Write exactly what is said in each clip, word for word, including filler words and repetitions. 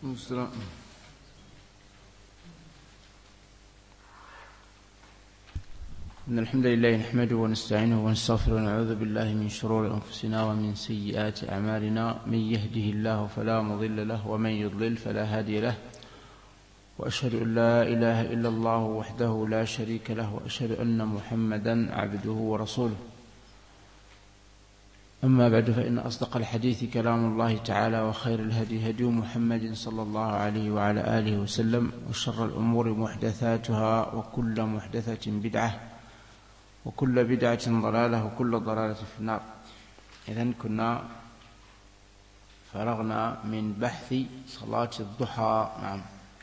السلام. إن الحمد لله نحمده ونستعينه ونستغفره ونعوذ بالله من شرور أنفسنا ومن سيئات أعمالنا. من يهده الله فلا مضل له ومن يضلل فلا هادي له، وأشهد أن لا إله إلا الله وحده لا شريك له، وأشهد أن محمدا عبده ورسوله. أما بعد، فإن أصدق الحديث كلام الله تعالى، وخير الهدي هدي محمد صلى الله عليه وعلى آله وسلم، وشر الأمور محدثاتها، وكل محدثة بدعة، وكل بدعة ضلالة، وكل ضلالة في النار. إذن كنا فرغنا من بحث صلاة الضحى. نعم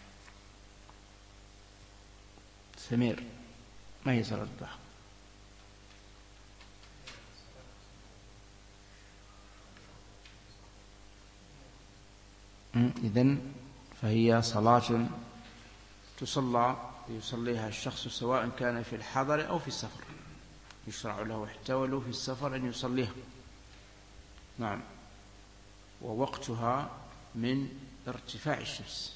سمير، ما هي صلاة الضحى؟ إذن فهي صلاة تصلى يصليها الشخص سواء كان في الحضر أو في السفر، يشرع له حتى ولو في السفر أن يصليها. نعم. ووقتها من ارتفاع الشمس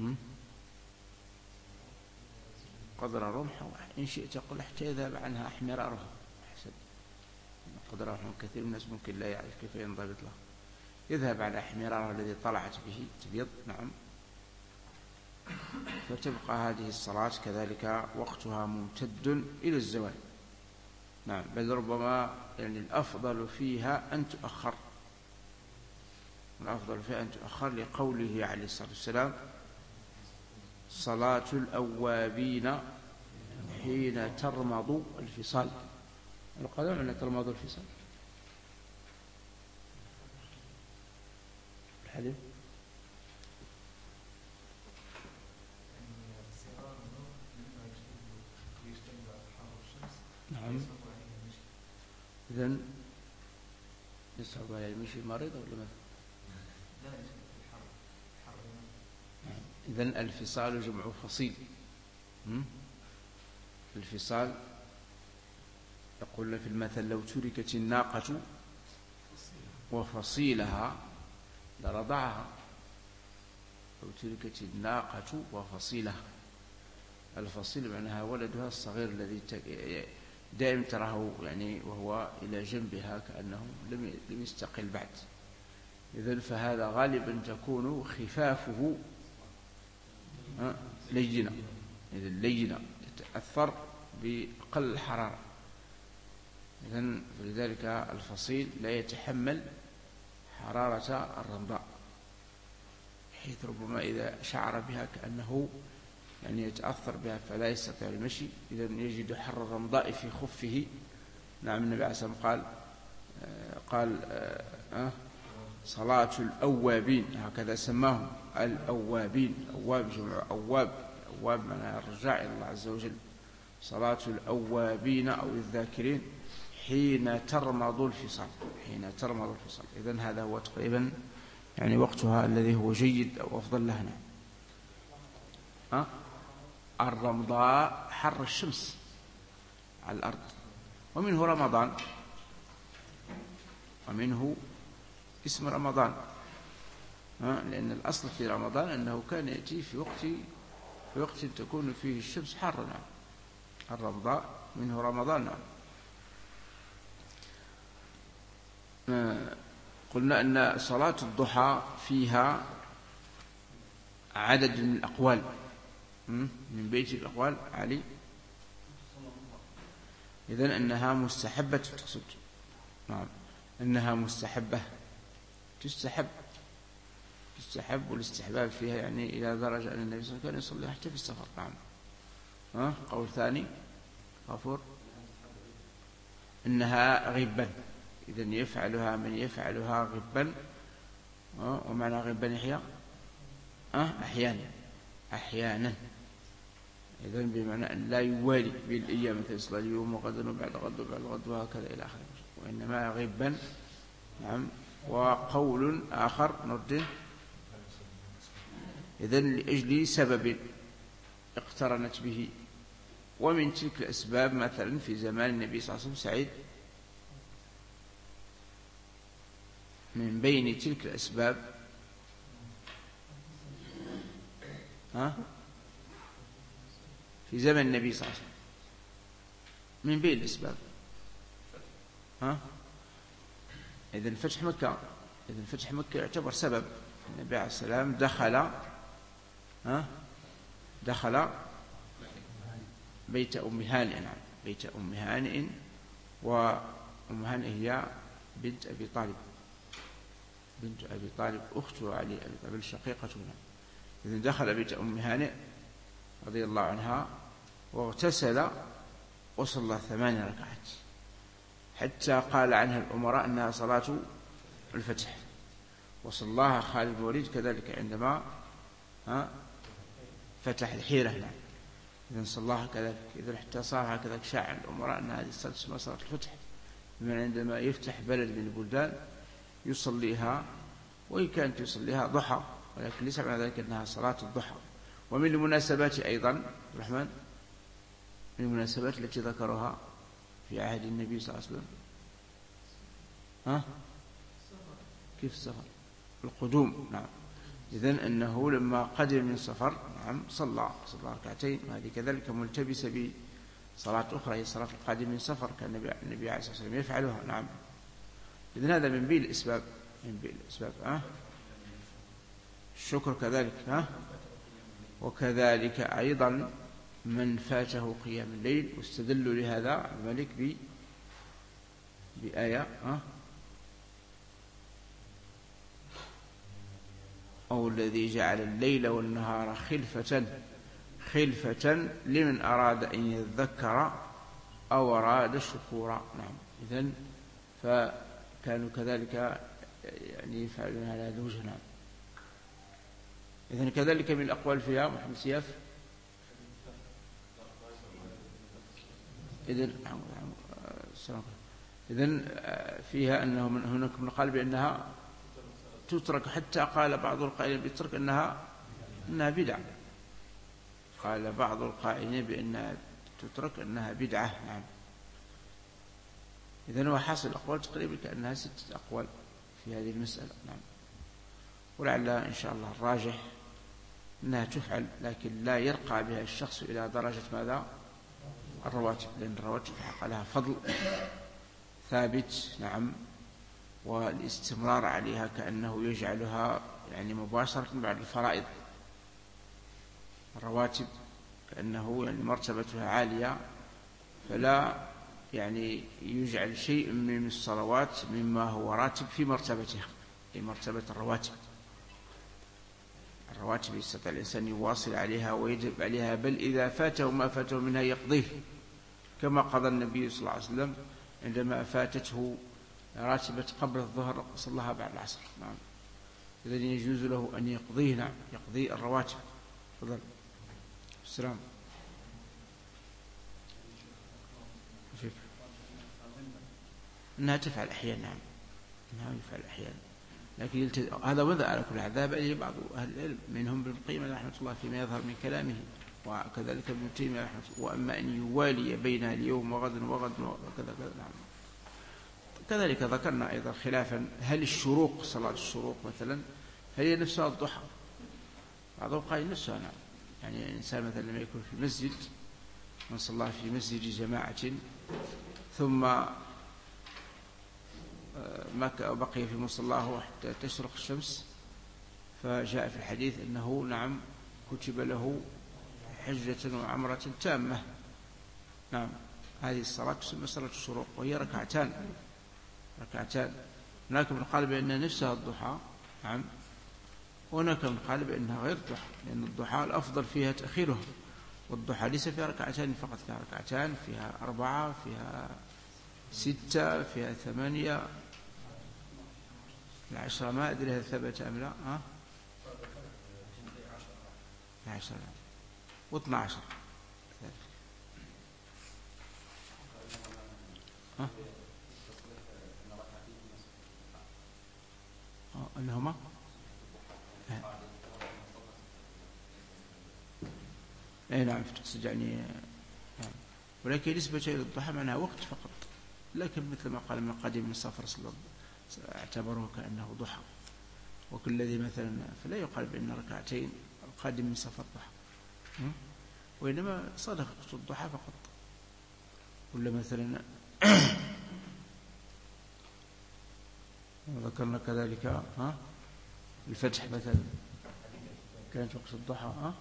قدر رمح، إن شئت قل حتى يذهب عنها احمرارها. حسب قدر رمح كثير من الناس ممكن لا يعرف كيف ينضبط له، يذهب على احمرارها الذي طلعت به تبيض. نعم. فتبقى هذه الصلاة كذلك وقتها ممتد إلى الزوال. نعم. بل ربما يعني الأفضل فيها أن تؤخر، الأفضل فيها أن تؤخر لقوله عليه الصلاة والسلام: صلاة الأوابين حين ترمض الفصال. القدم أن ترمض الفصال الحديث. نعم. إذن يصعب على المشي مريض ولا ماذا؟ إذن الفصال جمع فصيل. الفصال يقول في المثل: لو تركت الناقة وفصيلها لرضعها. لو تركت الناقة وفصيلها، الفصيل معناها ولدها الصغير الذي دائم تراه يعني وهو إلى جنبها كأنه لم يستقل بعد. إذن فهذا غالبا تكون خفافه لينة، إذن لينة تتأثر بأقل الحرارة. إذن فلذلك الفصيل لا يتحمل حرارة الرمضاء، حيث ربما إذا شعر بها كأنه يعني يتأثر بها فلا يستطيع المشي. إذن يجد حر الرمضاء في خفه. نعم. النبي عليه الصلاة والسلام قال قال آه صلاة الأوابين، هكذا سماهم الأوابين. أواب جمع أواب، أواب معناها الرجاع إلى الله عز وجل. صلاة الأوابين أو الذاكرين حين ترمض الفصال، حين ترمض الفصال. إذن هذا هو تقريبا يعني وقتها الذي هو جيد أو أفضل لنا. أه؟ الرمضاء حر الشمس على الأرض، ومنه رمضان، ومنه اسم رمضان. أه؟ لأن الأصل في رمضان أنه كان يأتي في وقت في وقت تكون فيه الشمس حارة. نعم. الرمضاء منه رمضان. نعم. أه قلنا أن صلاة الضحى فيها عدد من الأقوال. من بيت الأقوال علي. إذن أنها مستحبة تقصد. نعم. أنها مستحبة، تستحب تستحب والاستحباب فيها يعني إلى درجة أن النبي صلى الله عليه وسلم كان يصلي حتى في السفر. نعم. ها قول ثاني غفور أنها غبا. إذن يفعلها من يفعلها غبا. ومعنى غبا يحيى أحيانا أحيانا. إذن بمعنى أن لا يوالي بالأيام، مثل صلاة اليوم وغدا وبعد غد وبعد غد وهكذا إلى آخره، وإنما غبا. نعم. وقول آخر نرده. إذن لأجل سبب اقترنت به، ومن تلك الأسباب مثلا في زمان النبي صلى الله عليه وسلم سعيد. من بين تلك الأسباب ها في زمن النبي صلى الله عليه وسلم من بين الأسباب. ها إذن فتح مكة إذن فتح مكة يعتبر سبب. النبي عليه السلام دخل ها دخل بيت أم هانئ. نعم بيت أم هانئ، وأم هانئ هي بنت أبي طالب بنت أبي طالب أخت علي أبي طالب شقيقتنا. إذن دخل بيت أم هانئ رضي الله عنها واغتسل وصلى ثمان ركعات، حتى قال عنها الأمراء أنها صلاة الفتح. وصلاها خالد بن الوليد كذلك عندما فتح الحيرة. نعم إذن صلاها كذلك. إذن حتى صار هكذا شاع عند الأمراء أن هذه الصلاة اسمها صلاة الفتح، بمعنى عندما يفتح بلد من البلدان يصليها، وإن كانت يصليها ضحى، ولكن ليس معنى ذلك أنها صلاة الضحى. ومن المناسبات أيضا الرحمن من المناسبات التي ذكرها في عهد النبي صلى الله عليه وسلم ها كيف السفر؟ القدوم. نعم إذن أنه لما قدم من سفر نعم صلى صلى ركعتين، وهذه كذلك ملتبسة بصلاة أخرى هي صلاة القادم من سفر، كان النبي عليه الصلاة والسلام يفعلها. نعم إذن هذا من بين الأسباب من بين الأسباب. ها الشكر كذلك. ها وكذلك أيضا من فاته قيام الليل، واستدلوا لهذا الملك ب بآية ها أو الذي جعل الليل والنهار خلفة خلفة لمن أراد أن يذكر أو أراد شكورا. نعم إذن فكانوا كذلك يعني يفعلون على هذا الوجه. نعم إذن كذلك من الأقوال فيها محمد سياف. إذن إذن فيها أنه من هناك من قال بأنها تترك، حتى قال بعض القائلين بترك أنها أنها بدعة. قال بعض القائلين بأنها تترك أنها بدعة. نعم إذن هو حاصل الأقوال تقريبا كأنها ستة أقوال في هذه المسألة. نعم ولعل إن شاء الله الراجح أنها تفعل، لكن لا يرقى بها الشخص إلى درجة ماذا؟ الرواتب، لأن الرواتب حق لها فضل ثابت. نعم والاستمرار عليها كأنه يجعلها يعني مباشرة بعد الفرائض. الرواتب كأنه يعني مرتبتها عالية، فلا يعني يجعل شيء من الصلوات مما هو راتب في مرتبتها، في مرتبة الرواتب. الرواتب يستطيع الإنسان يواصل عليها ويجب عليها، بل إذا فاته ما فاته منها يقضيه، كما قضى النبي صلى الله عليه وسلم عندما فاتته راتبة قبل الظهر صلىها بعد العصر. نعم إذن يجوز له أن يقضيه. نعم يقضي الرواتب. تفضل. السلام. فيك أنها تفعل أحيانا. نعم أنها يفعل أحيانا، لكن يلتز... هذا وذا على كل حال ذهب إليه بعض أهل العلم منهم ابن القيم رحمة الله فيما يظهر من كلامه، وكذلك ابن تيمية رحمة الله. وأما أن يوالي بينها اليوم وغد وغد وكذا كذا. نعم كذلك ذكرنا أيضا خلافا، هل الشروق صلاة الشروق مثلا هل هي نفسها الضحى؟ بعضهم قال نفسها. نعم يعني الإنسان مثلا لما يكون في مسجد، من صلى في مسجد جماعة ثم بقي في مصلاه حتى تشرق الشمس، فجاء في الحديث أنه نعم كتب له حجة وعمرة تامة. نعم هذه الصلاة تسمى صلاة الشروق، وهي ركعتان ركعتان. هناك من قال بأنها نفسها الضحى. نعم وهناك من قال بأنها غير الضحى، لأن الضحى الأفضل فيها تأخيرها، والضحى ليس فيها ركعتان فقط، فيها ركعتان، فيها أربعة، فيها ستة، فيها ثمانية، العشرة ما أدري هل ثبت أم لا. ها العشرة واثنى عشر. ها أنهما أي نعم تقصد يعني نعم. ولكن نسبة إلى الضحى معناها وقت فقط، لكن مثل ما قال من قديم من السفر اعتبروه كأنه ضحى. وكل الذي مثلا فلا يقال بأن ركعتين قادم من سفر الضحى، وإنما صدق وقت الضحى فقط. ولا مثلا ذكرنا كذلك ها الفتح مثلا كانت وقت الضحى ها؟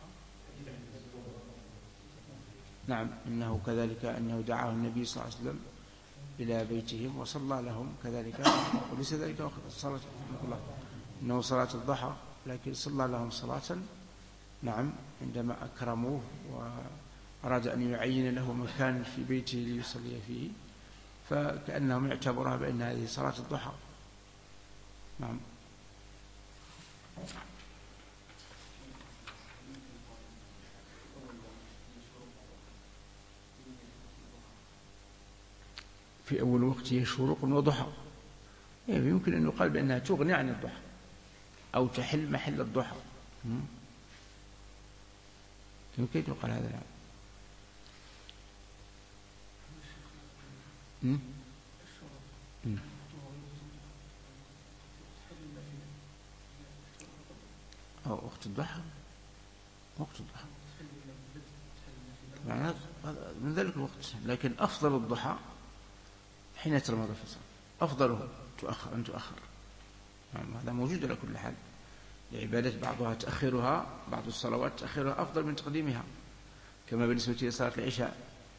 نعم، إنه كذلك أنه دعاه النبي صلى الله عليه وسلم إلى بيتهم وصلى لهم كذلك، وليس ذلك وقت صلاة الله، إنه صلاة الضحى، لكن صلى لهم صلاة نعم عندما أكرموه وأراد أن يعين له مكان في بيته ليصلي فيه، فكأنهم يعتبرها بأن هذه صلاة الضحى. نعم. في أول وقت هي شروق وضحى، يمكن أن يقال بأنها تغني عن الضحى أو تحل محل الضحى، يمكن يقال هذا. العام أو وقت الضحى، وقت الضحى من ذلك الوقت، لكن أفضل الضحى حين ترمض الفصل، أفضله تؤخر أن تؤخر. نعم، هذا موجود على كل حال. العبادات بعضها تأخيرها، بعض الصلوات تأخيرها أفضل من تقديمها، كما بالنسبة لصلاة العشاء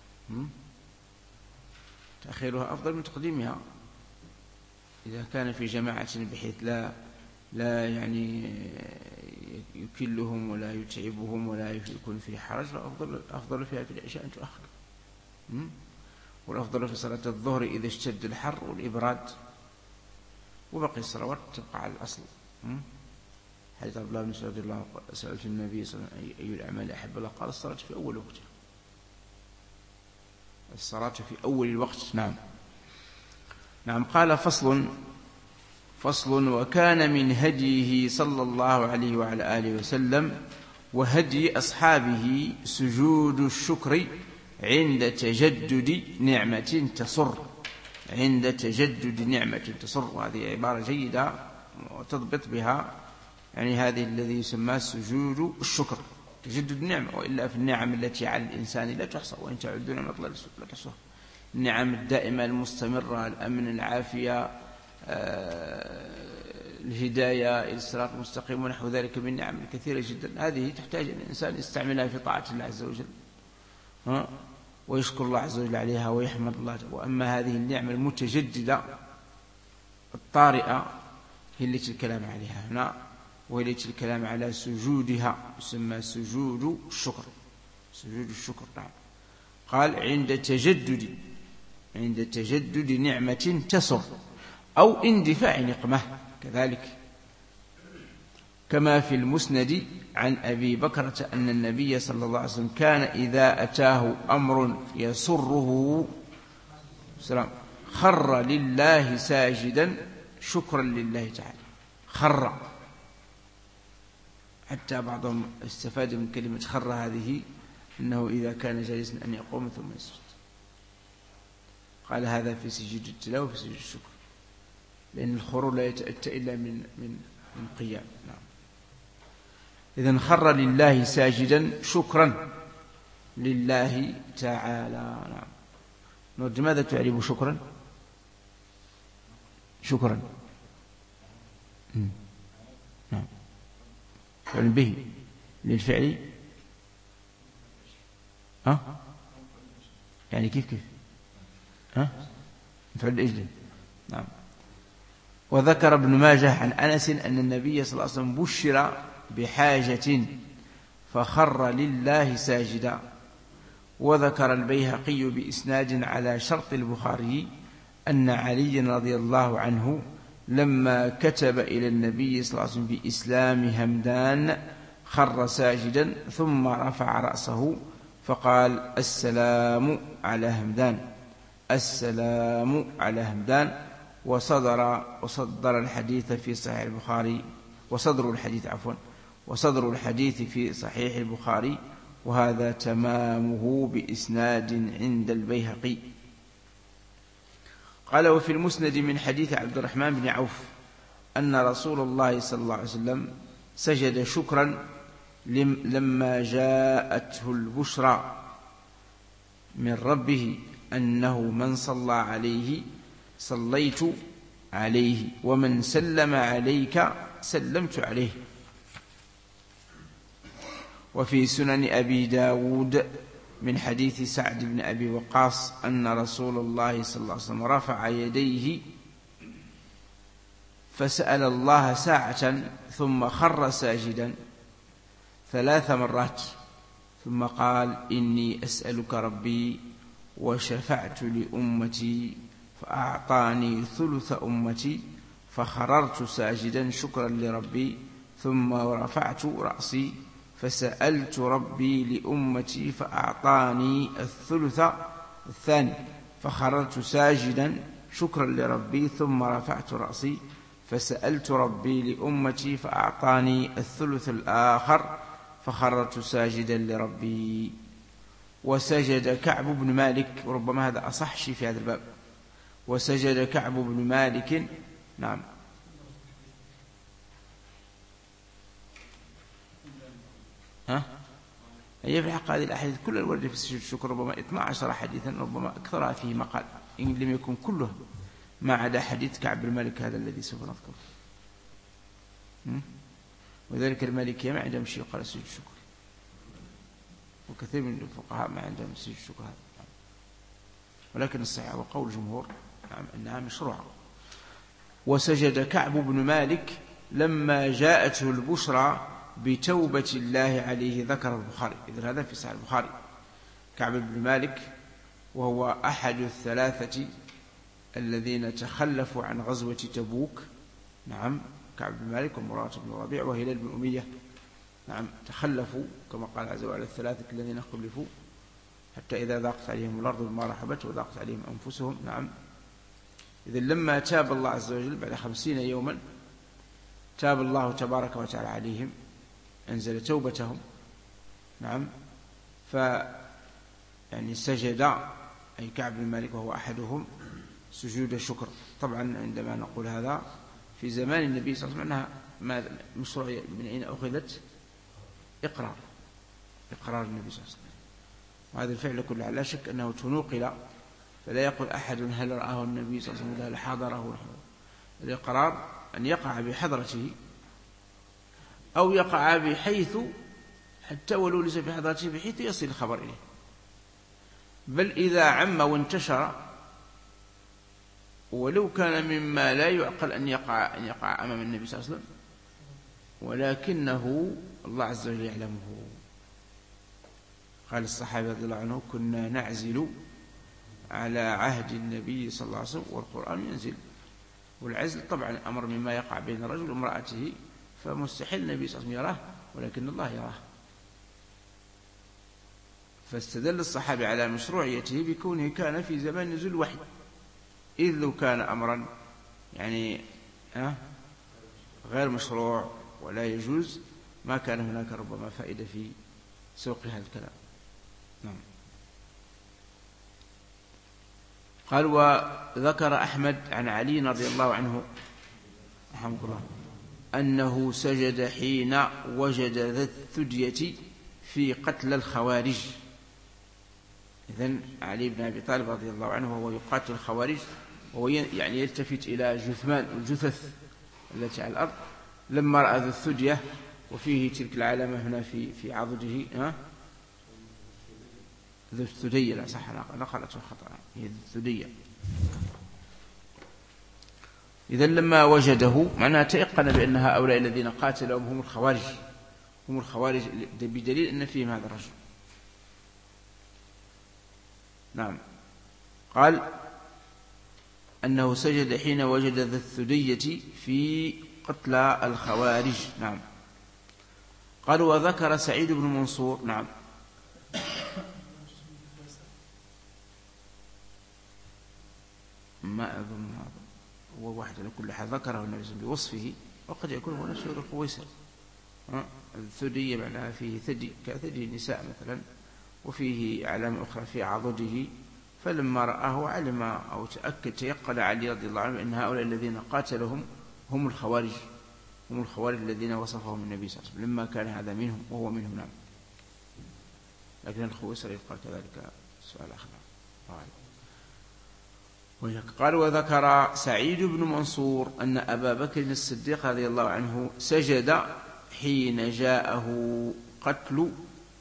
تأخيرها أفضل من تقديمها إذا كان في جماعة، بحيث لا لا يعني يكلهم ولا يتعبهم ولا يكون في حرج، فأفضل أفضل فيها في العشاء أن تؤخر. والأفضل في صلاة الظهر إذا اشتد الحر والإبراد، وبقي الصلوات تبقى على الأصل. حديث عبد الله بن مسعود رضي الله عنه سألت النبي صلى الله عليه وسلم أي الأعمال أحب الله، قال الصلاة في أول وقتها، الصلاة في أول الوقت. نعم. نعم. قال فصل فصل وكان من هديه صلى الله عليه وعلى آله وسلم وهدي أصحابه سجود الشكر عند تجدد نعمة تصر، عند تجدد نعمة تصر، وهذه عبارة جيدة وتضبط بها يعني هذه الذي يسمى سجود الشكر، تجدد النعمة، وإلا في النعم التي على الإنسان لا تحصى، وإن تعدوا نعمة الله لا تحصوها، النعم الدائمة المستمرة، الأمن، العافية، الهداية إلى الصراط المستقيم ونحو ذلك من نعم كثيرة جدا، هذه تحتاج أن الإنسان يستعملها في طاعة الله عز وجل ويشكر الله عز وجل عليها ويحمد الله. وأما هذه النعمة المتجددة الطارئة هي التي الكلام عليها هنا، وهي التي الكلام على سجودها، يسمى سجود الشكر، سجود الشكر. نعم. قال عند تجدد عند تجدد نعمة تصر أو اندفاع نقمة كذلك، كما في المسند عن أبي بكرة أن النبي صلى الله عليه وسلم كان إذا أتاه أمر يسره خر لله ساجدا شكرا لله تعالى. خر، حتى بعضهم استفاد من كلمة خر هذه أنه إذا كان جالسا أن يقوم ثم يسجد، قال هذا في سجود التلاوة وفي سجود الشكر، لأن الخروج لا يتأتى إلا من من من قيام. نعم. إذن خر لله ساجدا شكرا لله تعالى. نعم. نرجو ماذا تعرف شكرا؟ شكرا نعم فعل به للفعل، ها يعني كيف كيف ها فعل الإجل. نعم. وذكر ابن ماجه عن أنس أن النبي صلى الله عليه وسلم بشر بحاجة فخر لله ساجدا. وذكر البيهقي بإسناد على شرط البخاري أن علي رضي الله عنه لما كتب إلى النبي صلى الله عليه وسلم بإسلام همدان خر ساجدا ثم رفع رأسه فقال السلام على همدان، السلام على همدان. وصدر وصدر الحديث في صحيح البخاري وصدر الحديث عفوا وصدر الحديث في صحيح البخاري، وهذا تمامه بإسناد عند البيهقي. قال وفي المسند من حديث عبد الرحمن بن عوف أن رسول الله صلى الله عليه وسلم سجد شكرا لما جاءته البشرى من ربه أنه من صلى عليه صليت عليه ومن سلم عليك سلمت عليه. وفي سنن أبي داود من حديث سعد بن أبي وقاص أن رسول الله صلى الله عليه وسلم رفع يديه فسأل الله ساعة ثم خر ساجدا ثلاث مرات ثم قال إني أسألك ربي وشفعت لأمتي فأعطاني ثلث أمتي فخررت ساجدا شكرا لربي ثم رفعت رأسي فسألت ربي لأمتي فأعطاني الثلث الثاني فخررت ساجدا شكرا لربي ثم رفعت رأسي فسألت ربي لأمتي فأعطاني الثلث الآخر فخررت ساجدا لربي. وسجد كعب بن مالك، وربما هذا أصح شيء في هذا الباب، وسجد كعب بن مالك نعم ها هي في الحق هذه الأحاديث كل الورد في سجود الشكر ربما اثنا عشر حديثا، ربما أكثرها فيه مقال إن لم يكن كله، ما عدا حديث كعب بن مالك هذا الذي سوف نذكره. وذلك المالكية ما عندهم شيء قال سجود الشكر، وكثير من الفقهاء ما عندهم سجود الشكر هذا، ولكن الصحيح وقول الجمهور نعم أنها مشروعة. وسجد كعب بن مالك لما جاءته البشرى بتوبة الله عليه، ذكر البخاري. إذن هذا في صحيح البخاري. كعب بن مالك وهو أحد الثلاثة الذين تخلفوا عن غزوة تبوك، نعم كعب بن مالك ومرارة بن ربيع وهلال بن أمية، نعم تخلفوا كما قال عز وجل الثلاثة الذين خلفوا حتى إذا ضاقت عليهم الأرض بما رحبت وضاقت عليهم أنفسهم. نعم إذن لما تاب الله عز وجل بعد خمسين يوما تاب الله تبارك وتعالى عليهم، أنزل توبتهم، نعم ف يعني سجد أي كعب بن مالك وهو أحدهم سجود الشكر. طبعا عندما نقول هذا في زمان النبي صلى الله عليه وسلم أنها مشروعية، من أين أخذت؟ إقرار إقرار النبي صلى الله عليه وسلم، وهذا الفعل كله لا شك أنه تنوقل، فلا يقول أحد هل رآه النبي صلى الله عليه وسلم هل حضره. الإقرار أن يقع بحضرته أو يقع بحيث حتى ولو ليس في حضرته بحيث يصل الخبر إليه، بل إذا عم وانتشر ولو كان مما لا يعقل أن يقع أن يقع أمام النبي صلى الله عليه وسلم، ولكنه الله عز وجل يعلمه. قال الصحابة رضي الله عنهم كنا نعزل على عهد النبي صلى الله عليه وسلم والقرآن ينزل. والعزل طبعا أمر مما يقع بين الرجل وامرأته، فمستحيل النبي صلى الله عليه وسلم يراه ولكن الله يراه. فاستدل الصحابة على مشروعيته بكونه كان في زمان نزول الوحي، إذ لو كان أمرا يعني غير مشروع ولا يجوز ما كان هناك ربما فائدة في سوق هذا الكلام. نعم. قال وذكر أحمد عن علي رضي الله عنه رحمه الله أنه سجد حين وجد ذا الثدية في قتل الخوارج. إذن علي بن أبي طالب رضي الله عنه وهو يقاتل الخوارج، وهو يعني يلتفت إلى جثمان الجثث التي على الأرض، لما رأى ذا الثدية وفيه تلك العلامة هنا في في عضده ها ذو الثدية، لا صح نقلته خطأ، هي ذو الثدية. إذا لما وجده معناه تيقن بأن هؤلاء الذين قاتلهم هم الخوارج، هم الخوارج بدليل أن فيهم هذا الرجل. نعم. قال أنه سجد حين وجد ذا الثدية في قتل الخوارج. نعم. قال وذكر سعيد بن منصور. نعم. ما أظن هذا هو واحد على كل حال ذكره النبي صلى الله عليه وسلم بوصفه، وقد يكون هو نفسه الخويصر. الثدي معناها فيه ثدي كثدي النساء مثلا، وفيه علامة أخرى في عضده، فلما رآه علم أو تأكد تيقن علي رضي الله عنه أن هؤلاء الذين قاتلهم هم الخوارج. هم الخوارج الذين وصفهم النبي صلى الله عليه وسلم لما كان هذا منهم وهو منهم. نعم. لكن الخويصر يبقى كذلك سؤال آخر. قال وذكر سعيد بن منصور أن أبا بكر الصديق رضي الله عنه سجد حين جاءه قتل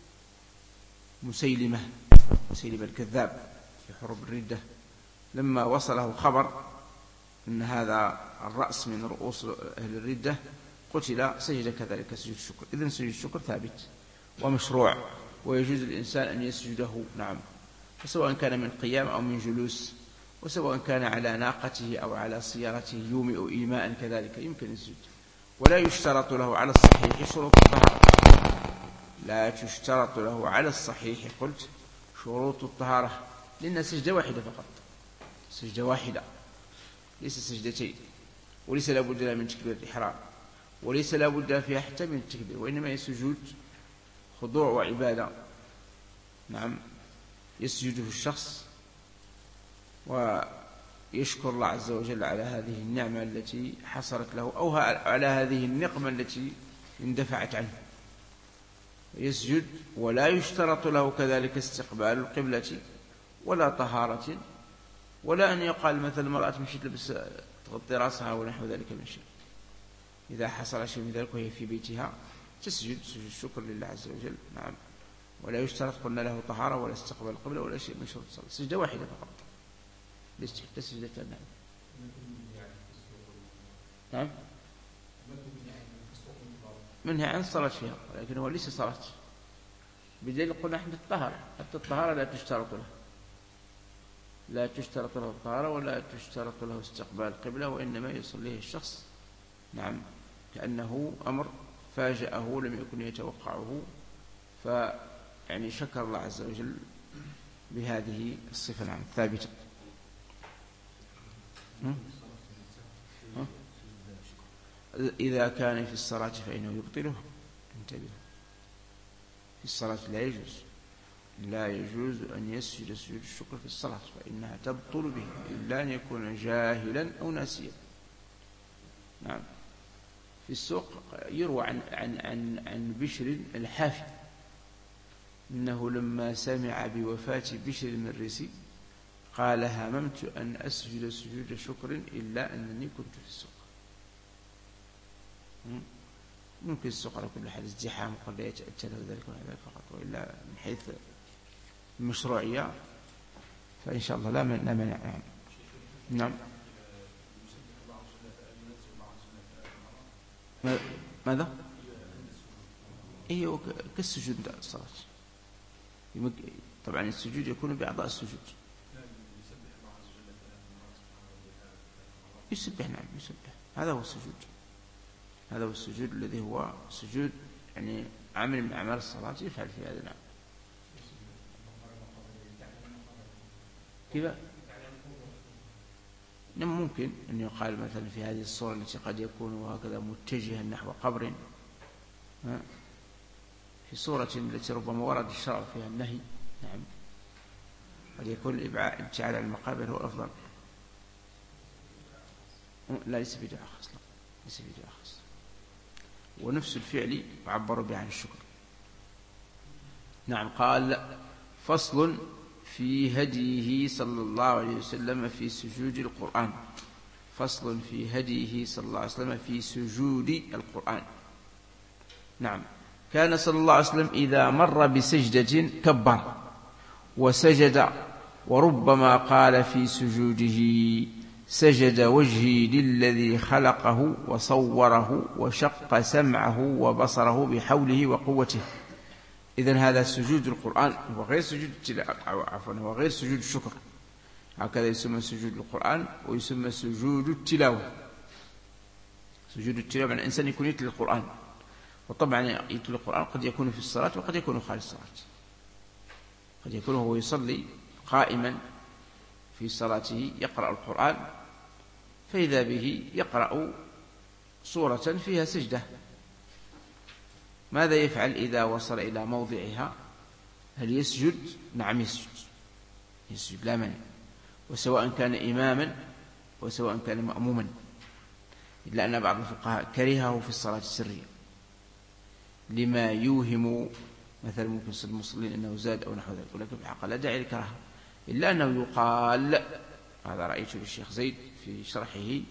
مسيلمة مسيلمة الكذاب في حرب الردة، لما وصله خبر أن هذا الرأس من رؤوس أهل الردة قتل سجد كذلك سجود الشكر. إذن سجود الشكر ثابت ومشروع ويجوز الإنسان أن يسجده. نعم. فسواء كان من قيام أو من جلوس، وسواء كان على ناقته أو على سيارته يومئ إيماء كذلك يمكن السجود. ولا يشترط له على الصحيح شروط الطهارة، لا تشترط له على الصحيح قلت شروط الطهارة، لأن سجدة واحدة فقط، سجدة واحدة ليس سجدتين، وليس لابد من تكبير الإحرام، وليس لابد فيها حتى من التكبير، وإنما هي سجود خضوع وعبادة. نعم. يسجده الشخص ويشكر الله عز وجل على هذه النعمة التي حصلت له أو على هذه النقمة التي اندفعت عنه، يسجد. ولا يشترط له كذلك استقبال القبلة ولا طهارة، ولا أن يقال مثل المرأة مشي تلبس تغطي رأسها ونحو ذلك من شيء. إذا حصل شيء من ذلك وهي في بيتها تسجد سجود الشكر لله عز وجل. نعم. ولا يشترط قلنا له طهارة ولا استقبال القبلة ولا شيء من شروط الصلاة، سجدة واحدة فقط، ليس حتى سجدتان. نعم. نعم. منها عن صلاة فيها، ولكن هو ليس صلاة، بدليل قلنا احنا الطهارة، حتى الطهارة لا تشترط له، لا تشترط له الطهارة ولا تشترط له استقبال القبلة، وإنما يصليه الشخص. نعم. كأنه أمر فاجأه لم يكن يتوقعه، فيعني شكر الله عز وجل بهذه الصفة. نعم ثابتة. إذا كان في الصلاة فإنه يبطله. انتبه، في الصلاة لا يجوز لا يجوز أن يسجد سجود الشكر في الصلاة، فإنها تبطل به إلا أن يكون جاهلا أو ناسيا. نعم. في السوق يروى عن, عن, عن, عن بشر الحافي إنه لما سمع بوفاة بشر المريسي قال هممت أن أسجد سجود شكر إلا أنني كنت في السوق. ممكن السوق على كل حال ازدحام قد يتأتى له ذلك وهذا فقط، وإلا من حيث المشروعية فإن شاء الله لا مانع. نعم. نعم. ماذا؟ إيه كالسجود الصلاة. طبعا السجود يكون بأعضاء السجود. يسبح. نعم يسبح. هذا هو السجود، هذا هو السجود الذي هو سجود يعني عمل من أعمال الصلاة يفعل في هذا. نعم. كيف؟ ممكن أن يقال مثلا في هذه الصورة التي قد يكون هكذا متجها نحو قبر، في صورة التي ربما ورد الشرع فيها النهي. نعم. قد يكون الابتعاد عن المقابر هو أفضل. لا ليس في دعاء خاص، ليس في دعاء خاص، ونفس الفعل يعبر به عن الشكر. نعم. قال فصل في هديه صلى الله عليه وسلم في سجود القرآن. فصل في هديه صلى الله عليه وسلم في سجود القرآن. نعم. كان صلى الله عليه وسلم إذا مر بسجدة كبر وسجد، وربما قال في سجوده سجد وجهي للذي خلقه وصوره وشق سمعه وبصره بحوله وقوته. إذن هذا سجود القرآن هو غير سجود التلاوة، عفوا هو غير سجود الشكر. هكذا يسمى سجود القرآن ويسمى سجود التلاوة. سجود التلاوة معنى الإنسان يكون يتلو القرآن، وطبعا يتلو القرآن قد يكون في الصلاة وقد يكون خارج الصلاة. قد يكون هو يصلي قائما في صلاته يقرأ القرآن، فإذا به يقرأ سورة فيها سجدة. ماذا يفعل إذا وصل إلى موضعها؟ هل يسجد؟ نعم يسجد، يسجد لا مانع، وسواء كان إماما وسواء كان مأموما. إلا أن بعض الفقهاء كرهه في الصلاة السرية لما يوهم مثلا ممكن صد المصلين أنه زاد أو نحو ذلك، ولكن في الحق لا داعي للكراهة، إلا أنه يقال، هذا رأيته للشيخ زيد في شرحه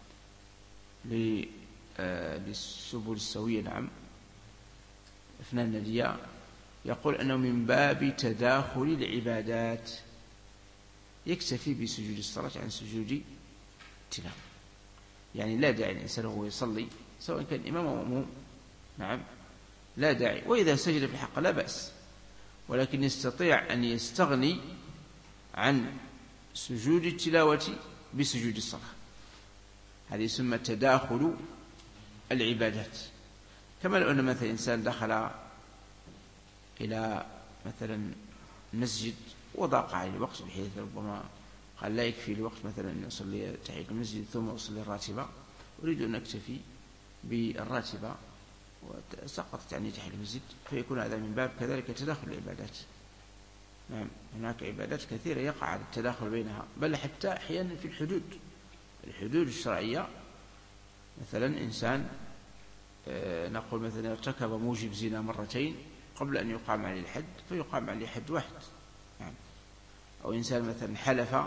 للسبل السوية، نعم، أفنان الندية، يقول أنه من باب تداخل العبادات يكتفي بسجود الصلاة عن سجود التلاوة، يعني لا داعي الإنسان وهو يصلي سواء كان إمام أو مأموم، نعم، لا داعي. وإذا سجد في الحق لا بأس، ولكن يستطيع أن يستغني عن سجود التلاوة بسجود الصلاة، هذه يسمى تداخل العبادات. كما لو أن مثلا إنسان دخل إلى مثلا مسجد وضاق عليه الوقت بحيث ربما قال لا يكفي الوقت مثلا أن أصلي تحية المسجد ثم أصلي الراتبة، أريد أن أكتفي بالراتبة وسقطت عني تحية المسجد، فيكون هذا من باب كذلك تداخل العبادات. نعم، هناك عبادات كثيرة يقع التداخل بينها، بل حتى أحيانا في الحدود الحدود الشرعية، مثلا إنسان نقول مثلا ارتكب موجب زنا مرتين قبل أن يقام عليه الحد فيقام عليه حد واحد، نعم. أو إنسان مثلا حلف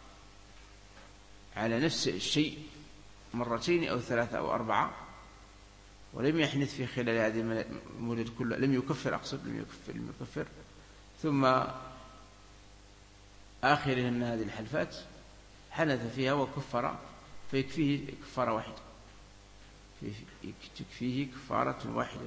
على نفس الشيء مرتين أو ثلاثة أو أربعة ولم يحنث في خلال هذه المدة كلها، لم يكفر أقصد لم يكفر لم يكفر ثم آخرهن هذه الحلفات حنث فيها وكفر، فيكفيه كفارة واحدة، تكفيه كفارة واحدة.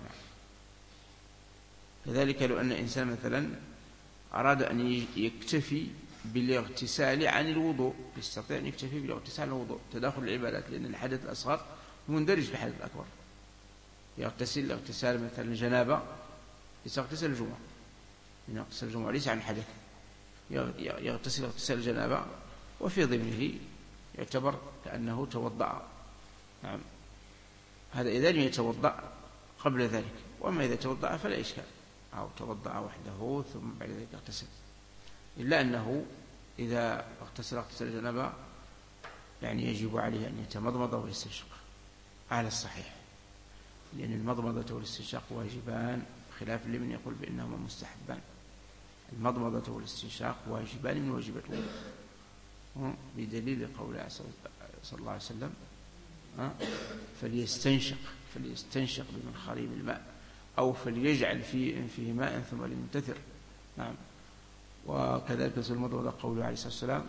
كذلك لو أن إنسان مثلا أراد أن يكتفي بالاغتسال عن الوضوء، يستطيع أن يكتفي بالاغتسال عن الوضوء، تداخل العبادات، لأن الحدث الأصغر مندرج في الحدث الأكبر. يغتسل اغتسال مثلا الجنابة ليس اغتسال الجمعة، من اغتسال الجمعة ليس عن حدث، يغتسل اغتسال الجنابة وفي ضمنه يعتبر كأنه توضأ، نعم، هذا إذا لم يتوضأ قبل ذلك. وأما إذا توضأ فلا إشكال، أو توضأ وحده ثم بعد ذلك اغتسل، إلا أنه إذا اغتسل اغتسال الجنابة يعني يجب عليه أن يتمضمض ويستنشق على الصحيح، لأن المضمضة والاستنشاق واجبان، خلاف لمن يقول بأنهما مستحبان. المضمضة والاستنشاق واجبان من واجبات الوضوء، بدليل قول صلى الله عليه وسلم فليستنشق فليستنشق بمنخرين الماء أو فليجعل في أنفه ماء ثم لينتثر، نعم. وكذلك في المضمضة قوله عليه الصلاة والسلام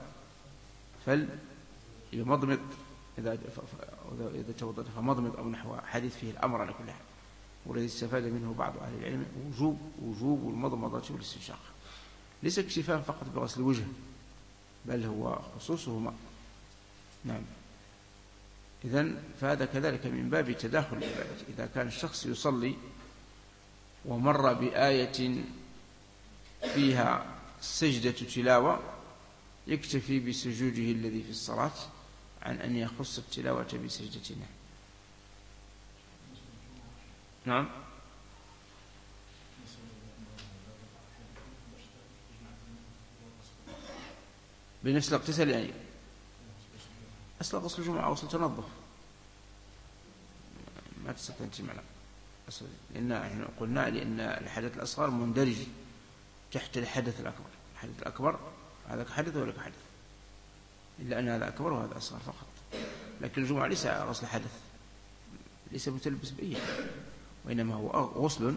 فليمضمض إذا إذا توضأ فمضمض أو نحو حديث فيه الأمر على كل حال، والذي استفاد منه بعض أهل العلم وجوب وجوب المضمضة والاستنشاق، ليس اكتفاء فقط بغسل الوجه بل هو خصوصهما، نعم. إذن فهذا كذلك من باب تداخل العبادات. إذا كان الشخص يصلي ومر بآية فيها سجدة تلاوة يكتفي بسجوده الذي في الصلاة عن أن يخص التلاوة بسجدتنا، نعم. بنفس الاغتسال يعني أصل غسل الجمعة غسل تنظف ما تستطيع أن تجمع، لأن احنا قلنا لأن الحدث الأصغر مندرج تحت الحدث الأكبر. الحدث الأكبر هذا حدث ولا حدث، إلا أن هذا أكبر وهذا أصغر فقط. لكن الجمعة ليس غسل حدث، ليس متلبس بأي، وإنما هو غسل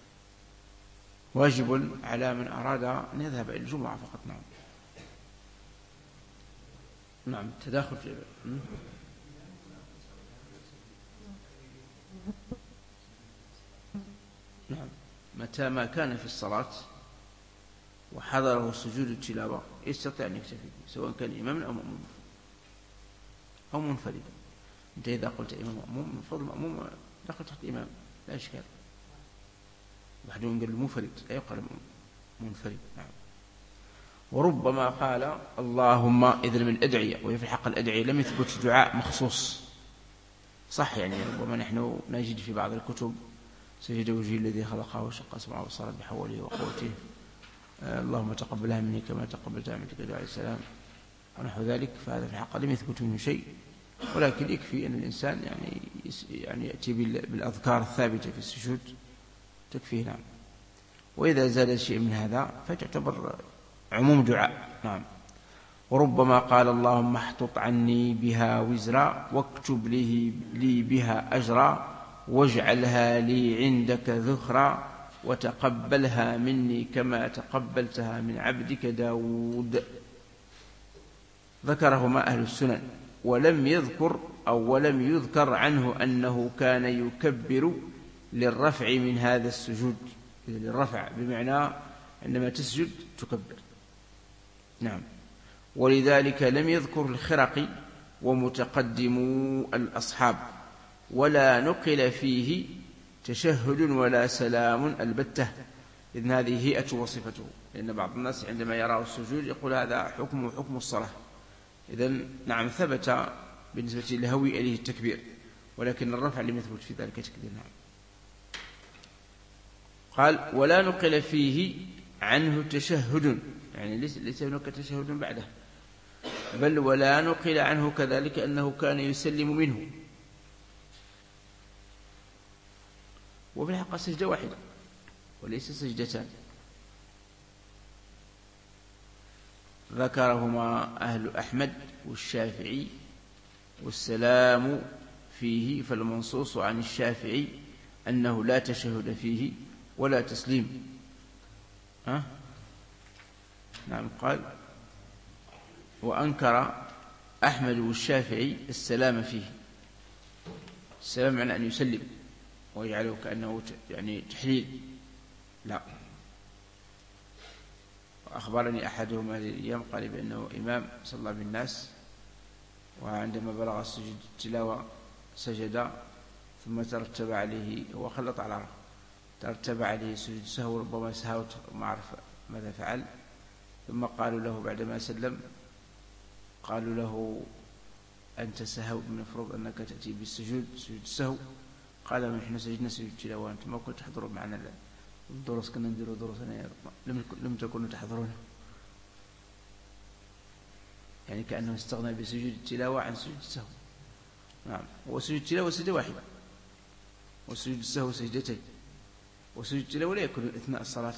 واجب على من أراد أن يذهب إلى الجمعة فقط، نعم. نعم، تداخل في نعم. متى ما كان في الصلاة وحضره سجود التلاوة يستطيع أن يكتفي به، سواء كان إماما أو مأموما أو منفردا. أنت إذا قلت إمام مأموم من فضل مأموم دخل تحت إمام لا إشكال، وحده قال المنفرد لا يقال منفرد، نعم. وربما قال اللهم إذن من الأدعية، وهي في الحق الأدعية لم يثبت دعاء مخصوص صح، يعني ربما نحن نجد في بعض الكتب سجد وجهي الذي خلقه وشق سمعه وبصره بحوله وقوته، آه اللهم تقبلها مني كما تقبلتها من تكاد عليه السلام ونحو ذلك، فهذا في الحق لم يثبت منه شيء، ولكن يكفي أن الإنسان يعني يعني يأتي بالأذكار الثابتة في السجود تكفيه. نعم. وإذا زاد شيء من هذا فتعتبر عموم دعاء. نعم. وربما قال اللهم احطط عني بها وزرا واكتب لي, لي بها أجرا واجعلها لي عندك ذخرا وتقبلها مني كما تقبلتها من عبدك داود. ذكرهما أهل السنن، ولم يذكر أو ولم يذكر عنه أنه كان يكبر للرفع من هذا السجود. للرفع بمعنى عندما تسجد تكبر. نعم. ولذلك لم يذكر الخرقي ومتقدمو الأصحاب، ولا نقل فيه تشهد ولا سلام البتة، إذن هذه هيئة وصفته. لأن بعض الناس عندما يرى السجود يقول هذا حكم حكم الصلاة. إذن نعم ثبت بالنسبة لهوي إليه التكبير، ولكن الرفع لم يثبت في ذلك التكبير. نعم. قال ولا نقل فيه عنه تشهد، يعني ليس هناك تشهد بعده، بل ولا نقل عنه كذلك أنه كان يسلم منه. وفي الحقيقة سجدة واحدة وليس سجدتان، ذكرهما أهل أحمد والشافعي، والسلام فيه فالمنصوص عن الشافعي أنه لا تشهد فيه ولا تسليم. ها؟ نعم. قال وأنكر أحمد والشافعي السلام فيه. السلام معنى أن يسلم ويجعله كأنه يعني تحليل، لا. وأخبرني أحدهم هذه الأيام قال بأنه إمام صلى بالناس، وعندما بلغ السجود التلاوة سجد ثم ترتب عليه، هو خلط على عرف، ترتب عليه سجود سهو، ربما سهوت ما عرف ماذا فعل. ثم قالوا له بعدما سلم، قالوا له أنت سهوت، من المفروض أنك تأتي بالسجود سجود السهو. قال نحن سجدنا سجود التلاوة، أنتم ما كنتوا تحضرون معنا الدروس، كنا نديروا دروسنا لم لم تكونوا تحضرون. يعني كأنه استغنى بسجود التلاوة عن سجود السهو. نعم. وسجود التلاوة سجدة واحدة، وسجود السهو سجدتين. وسجود التلاوة لا يكون أثناء الصلاة،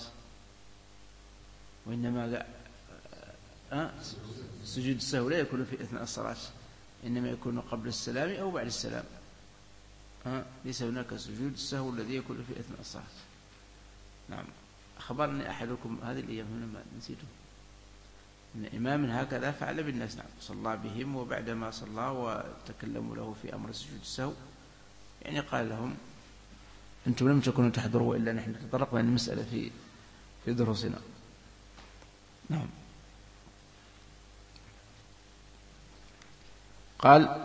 وإنما أه؟ سجود السهو لا يكون في أثناء الصلاة، إنما يكون قبل السلام أو بعد السلام. أه؟ ليس هناك سجود السهو الذي يكون في أثناء الصلاة. نعم. أخبرني أحدكم هذه الأيام هنا ما نسيته، إن إمام هكذا فعل بالناس. نعم. صلى بهم، وبعدما صلى وتكلموا له في أمر سجود السهو، يعني قال لهم أنتم لم تكونوا تحضروا إلا نحن تطرقنا المسألة في في دروسنا. نعم. قال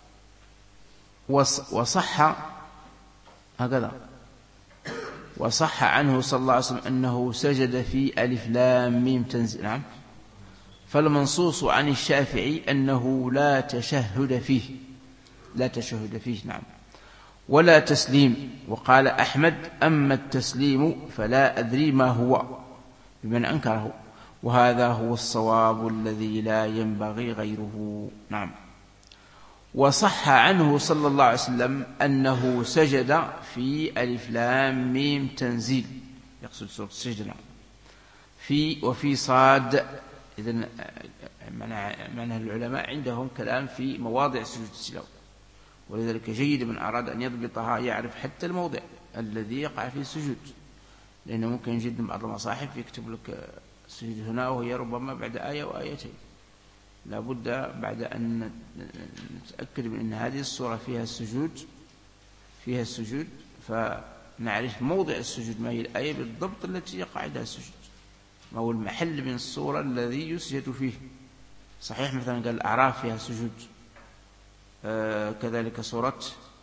وصح هكذا وصح عنه صلى الله عليه وسلم أنه سجد في ألف لام ميم تنزيل. نعم. فالمنصوص عن الشافعي أنه لا تشهد فيه، لا تشهد فيه. نعم. ولا تسليم. وقال أحمد أما التسليم فلا أدري ما هو، بمن أنكره، وهذا هو الصواب الذي لا ينبغي غيره. نعم. وصح عنه صلى الله عليه وسلم أنه سجد في ألف لام ميم تنزيل، يقصد سورة السجدة، في وفي صاد. إذن معنى العلماء عندهم كلام في مواضع سجود التلاوة، ولذلك جيد من أراد أن يضبطها يعرف حتى الموضع الذي يقع فيه السجود، لأنه ممكن جدا بعض المصاحف يكتب لك السجود هنا وهي ربما بعد آية وآيتين. لا بد بعد أن نتأكد من أن هذه الصورة فيها السجود فيها السجود فنعرف موضع السجود، ما هي الآية بالضبط التي يقع عندها السجود، ما هو المحل من الصورة الذي يسجد فيه. صحيح مثلا قال الأعراف فيها سجود، آه كذلك سورة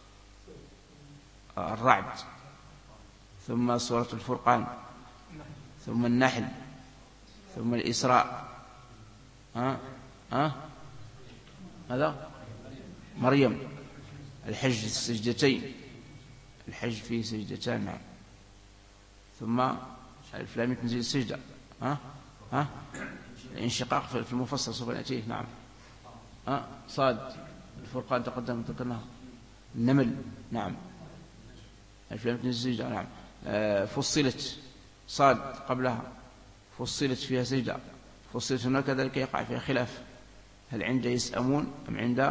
الرعد، ثم سورة الفرقان، ثم النحل، ثم الإسراء، ها ها هذا مريم، الحج السجدتين، الحج فيه سجدتان. نعم. ثم ألف لام تنزيل السجدة، ها ها الانشقاق في المفصل سوف نأتيه. نعم. ها صاد الفرقان تقدم ذكرناها. النمل نعم. ألف لام ميم سجدة نعم. فصلت صاد قبلها فصلت فيها سجدة. فصلت هنا كذلك يقع فيها خلاف، هل عند يسأمون أم عند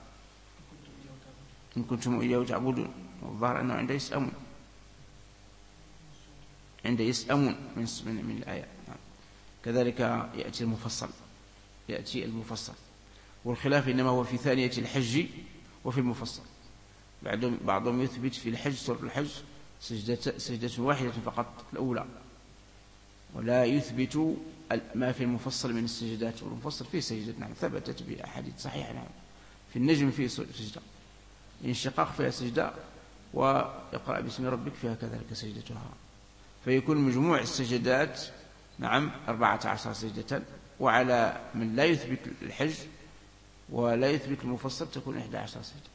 إن كنتم إياه تعبدون؟ والظاهر أنه عند يسأمون، عند يسأمون من من الآية نعم. كذلك يأتي المفصل، يأتي المفصل، والخلاف إنما هو في ثانية الحج وفي المفصل. بعضهم بعضهم يثبت في الحج سورة الحج سجدة سجدة واحدة فقط الأولى، ولا يثبت ما في المفصل من السجدات، والمفصل فيه سجدة نعم ثبتت بأحاديث صحيحة نعم. في النجم فيه سجدة، الانشقاق فيها سجدة، ويقرأ باسم ربك فيها كذلك سجدتها، فيكون مجموع السجدات نعم أربعة عشر سجدة. وعلى من لا يثبت الحج ولا يثبت المفصل تكون إحدى عشر سجدة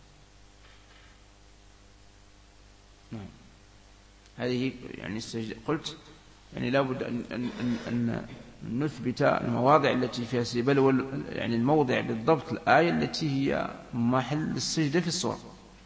نعم. هذه يعني السجدة قلت يعني لابد أن, أن, أن, أن نثبت المواضع التي فيها سجدة، بل يعني الموضع بالضبط الآية التي هي محل السجدة في السورة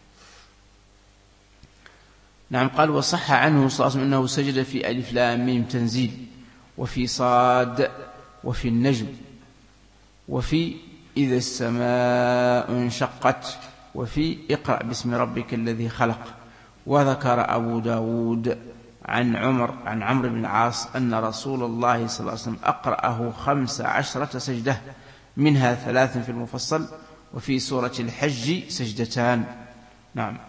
نعم. قال وصح عنه صلى الله عليه وسلم أنه سجد في ألف لام ميم تنزيل، وفي صاد، وفي النجم، وفي إذا السماء انشقت، وفي اقرأ باسم ربك الذي خلق. وذكر أبو داود عن عمر عن عمرو بن العاص أن رسول الله صلى الله عليه وسلم أقرأه خمس عشرة سجدة، منها ثلاث في المفصل، وفي سورة الحج سجدتان نعم.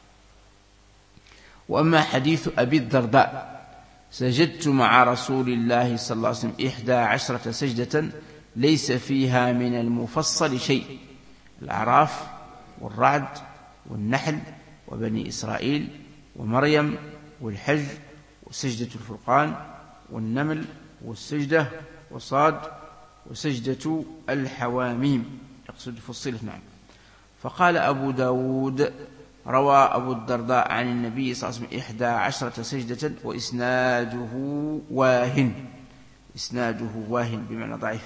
وأما حديث أبي الدرداء سجدت مع رسول الله صلى الله عليه وسلم إحدى عشرة سجدة ليس فيها من المفصل شيء، الأعراف والرعد والنحل وبني إسرائيل ومريم والحج وسجدة الفرقان والنمل والسجدة وصاد وسجدة الحواميم، يقصد فصلت نعم. فقال أبو داود روى أبو الدرداء عن النبي صلى الله عليه وسلم إحدى عشرة سجدة وإسناده واهن، إسناده واهن بمعنى ضعيف.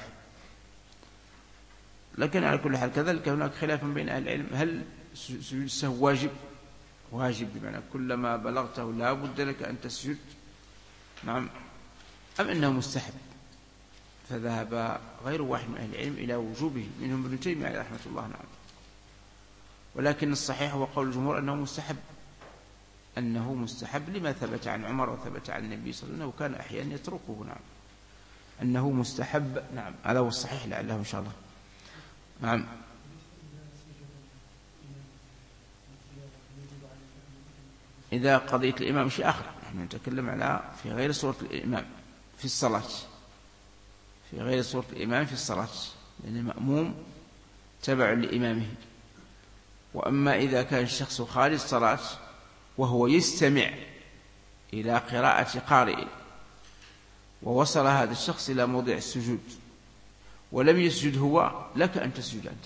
لكن على كل حال كذلك هناك خلاف بين أهل العلم، هل سجود السهو واجب؟ واجب بمعنى كلما بلغته لا بد لك أن تسجد نعم، أم أنه مستحب؟ فذهب غير واحد من أهل العلم إلى وجوبه، منهم ابن تيمية عليه رحمة الله نعم. ولكن الصحيح هو قول الجمهور أنه مستحب، أنه مستحب لما ثبت عن عمر وثبت عن النبي صلى الله عليه وسلم، وكان أحيانا يتركه نعم، أنه مستحب نعم. هذا هو الصحيح لعله إن شاء الله نعم. إذا قضية الإمام شيء آخر، نحن نتكلم على في غير صورة الإمام في الصلاة، في غير صورة الإمام في الصلاة، لأن المأموم تبع لإمامه. وأما إذا كان الشخص خارج الصلاة وهو يستمع إلى قراءة قارئ، ووصل هذا الشخص إلى موضع السجود ولم يسجد هو، لك أن تسجد أنت،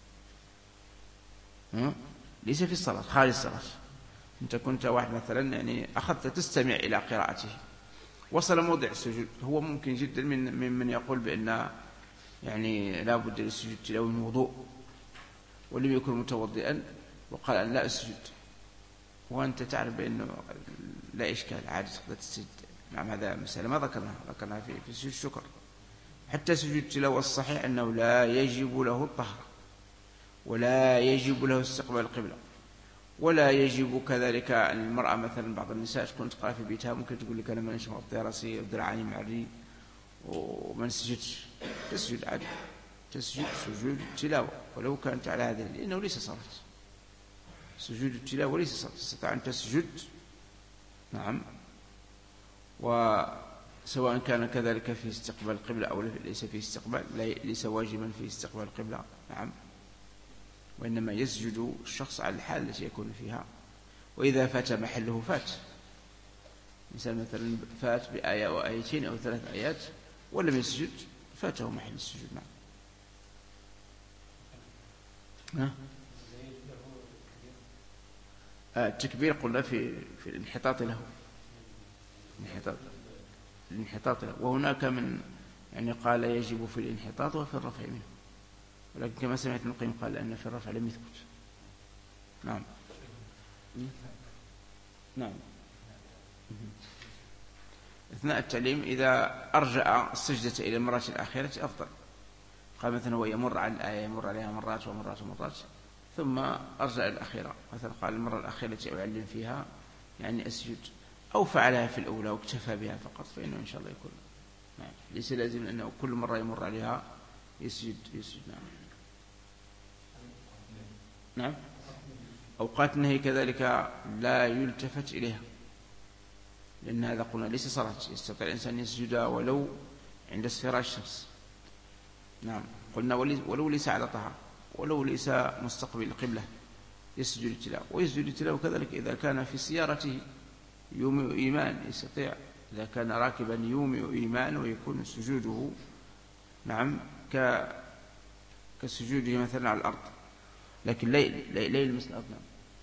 ليس في الصلاة، خارج الصلاة. أنت كنت واحد مثلا يعني أخذت تستمع إلى قراءته، وصل موضع السجود، هو ممكن جدا من من يقول بأن يعني لا بد للسجود تلاوي من وضوء، ولم يكن متوضئا وقال أن لا أسجد، وأنت تعرف بأنه لا إشكال عادي تقدر تسجد نعم. هذا مسألة ما ذكرناها، ذكرناها في في سجود الشكر. حتى سجود التلاوة الصحيح أنه لا يجب له الطهر، ولا يجب له استقبال القبلة، ولا يجب كذلك المرأة مثلا بعض النساء تكون تقرأ في بيتها ممكن تقول لك أنا ما نشمع راسي وذراعاني معري وما نسجدش، تسجد عادي، تسجد سجود التلاوة ولو كانت على هذه، لأنه ليس صلاة. سجود التلاوة ليس صلاة، تستطيع أن تسجد نعم، وسواء كان كذلك في استقبال القبلة أو ليس في استقبال، ليس واجبا في استقبال القبلة نعم، وإنما يسجد الشخص على الحال التي يكون فيها. وإذا فات محله فات، مثلا مثلا فات بآية أو آيتين أو ثلاث آيات ولم يسجد، فاته محل السجود نعم. التكبير قلنا في في الانحطاط له، الانحطاط الانحطاط له، وهناك من يعني قال يجب في الانحطاط وفي الرفع منه ولكن كما سمعت ابن القيم قال أن في الرفع لم يثبت. نعم نعم. أثناء التعليم إذا أرجع السجدة إلى المرة الأخيرة أفضل. قال مثلا هو يمر على الآية يمر عليها مرات ومرات ومرات ثم أرجع الأخيرة، مثلا قال المرة الأخيرة التي أعلم فيها يعني أسجد، أو فعلها في الأولى واكتفى بها فقط، فإنه إن شاء الله يكون نعم. ليس لازم أنه كل مرة يمر عليها يسجد يسجد. نعم نعم. أوقات النهي كذلك لا يلتفت إليها، لأن هذا قلنا ليس صلاة، يستطيع الإنسان يسجد ولو عند اصفرار الشمس. نعم قلنا ولو ليس على طهارة، ولو ليس مستقبل القبلة يسجد التلاوة، ويسجد التلاوة كذلك إذا كان في سيارته يومئ إيمان يستطيع، إذا كان راكبا يومئ إيمان ويكون سجوده نعم ك كسجوده مثلا على الأرض، لكن ليل ليل مثل الأرض.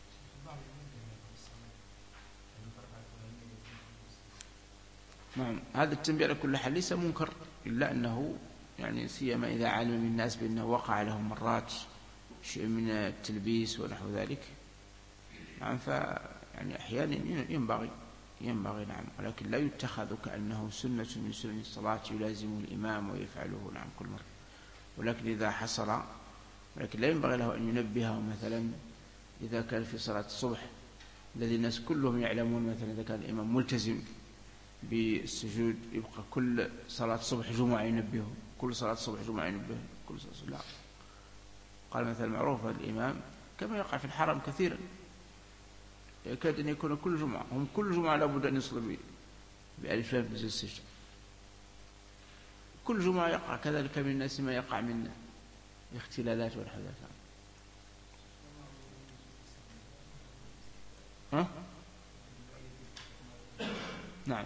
نعم هذا التنبيه على كل حال ليس منكر، إلا أنه يعني سيما إذا علم من الناس بأنه وقع لهم مرات شيء من التلبيس ونحو ذلك. نعم فيعني أحيانا ينبغي ينبغي نعم، ولكن لا يتخذ كأنه سنة من سنن الصلاة يلازم الإمام ويفعله نعم كل مرة. ولكن إذا حصل، ولكن لا ينبغي له أن ينبهه مثلا إذا كان في صلاة الصبح الذي الناس كلهم يعلمون، مثلا إذا كان الإمام ملتزم بالسجود يبقى كل صلاة صبح جمعة ينبهه، كل صلاة صبح جمعة ينبهه، كل صلاة صبح. لا، قال مثلا معروف الإمام كما يقع في الحرم كثيرا، يكاد أن يكون كل جمعة هم كل جمعة لابد أن يصلوا بألف لام في السجد، كل جمعة يقع كذلك من الناس ما يقع من اختلالات والحدثات. ها؟ نعم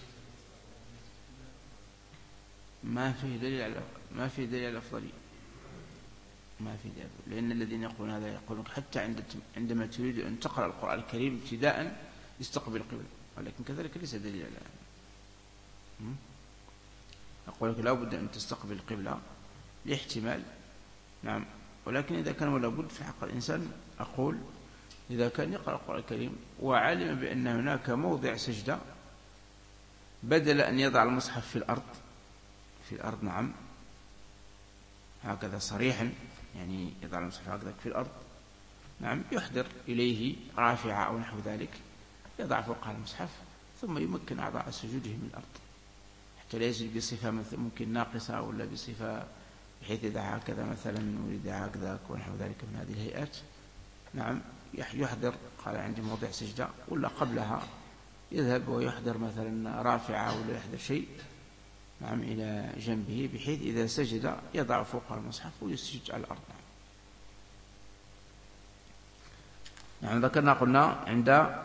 ما في دليل على ما في دليل على الأفضلية، ما في دليل، لأن الذين يقولون هذا يقولون حتى عند عندما تريد أن تقرأ القرآن الكريم ابتداء استقبل القبلة، ولكن كذلك ليس دليل على هذا. أقول لك لا بد أن تستقبل القبلة لاحتمال نعم، ولكن إذا كان ولا بد في حق الإنسان أقول إذا كان يقرأ القرآن الكريم وعلم بأن هناك موضع سجدة، بدل أن يضع المصحف في الأرض في الأرض نعم هكذا صريحا، يعني يضع المصحف هكذا في الأرض نعم، يحضر إليه رافعة أو نحو ذلك يضع فوقها المصحف، ثم يمكن أعضاء سجوده من الأرض حتى لا يسجد بصفة ممكن ناقصة ولا بصفة بحيث إذا هكذا مثلا ورد هكذا ونحو ذلك من هذه الهيئات نعم يحضر، قال عندي موضع سجدة، ولا قبلها يذهب ويحضر مثلا رافعة ولا يحضر شيء نعم إلى جنبه، بحيث إذا سجد يضع فوق المصحف ويسجد على الأرض. نعم ذكرنا قلنا عند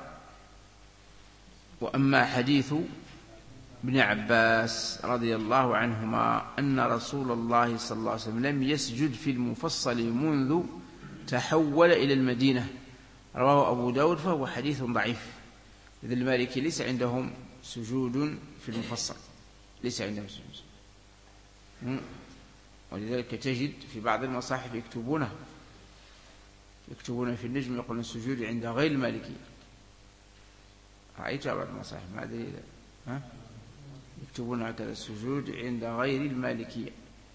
وأما حديث ابن عباس رضي الله عنهما أن رسول الله صلى الله عليه وسلم لم يسجد في المفصل منذ تحول إلى المدينة، رواه أبو داود، فهو حديث ضعيف. إذن المالكي ليس عندهم سجود في المفصل، ليس عندهم سجود، ولذلك تجد في بعض المصاحف يكتبونه يكتبون في النجم يقولون السجود عند غير المالكي. رأيت بعض المصاحف ما أدري ها يكتبون هكذا السجود عند غير المالكية.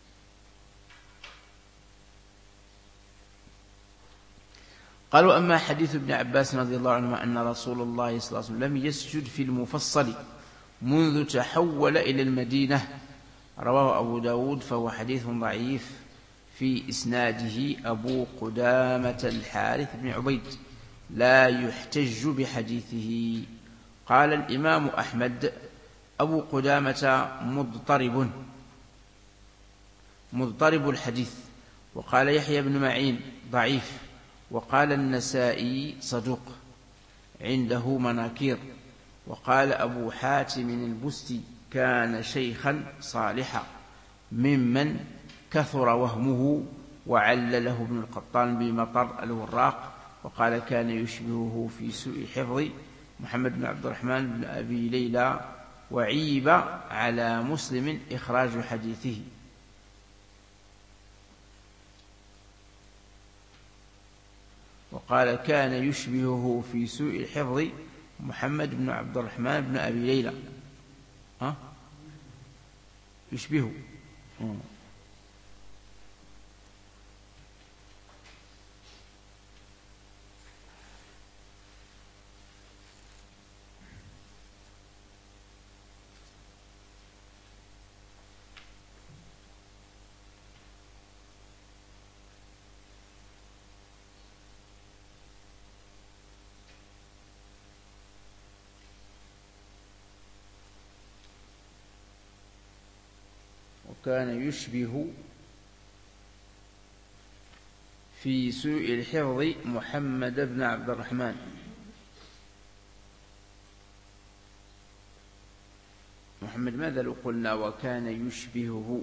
قالوا أما حديث ابن عباس رضي الله عنهما أن رسول الله صلى الله عليه وسلم لم يسجد في المفصل منذ تحول إلى المدينة، رواه أبو داود، فهو حديث ضعيف في إسناده أبو قدامة الحارث بن عبيد لا يحتج بحديثه. قال الإمام أحمد أبو قدامة مضطرب مضطرب الحديث، وقال يحيى بن معين ضعيف، وقال النسائي صدوق عنده مناكير، وقال أبو حاتم البستي كان شيخا صالحا ممن كثر وهمه، وعلله ابن القطان بمطر الوراق، وقال كان يشبهه في سوء حفظ محمد بن عبد الرحمن بن أبي ليلى، وعيب على مسلم إخراج حديثه. وقال كان يشبهه في سوء الحفظ محمد بن عبد الرحمن بن أبي ليلى. ها يشبهه. كان يشبه في سوء الحفظ محمد بن عبد الرحمن. محمد ماذا لو قلنا وكان يشبهه؟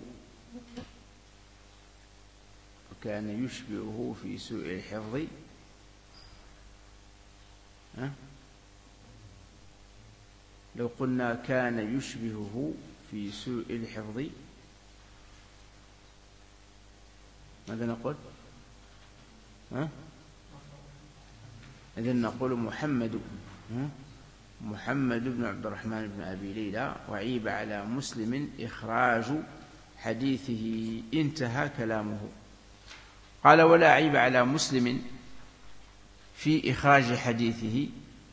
وكان يشبهه في سوء الحفظ. ها؟ لو قلنا كان يشبهه في سوء الحفظ ماذا نقول؟ ها؟ إذن نقول محمد محمد بن عبد الرحمن بن أبي ليلى وعيب على مسلم إخراج حديثه. انتهى كلامه. قال ولا عيب على مسلم في إخراج حديثه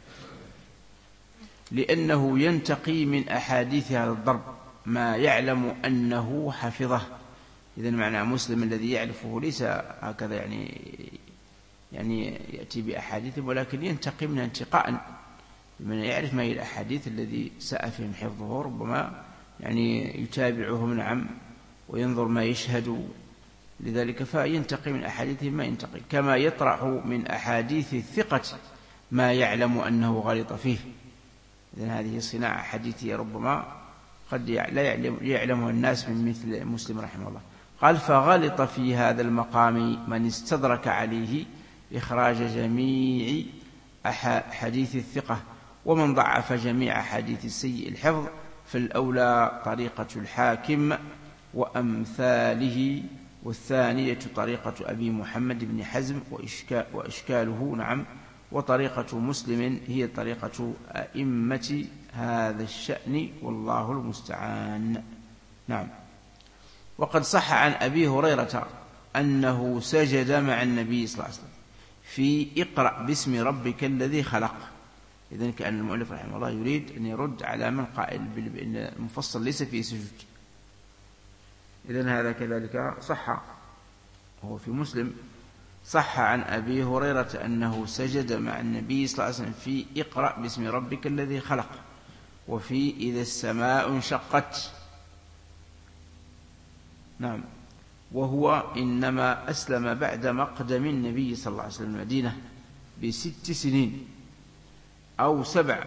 لأنه ينتقي من أحاديث هذا الضرب ما يعلم أنه حفظه. إذن معنى مسلم الذي يعرفه ليس هكذا يعني يعني يأتي بأحاديث، ولكن ينتقي منها انتقاء من يعرف ما هي الأحاديث الذي ساء فيهم حفظه، ربما يعني يتابعهم نعم وينظر ما يشهد، لذلك فينتقي من أحاديثهم ما ينتقي، كما يطرح من أحاديث الثقة ما يعلم أنه غلط فيه. إذن هذه صناعة حديثية ربما قد لا يعلم يعلمها الناس من مثل مسلم رحمه الله. قال فغلط في هذا المقام من استدرك عليه إخراج جميع حديث الثقة، ومن ضعف جميع حديث السيء الحفظ فالأولى طريقة الحاكم وأمثاله، والثانية طريقة أبي محمد بن حزم وإشكاله نعم، وطريقة مسلم هي طريقة أئمة هذا الشأن والله المستعان. نعم. وقد صح عن أبي هريرة أنه سجد مع النبي صلى الله عليه وسلم في اقرأ باسم ربك الذي خلق. إذن كأن المؤلف رحمه الله يريد أن يرد على من قائل بأن المفصل ليس فيه سجود. إذن هذا كذلك صح، هو في مسلم صح عن أبي هريرة أنه سجد مع النبي صلى الله عليه وسلم في اقرأ باسم ربك الذي خلق، وفي إذا السماء انشقت. نعم. وهو إنما أسلم بعد مقدم النبي صلى الله عليه وسلم المدينة بست سنين أو سبع،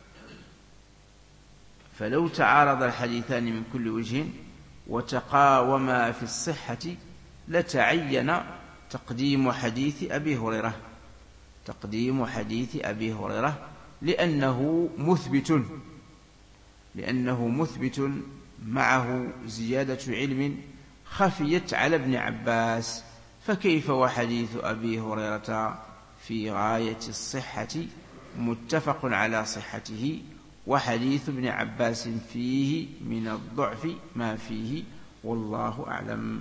فلو تعارض الحديثان من كل وجه وتقاوما في الصحة لتعين تقديم حديث أبي هريرة تقديم حديث أبي هريرة لأنه مثبت لأنه مثبت معه زيادة علم خفيت على ابن عباس، فكيف وحديث أبي هريرة في غاية الصحة متفق على صحته، وحديث ابن عباس فيه من الضعف ما فيه والله أعلم.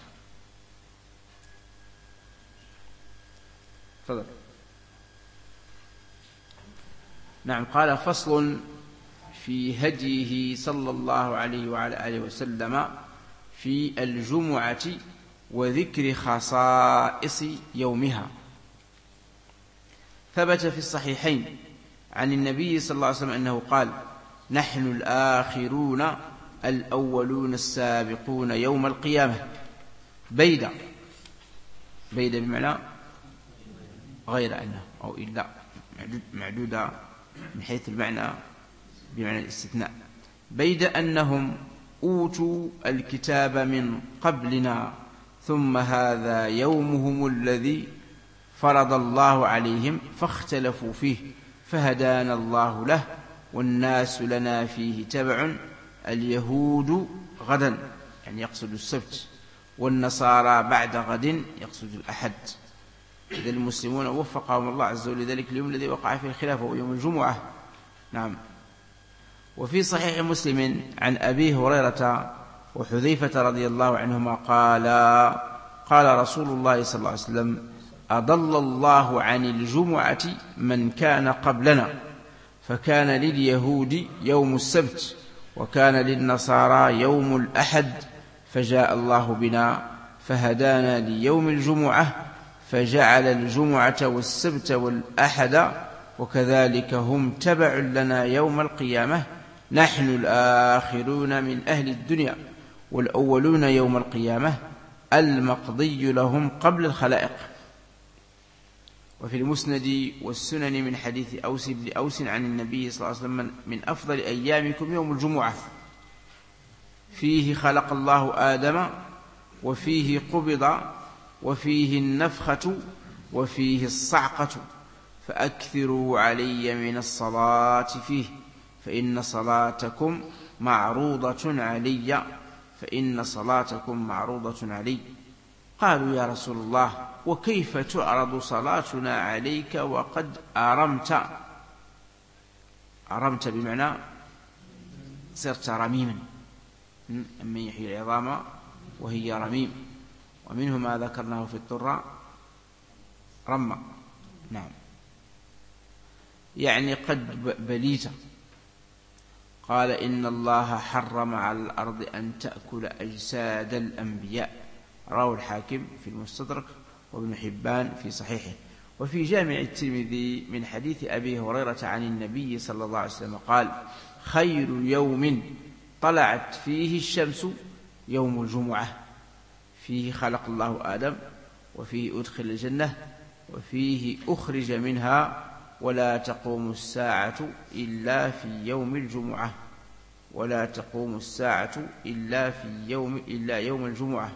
فضل. نعم. قال فصل في هديه صلى الله عليه وعلى آله وسلم في الجمعة وذكر خصائص يومها. ثبت في الصحيحين عن النبي صلى الله عليه وسلم أنه قال نحن الآخرون الأولون السابقون يوم القيامة بيد بيد بمعنى غير أنه أو إلا معدودة من حيث المعنى بمعنى الاستثناء، بيد أنهم أوتوا الكتاب من قبلنا ثم هذا يومهم الذي فرض الله عليهم فاختلفوا فيه فهدانا الله له والناس لنا فيه تبع، اليهود غدا يعني يقصد السبت، والنصارى بعد غد يقصد الأحد. إذا المسلمون وفقهم الله عز وجل لذلك اليوم الذي وقع فيه الخلاف وهو يوم الجمعة. نعم. وفي صحيح مسلم عن أبي هريرة وحذيفة رضي الله عنهما قال قال رسول الله صلى الله عليه وسلم أضل الله عن الجمعة من كان قبلنا فكان لليهود يوم السبت وكان للنصارى يوم الأحد فجاء الله بنا فهدانا ليوم الجمعة فجعل الجمعة والسبت والأحد وكذلك هم تبع لنا يوم القيامة نحن الآخرون من أهل الدنيا والأولون يوم القيامة المقضي لهم قبل الخلائق. وفي المسند والسنن من حديث أوس بن أوس عن النبي صلى الله عليه وسلم من أفضل أيامكم يوم الجمعة فيه خلق الله آدم وفيه قبض وفيه النفخة وفيه الصعقة فأكثروا علي من الصلاة فيه فإن صلاتكم معروضة علي فإن صلاتكم معروضة علي. قالوا يا رسول الله وكيف تعرض صلاتنا عليك وقد أرمت أرمت بمعنى صرت رميما أمن يحيي العظام وهي رميم ومنه ما ذكرناه في الطراء رمى. نعم يعني قد بليت. قال إن الله حرم على الأرض أن تأكل أجساد الأنبياء رواه الحاكم في المستدرك وابن حبان في صحيحه. وفي جامع الترمذي من حديث أبي هريرة عن النبي صلى الله عليه وسلم قال خير يوم طلعت فيه الشمس يوم الجمعة فيه خلق الله آدم وفيه أدخل الجنة وفيه أخرج منها ولا تقوم الساعة إلا في يوم الجمعة ولا تقوم الساعة إلا في يوم إلا يوم الجمعة.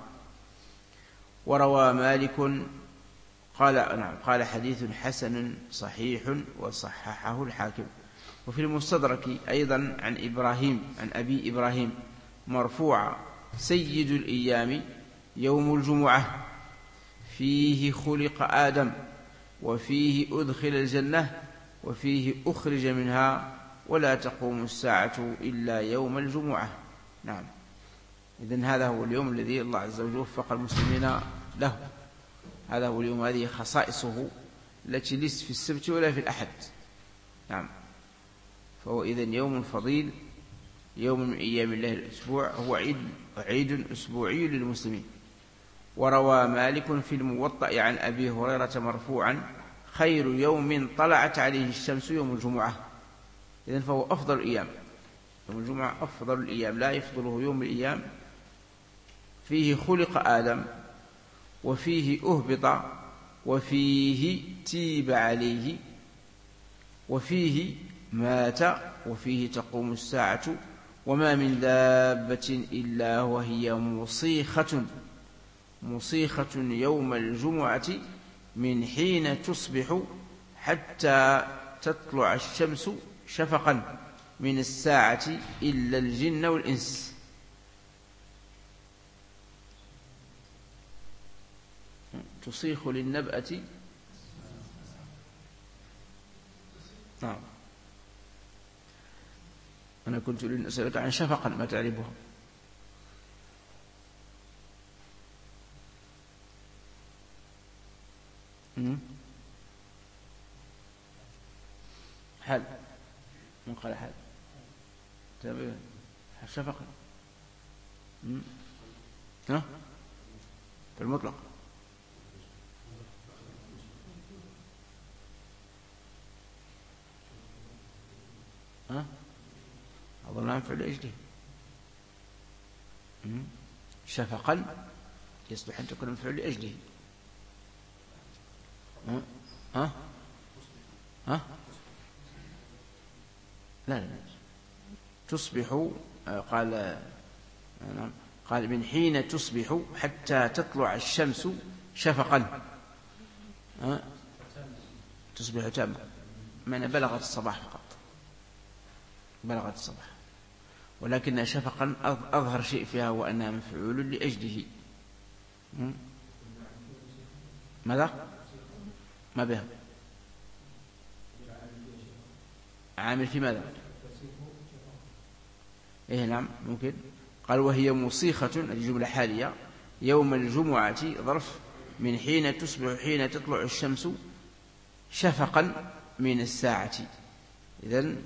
وروى مالك قال نعم قال حديث حسن صحيح وصححه الحاكم. وفي المستدرك أيضا عن إبراهيم عن أبي إبراهيم مرفوعا سيد الأيام يوم الجمعة فيه خلق آدم وفيه أدخل الجنة وفيه أخرج منها ولا تقوم الساعة إلا يوم الجمعة. نعم إذن هذا هو اليوم الذي الله عز وجل وفق المسلمين له. هذا هو اليوم هذه خصائصه التي ليست في السبت ولا في الأحد. نعم فهو إذن يوم فضيل يوم من أيام الله الأسبوع هو عيد عيد أسبوعي للمسلمين. وروى مالك في الموطأ عن أبي هريرة مرفوعا خير يوم طلعت عليه الشمس يوم الجمعة. إذن فهو أفضل الأيام. يوم الجمعة أفضل الأيام لا يفضله يوم الأيام. فيه خلق آدم وفيه أهبط وفيه تيب عليه وفيه مات وفيه تقوم الساعة وما من دابة إلا وهي مصيخة مصيخة يوم الجمعة من حين تصبح حتى تطلع الشمس شفقا من الساعة إلا الجن والإنس. تصيخ للنبأة. نعم أنا كنت أسألك عن شفقا ما تعرفها. حال من قال حال تابعه شفقا ها في المطلق ها أظن أن فعل أجله شفقا يصلح أن تكون من فعل أجله. ها ها ها لا لا تصبح قال قال من حين تصبح حتى تطلع الشمس شفقا. ها تصبح تامة معنى بلغت الصباح فقط بلغت الصباح ولكن شفقا أظهر شيء فيها هو أنها مفعول لأجله. ماذا ما بها عامل في ماذا؟ إيه نعم ممكن. قال وهي مصيخة، الجملة حالية، يوم الجمعة ظرف من حين تصبح حين تطلع الشمس شفقا من الساعة. إذن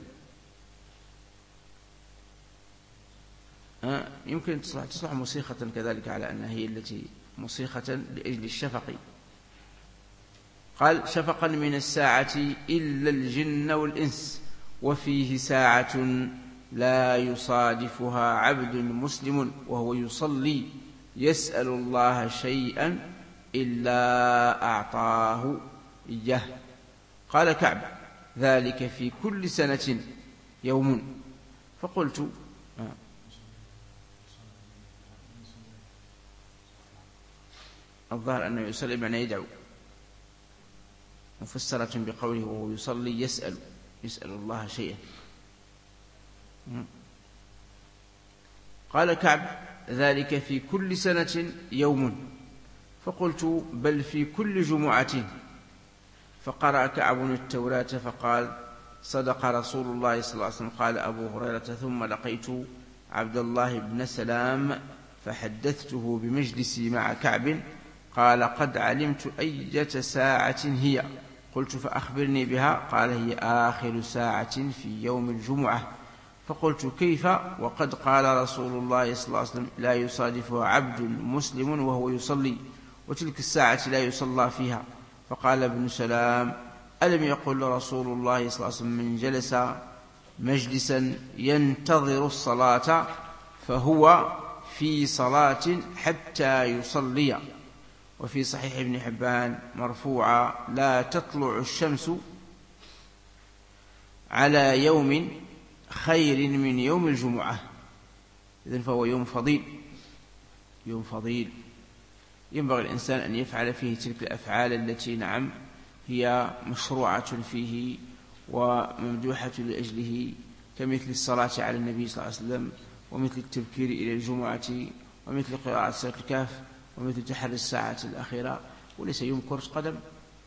يمكن تصلح, تصلح مصيخة كذلك على أنها هي التي مصيخة لأجل الشفق. قال شفقا من الساعة إلا الجن والإنس، وفيه ساعة لا يصادفها عبد مسلم وهو يصلي يسأل الله شيئا إلا أعطاه إياه. قال كعب ذلك في كل سنة يوم. فقلت آه الظاهر أنه يصلي بمعنى يدعو، مفسرة بقوله وهو يصلي يسأل يسأل الله شيئا. قال كعب ذلك في كل سنة يوم. فقلت بل في كل جمعة. فقرأ كعب التوراة فقال صدق رسول الله صلى الله عليه وسلم. قال أبو هريرة ثم لقيت عبد الله بن سلام فحدثته بمجلسي مع كعب. قال قد علمت أية ساعة هي. قلت فأخبرني بها. قال هي آخر ساعة في يوم الجمعة. فقلت كيف وقد قال رسول الله صلى الله عليه وسلم لا يصادفها عبد مسلم وهو يصلي، وتلك الساعة لا يصلى فيها. فقال ابن سلام ألم يقل رسول الله صلى الله عليه وسلم من جلس مجلسا ينتظر الصلاة فهو في صلاة حتى يصلي. وفي صحيح ابن حبان مرفوعا لا تطلع الشمس على يوم خير من يوم الجمعة. إذن فهو يوم فضيل، يوم فضيل ينبغي الإنسان أن يفعل فيه تلك الأفعال التي نعم هي مشروعة فيه وممدوحة لأجله، كمثل الصلاة على النبي صلى الله عليه وسلم، ومثل التبكير إلى الجمعة، ومثل قراءة سورة الكهف، ومثل تحري الساعة الأخيرة. وليس يوم كرة قدم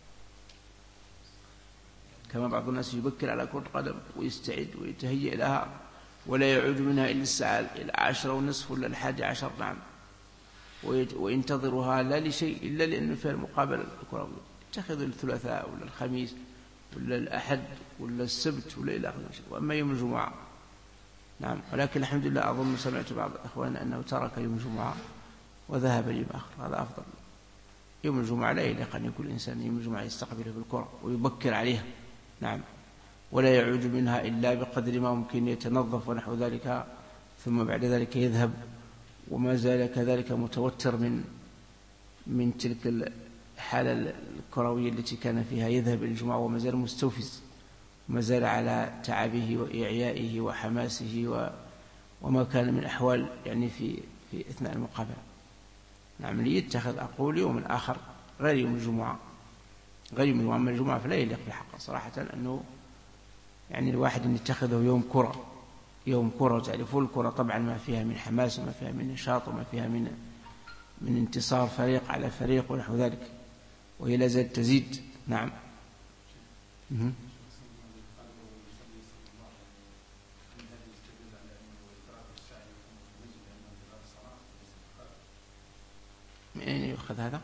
كما بعض الناس يبكر على كرة قدم ويستعد ويتهيئ لها ولا يعود منها إلا الساعة العاشرة والنصف ولا الحادي عشر نعم، وينتظرها لا لشيء إلا لأنه فيها المقابلة الكروية. يتخذ الثلاثاء ولا الخميس ولا الأحد ولا السبت ولا إلى آخره. وأما يوم الجمعة نعم، ولكن الحمد لله أظن سمعت بعض أخواننا أنه ترك يوم الجمعة وذهب ليوم آخر، هذا أفضل. يوم الجمعة لا يليق أن يكون الإنسان يوم الجمعة يستقبله بالكرة ويبكر عليها نعم، ولا يعود منها إلا بقدر ما ممكن يتنظف ونحو ذلك، ثم بعد ذلك يذهب وما زال كذلك متوتر من من تلك الحالة الكروية التي كان فيها، يذهب إلى الجمعة وما زال مستوفز وما زال على تعبه وإعيائه وحماسه وما كان من أحوال يعني في في أثناء المقابلة نعم. ليتخذ أقول يوم آخر غير يوم الجمعة، غير يوم الجمعة. الجمعة فلا يليق بالحق صراحة أنه يعني الواحد أن يتخذه يوم كرة، يوم كرة. تعرفون الكرة طبعا ما فيها من حماس وما فيها من نشاط وما فيها من من انتصار فريق على فريق ونحو ذلك، وهي لا زالت تزيد نعم. من أين يؤخذ هذا؟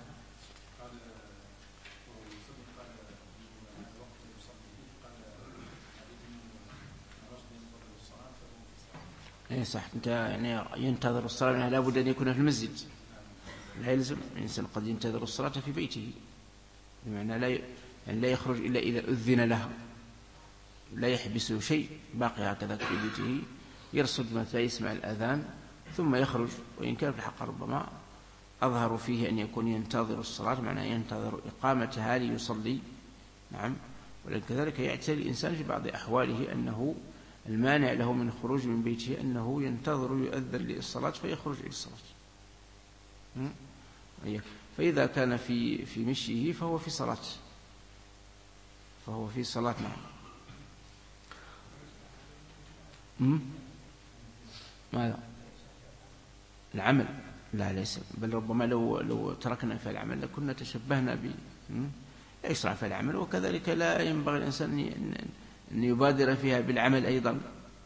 اي صح، انت يعني ينتظر الصلاة يعني لا بد ان يكون في المسجد، لا يلزم الانسان قد ينتظر الصلاة في بيته، بمعنى لا يعني لا يخرج الا اذا اذن له، لا يحبسه شيء، باقي هكذا في بيته يرصد متى يسمع الاذان ثم يخرج. وان كان في الحق ربما اظهر فيه ان يكون ينتظر الصلاة، معناه ينتظر اقامتها ليصلي نعم. ولكن كذلك يعتري الانسان في بعض احواله انه المانع له من خروج من بيته أنه ينتظر يؤذن للصلاة فيخرج إلى الصلاة. فإذا كان في في مشيه فهو في صلاة، فهو في صلاة نعم. ماذا؟ العمل لا ليس، بل ربما لو لو تركنا في العمل لكنا تشبهنا ب لا يشرع فيها العمل، وكذلك لا ينبغي الإنسان أن يبادر فيها بالعمل أيضا،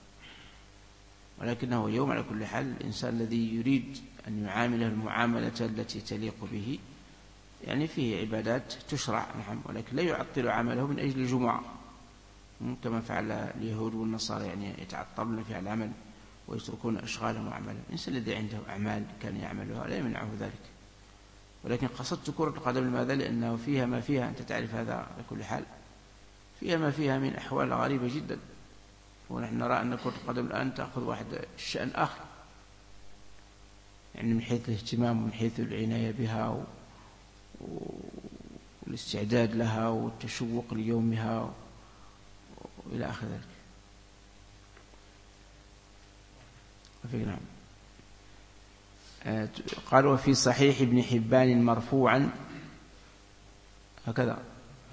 ولكنه يوم على كل حال الإنسان الذي يريد أن يعامله المعاملة التي تليق به يعني فيه عبادات تشرع، نعم، ولكن لا يعطل عمله من أجل الجمعة كما فعل اليهود والنصارى، يعني يتعطلون في العمل ويتركون أشغالهم وأعمالهم. الإنسان الذي عنده أعمال كان يعملها لا يمنعه ذلك، ولكن قصدت كرة القدم لماذا؟ لأنه فيها ما فيها، أنت تعرف هذا على كل حال، فيها ما فيها من أحوال غريبة جدا، ونحن نرى أن كرة القدم الآن تأخذ واحد الشأن آخر، يعني من حيث الاهتمام ومن حيث العناية بها والاستعداد لها والتشوق ليومها وإلى آخر ذلك. نعم. قال وفي صحيح ابن حبان مرفوعا هكذا،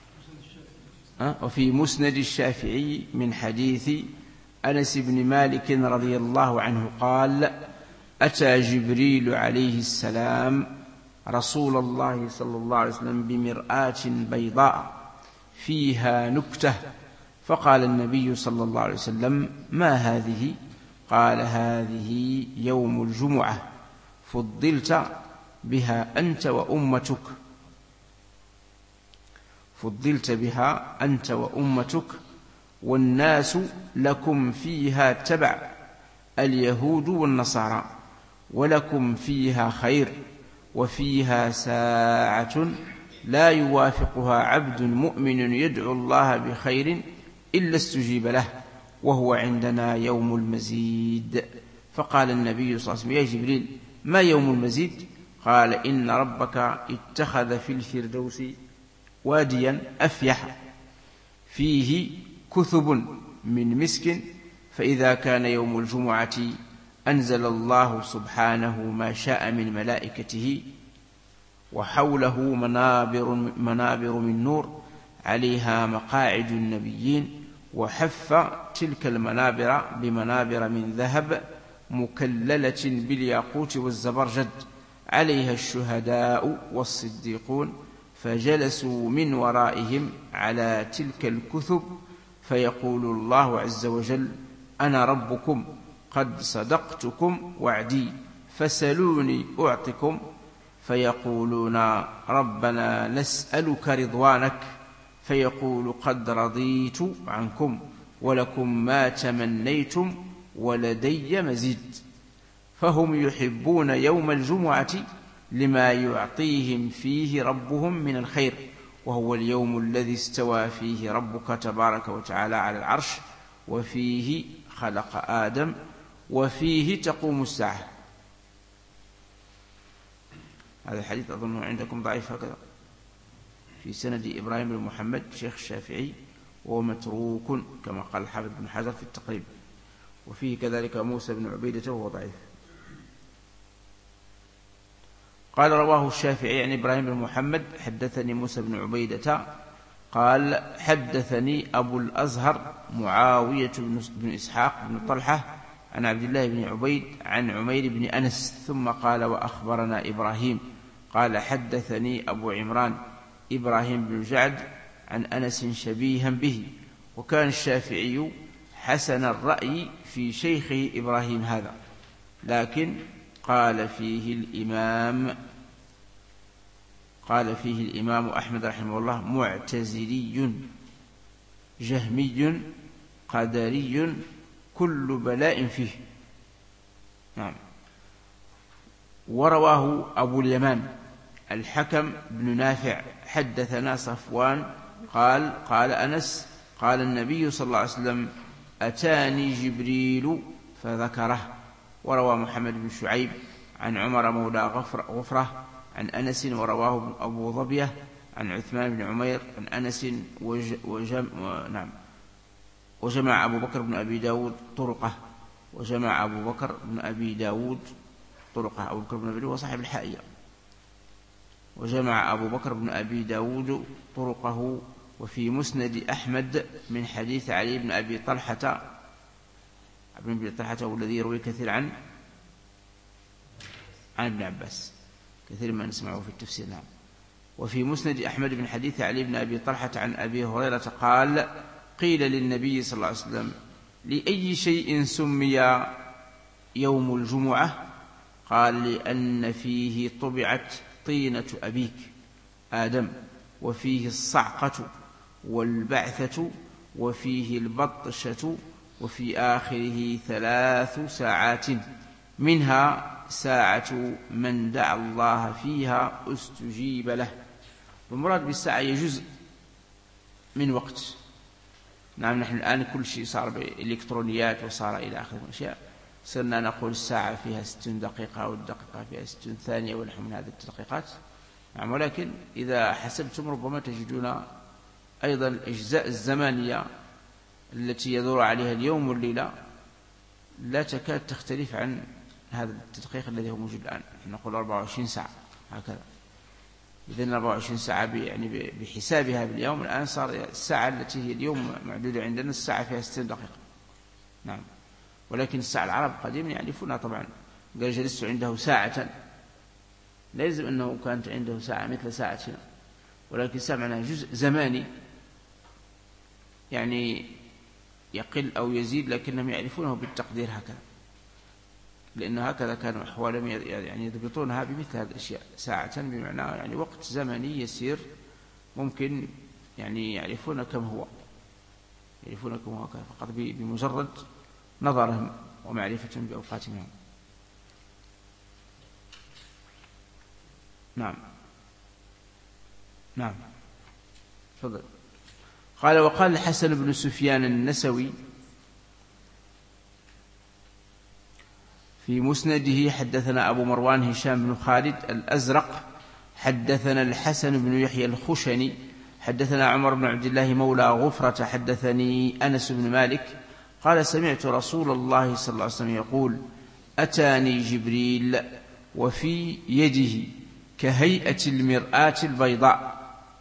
وفي مسند الشافعي من حديث أنس بن مالك رضي الله عنه قال أتى جبريل عليه السلام رسول الله صلى الله عليه وسلم بمرآة بيضاء فيها نكتة، فقال النبي صلى الله عليه وسلم ما هذه؟ قال هذه يوم الجمعة فضلت بها أنت وأمتك فضلت بها أنت وأمتك والناس لكم فيها تبع، اليهود والنصارى، ولكم فيها خير، وفيها ساعة لا يوافقها عبد مؤمن يدعو الله بخير إلا استجيب له، وهو عندنا يوم المزيد. فقال النبي صلى الله عليه وسلم يا جبريل ما يوم المزيد؟ قال إن ربك اتخذ في الفردوس واديا أفيح فيه كثب من مسك، فإذا كان يوم الجمعة أنزل الله سبحانه ما شاء من ملائكته، وحوله منابر, منابر من نور عليها مقاعد النبيين، وحف تلك المنابر بمنابر من ذهب مكللة بالياقوت والزبرجد، عليها الشهداء والصديقون، فجلسوا من ورائهم على تلك الكثب، فيقول الله عز وجل أنا ربكم قد صدقتكم وعدي فسلوني أعطكم، فيقولون ربنا نسألك رضوانك، فيقول قد رضيت عنكم ولكم ما تمنيتم ولدي مزيد. فهم يحبون يوم الجمعة لما يعطيهم فيه ربهم من الخير، وهو اليوم الذي استوى فيه ربك تبارك وتعالى على العرش، وفيه خلق آدم، وفيه تقوم الساعة. هذا الحديث أظنه عندكم ضعيف هكذا، في سند إبراهيم بن محمد شيخ الشافعي، وهو متروك كما قال الحافظ بن حجر في التقريب، وفيه كذلك موسى بن عبيدة وهو ضعيف. قال رواه الشافعي عن إبراهيم بن محمد حدثني موسى بن عبيدة قال حدثني أبو الأزهر معاوية بن إسحاق بن طلحة عن عبد الله بن عبيد عن عمير بن أنس، ثم قال وأخبرنا إبراهيم قال حدثني أبو عمران إبراهيم بن جعد عن أنس شبيها به. وكان الشافعي حسن الرأي في شيخه إبراهيم هذا، لكن قال فيه الإمام قال فيه الإمام أحمد رحمه الله معتزلي جهمي قدري كل بلاء فيه. نعم. ورواه أبو اليمان الحكم بن نافع حدثنا صفوان قال قال أنس قال النبي صلى الله عليه وسلم أتاني جبريل فذكره. وروى محمد بن شعيب عن عمر مولى غفرة عن أنس، ورواه أبو ظبية عن عثمان بن عمير عن أنس وج وجم نعم وجمع أبو بكر بن أبي داود طرقه وجمع أبو بكر بن أبي داود طرقه أبو بكر بن أبي داود وصاحب الحائية وجمع أبو بكر بن أبي داود طرقه. وفي مسند أحمد من حديث علي بن أبي طلحة ابن أبي طلحة والذي يروي كثير عن عن ابن عباس، كثير ما نسمعه في التفسير. نعم. وفي مسند أحمد بن حديث علي بن أبي طلحة عن أبي هريرة قال قيل للنبي صلى الله عليه وسلم لأي شيء سمي يوم الجمعة؟ قال لأن فيه طبعت طينة أبيك آدم، وفيه الصعقة والبعثة، وفيه البطشة، وفي آخره ثلاث ساعات منها ساعة من دعا الله فيها استجيب له. والمراد بالساعة هي جزء من وقت. نعم، نحن الآن كل شيء صار بإلكترونيات وصار إلى آخر الأشياء، صرنا نقول الساعة فيها ستون دقيقة والدقيقة فيها ستون ثانية ونحو من هذه الدقيقات. نعم، ولكن إذا حسبتم ربما تجدون أيضا الأجزاء الزمانية التي يدور عليها اليوم والليلة لا تكاد تختلف عن هذا التدقيق الذي هو موجود الآن. نقول أربعة وعشرين ساعة هكذا. إذن أربعة وعشرين ساعة يعني بحسابها باليوم، الآن صار الساعة التي هي اليوم معدودة عندنا الساعة فيها ستين دقيقة. نعم، ولكن الساعة العرب قديما يعرفونها طبعا. قال جلست عنده ساعة، لا يلزم أنه كانت عنده ساعة مثل ساعتنا، ولكن الساعة معناها جزء زماني يعني يقل أو يزيد، لكنهم يعرفونه بالتقدير هكذا، لأن هكذا كانوا أحوالهم يعني يضبطونها بمثل هذه الأشياء. ساعة بمعنى يعني وقت زمني يسير، ممكن يعني يعرفون كم هو، يعرفون كم هو فقط بمجرد نظرهم ومعرفتهم بأوقاتهم. نعم نعم تفضل. قال وقال الحسن بن سفيان النسوي في مسنده حدثنا أبو مروان هشام بن خالد الأزرق حدثنا الحسن بن يحيى الخشني حدثنا عمر بن عبد الله مولى غفرة حدثني أنس بن مالك قال سمعت رسول الله صلى الله عليه وسلم يقول أتاني جبريل وفي يده كهيئة المرآة البيضاء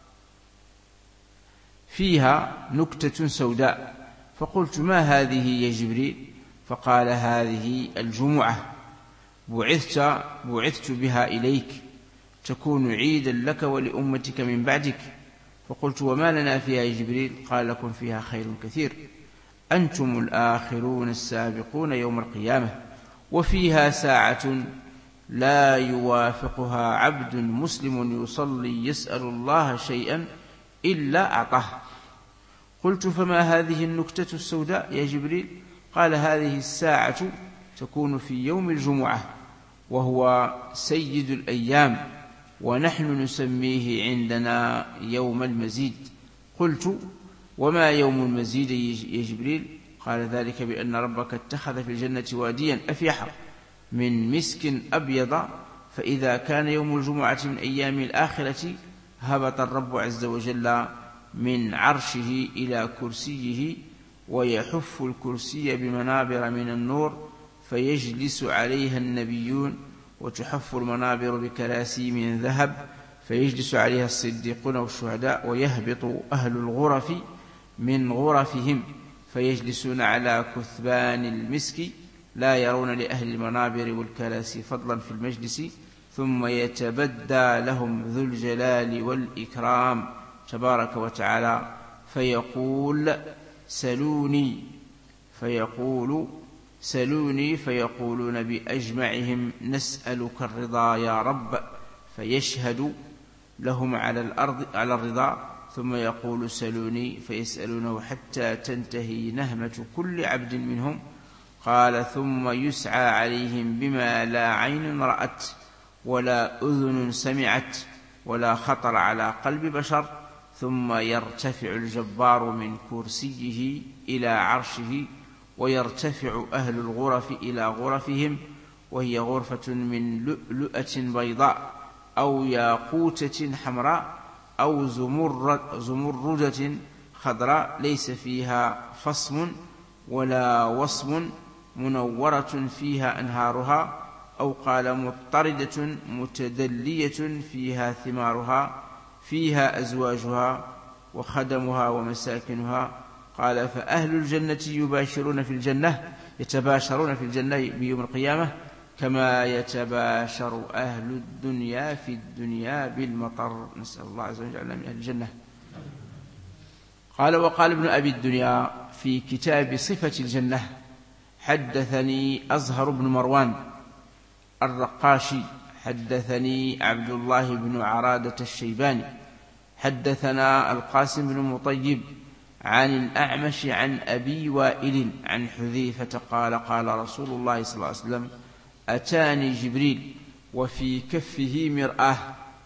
فيها نكتة سوداء، فقلت ما هذه يا جبريل؟ فقال هذه الجمعة بعثت, بعثت بها إليك تكون عيدا لك ولأمتك من بعدك. فقلت وما لنا فيها يا جبريل؟ قال لكم فيها خير كثير، أنتم الآخرون السابقون يوم القيامة، وفيها ساعة لا يوافقها عبد مسلم يصلي يسأل الله شيئا إلا أعطاه. قلت فما هذه النكتة السوداء يا جبريل؟ قال هذه الساعة تكون في يوم الجمعة وهو سيد الأيام، ونحن نسميه عندنا يوم المزيد. قلت وما يوم المزيد يا جبريل؟ قال ذلك بأن ربك اتخذ في الجنة واديا أفيحا من مسك أبيض، فإذا كان يوم الجمعة من أيام الآخرة هبط الرب عز وجل من عرشه إلى كرسيه ويحف الكرسي بمنابر من النور فيجلس عليها النبيون، وتحف المنابر بكراسي من ذهب فيجلس عليها الصديقون والشهداء، ويهبط أهل الغرف من غرفهم فيجلسون على كثبان المسك لا يرون لأهل المنابر والكراسي فضلا في المجلس، ثم يتبدى لهم ذو الجلال والإكرام تبارك وتعالى فيقول سلوني فيقول سلوني فيقولون بأجمعهم نسألك الرضا يا رب، فيشهد لهم على الأرض على الرضا، ثم يقول سلوني فيسألونه حتى تنتهي نهمة كل عبد منهم. قال ثم يسعى عليهم بما لا عين رأت ولا أذن سمعت ولا خطر على قلب بشر، ثم يرتفع الجبار من كرسيه إلى عرشه، ويرتفع أهل الغرف إلى غرفهم، وهي غرفة من لؤلؤة بيضاء أو ياقوتة حمراء أو زمردة خضراء ليس فيها فصم ولا وصم، منورة فيها أنهارها، أو قال مضطردة متدلية فيها ثمارها، فيها أزواجها وخدمها ومساكنها. قال فأهل الجنة يباشرون في الجنة يتباشرون في الجنة بيوم القيامة كما يتباشر أهل الدنيا في الدنيا بالمطر. نسأل الله عز وجل من أهل الجنة. قال: وقال ابن أبي الدنيا في كتاب صفة الجنة: حدثني أزهر بن مروان الرقاشي حدثني عبد الله بن عرادة الشيباني حدثنا القاسم بن مطيب عن الأعمش عن أبي وائل عن حذيفة قال: قال رسول الله صلى الله عليه وسلم: أتاني جبريل وفي كفه مرآة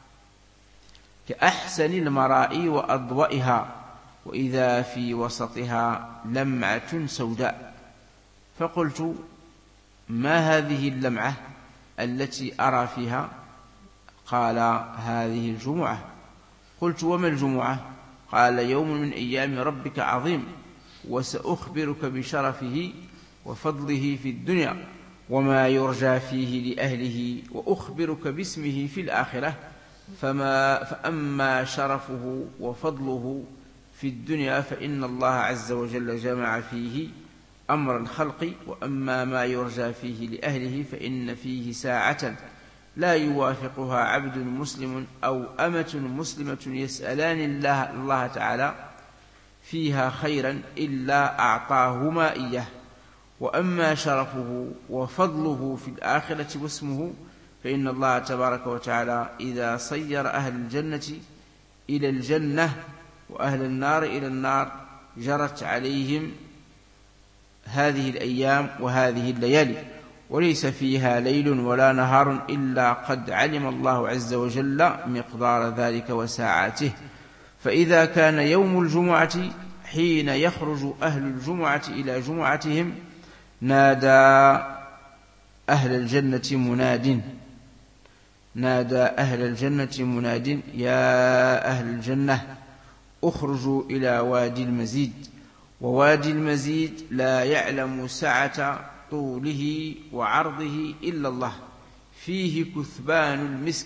كأحسن المراء وأضوئها، وإذا في وسطها لمعة سوداء. فقلت: ما هذه اللمعة التي أرى فيها؟ قال: هذه الجمعة. قلت: وما الجمعة؟ قال: يوم من أيام ربك عظيم، وسأخبرك بشرفه وفضله في الدنيا وما يرجى فيه لأهله، وأخبرك باسمه في الآخرة. فما فأما شرفه وفضله في الدنيا فإن الله عز وجل جمع فيه أمر الخلق، وأما ما يرجى فيه لأهله فإن فيه ساعة لا يوافقها عبد مسلم أو أمة مسلمة يسألان الله, الله تعالى فيها خيرا إلا أعطاهما إياه. وأما شرفه وفضله في الآخرة واسمه فإن الله تبارك وتعالى إذا صير أهل الجنة إلى الجنة وأهل النار إلى النار جرت عليهم هذه الأيام وهذه الليالي، وليس فيها ليل ولا نهار إلا قد علم الله عز وجل مقدار ذلك وساعاته. فإذا كان يوم الجمعة حين يخرج أهل الجمعة إلى جمعتهم نادى أهل الجنة مناد نادى أهل الجنة مناد: يا أهل الجنة اخرجوا إلى وادي المزيد. ووادي المزيد لا يعلم سعة طوله وعرضه إلا الله، فيه كثبان المسك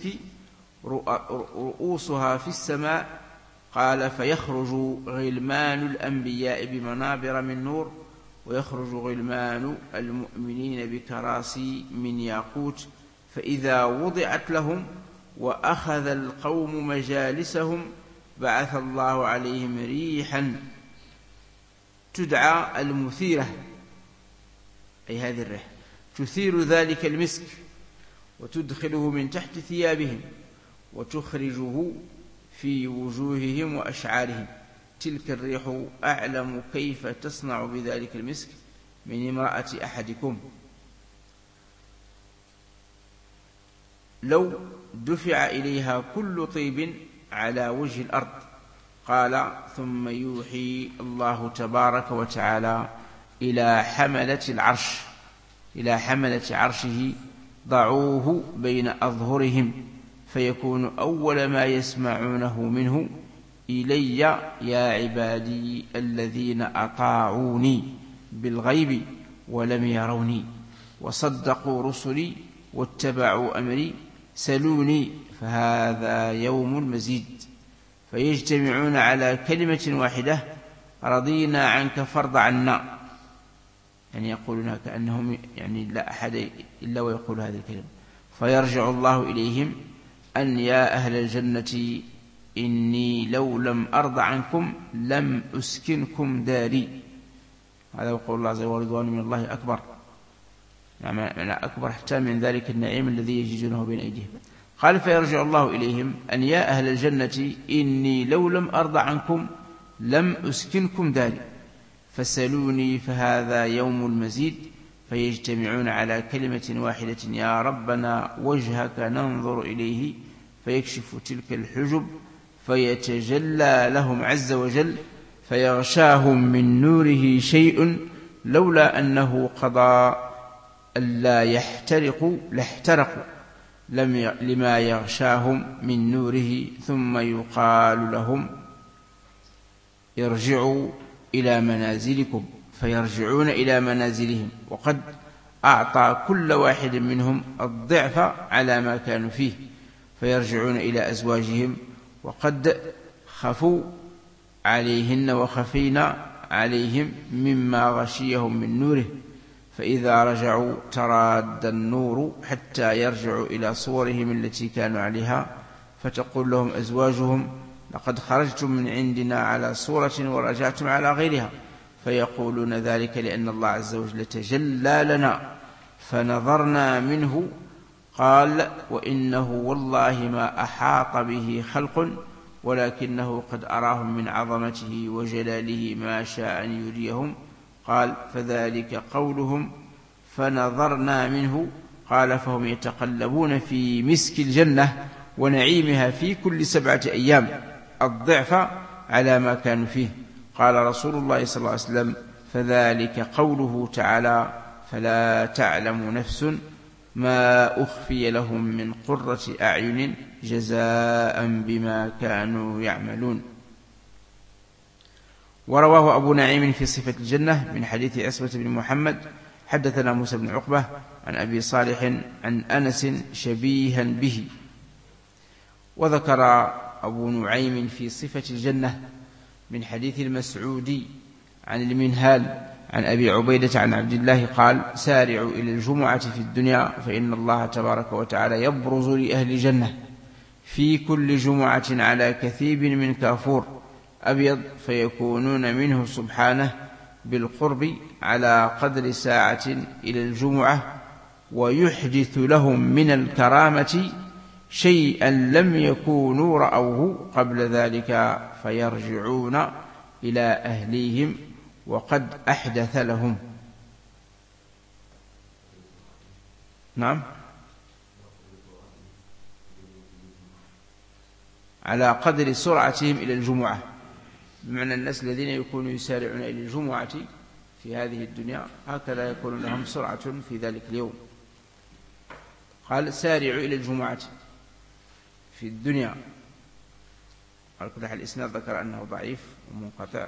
رؤوسها في السماء. قال: فيخرج غلمان الأنبياء بمنابر من نور، ويخرج غلمان المؤمنين بكراسي من ياقوت، فإذا وضعت لهم وأخذ القوم مجالسهم بعث الله عليهم ريحا تدعى المثيرة، أي هذه الريح تثير ذلك المسك وتدخله من تحت ثيابهم وتخرجه في وجوههم وأشعارهم. تلك الريح أعلم كيف تصنع بذلك المسك من امرأة أحدكم لو دفع إليها كل طيب على وجه الأرض. قال: ثم يوحي الله تبارك وتعالى إلى حملة العرش إلى حملة عرشه: ضعوه بين أظهرهم، فيكون أول ما يسمعونه منه: إلي يا عبادي الذين أطاعوني بالغيب ولم يروني وصدقوا رسلي واتبعوا أمري، سلوني فهذا يوم المزيد. فيجتمعون على كلمة واحدة: رضينا عنك فارض عنا. يعني يقولون كأنهم يعني لا أحد إلا ويقول هذه الكلمة. فيرجع الله إليهم: أن يا أهل الجنة إني لو لم أرض عنكم لم أسكنكم داري. هذا هو قول الله عز وجل: ورضوان من الله أكبر، يعني أكبر حتى من ذلك النعيم الذي يجدونه بين أيديهم. قال: فيرجع الله إليهم: أن يا أهل الجنة إني لو لم أرض عنكم لم أسكنكم داري، فسلوني فهذا يوم المزيد. فيجتمعون على كلمة واحدة: يا ربنا وجهك ننظر إليه. فيكشف تلك الحجب فيتجلى لهم عز وجل، فيغشاهم من نوره شيء لولا أنه قضى ألا يحترقوا لاحترقوا لما يغشاهم من نوره. ثم يقال لهم: ارجعوا إلى منازلكم. فيرجعون إلى منازلهم وقد أعطى كل واحد منهم الضعف على ما كانوا فيه. فيرجعون إلى أزواجهم وقد خفوا عليهن وخفينا عليهم مما غشيهم من نوره. فإذا رجعوا تراد النور حتى يرجعوا إلى صورهم التي كانوا عليها، فتقول لهم أزواجهم: لقد خرجتم من عندنا على صورة ورجعتم على غيرها، فيقولون ذلك لأن الله عز وجل تجلى لنا فنظرنا منه. قال: وإنه والله ما أحاط به خلق، ولكنه قد أراهم من عظمته وجلاله ما شاء أن يريهم. قال: فذلك قولهم فنظرنا منه. قال: فهم يتقلبون في مسك الجنة ونعيمها في كل سبعة أيام الضعف على ما كانوا فيه. قال رسول الله صلى الله عليه وسلم: فذلك قوله تعالى: فلا تعلم نفس ما أخفي لهم من قرة أعين جزاء بما كانوا يعملون. ورواه أبو نعيم في صفة الجنة من حديث عصبة بن محمد: حدثنا موسى بن عقبة عن أبي صالح عن أنس شبيها به. وذكر أبو نعيم في صفة الجنة من حديث المسعودي عن المنهال عن أبي عبيدة عن عبد الله قال: سارعوا إلى الجمعة في الدنيا فإن الله تبارك وتعالى يبرز لأهل الجنة في كل جمعة على كثيب من كافور أبيض، فيكونون منه سبحانه بالقرب على قدر ساعة إلى الجمعة، ويحدث لهم من الكرامة شيئا لم يكونوا رأوه قبل ذلك، فيرجعون إلى أهليهم وقد أحدث لهم. نعم، على قدر سرعتهم إلى الجمعة، بمعنى الناس الذين يكونوا يسارعون إلى الجمعة في هذه الدنيا هكذا يكون لهم سرعة في ذلك اليوم. قال: سارعوا إلى الجمعة في الدنيا. على كل حال الإسناد ذكر أنه ضعيف ومنقطع.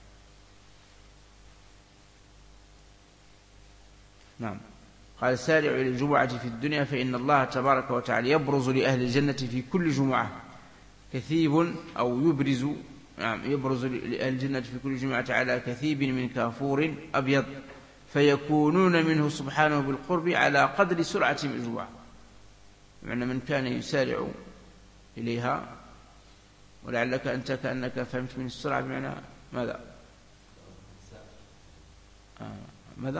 نعم، قال: سارعوا إلى الجمعة في الدنيا فإن الله تبارك وتعالى يبرز لأهل الجنة في كل جمعة كثيب أو يبرز نعم يبرز لأهل الجنة في كل جمعة على كثيب من كافور أبيض، فيكونون منه سبحانه بالقرب على قدر سرعة الجمعة. معنى من كان يسارع إليها، ولعلك أنت كأنك فهمت من السرعة بمعنى ماذا؟ آه ماذا؟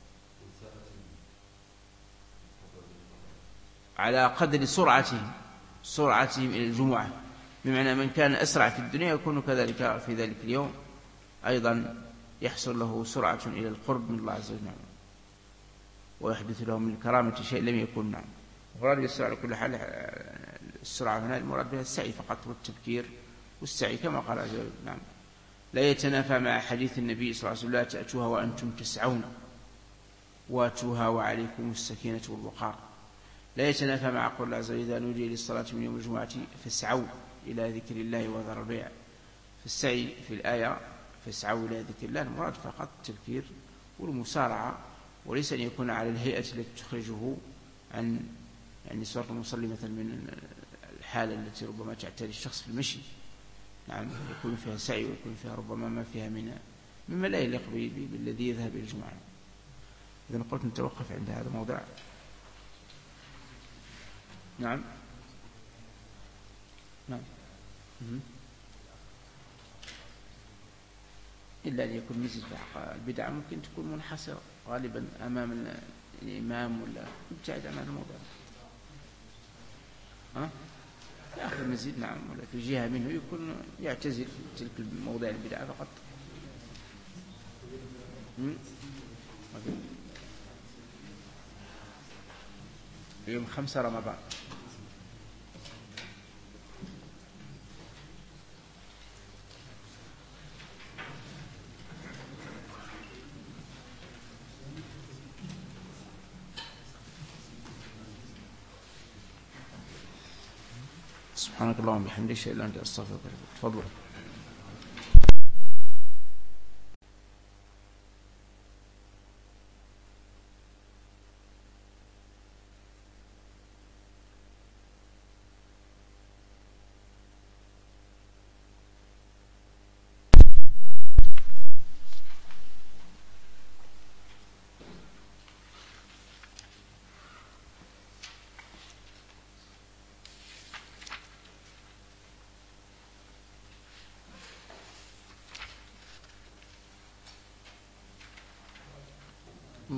على قدر سرعتهم سرعتهم إلى الجمعة، بمعنى من كان أسرع في الدنيا يكون كذلك في ذلك اليوم أيضا يحصل له سرعة إلى القرب من الله عز وجل، ويحدث له من الكرامة شيء لم يكن. نعم، المراد بالسرعة على كل حال السرعة هنا المراد بها السعي فقط والتبكير والسعي كما قال عز وجل. نعم، لا يتنافى مع حديث النبي صلى الله عليه وسلم: لا تأتوها وأنتم تسعون واتوها وعليكم السكينة والوقار. لا يتنافى مع قول الله عز وجل: إذا نودي للصلاة من يوم الجمعة فاسعوا إلى ذكر الله وذروا البيع. فالسعي في الآية فاسعوا إلى ذكر الله المراد فقط التذكير والمسارعة، وليس أن يكون على الهيئة التي تخرجه عن يعني صورة المصلي مثلا من الحالة التي ربما تعتري الشخص في المشي. نعم، يكون فيها سعي ويكون فيها ربما ما فيها من مما لا يليق بالذي يذهب إلى الجمعة. إذن قلت نتوقف عند هذا الموضوع. نعم نعم إلا أن يكون مثل البدعة ممكن تكون منحصرة غالبا أمام الإمام ولا ابتعد عن هذا الموضوع. ها يأخذ المزيد نعم، ولا في جهة منه يكون يعتزل تلك الموضع البدعة فقط. يوم خمسة رمضان. سبحانك اللهم وبحمدك أشهد أن لا إله إلا أنت أستغفرك وأتوب إليك. تفضل.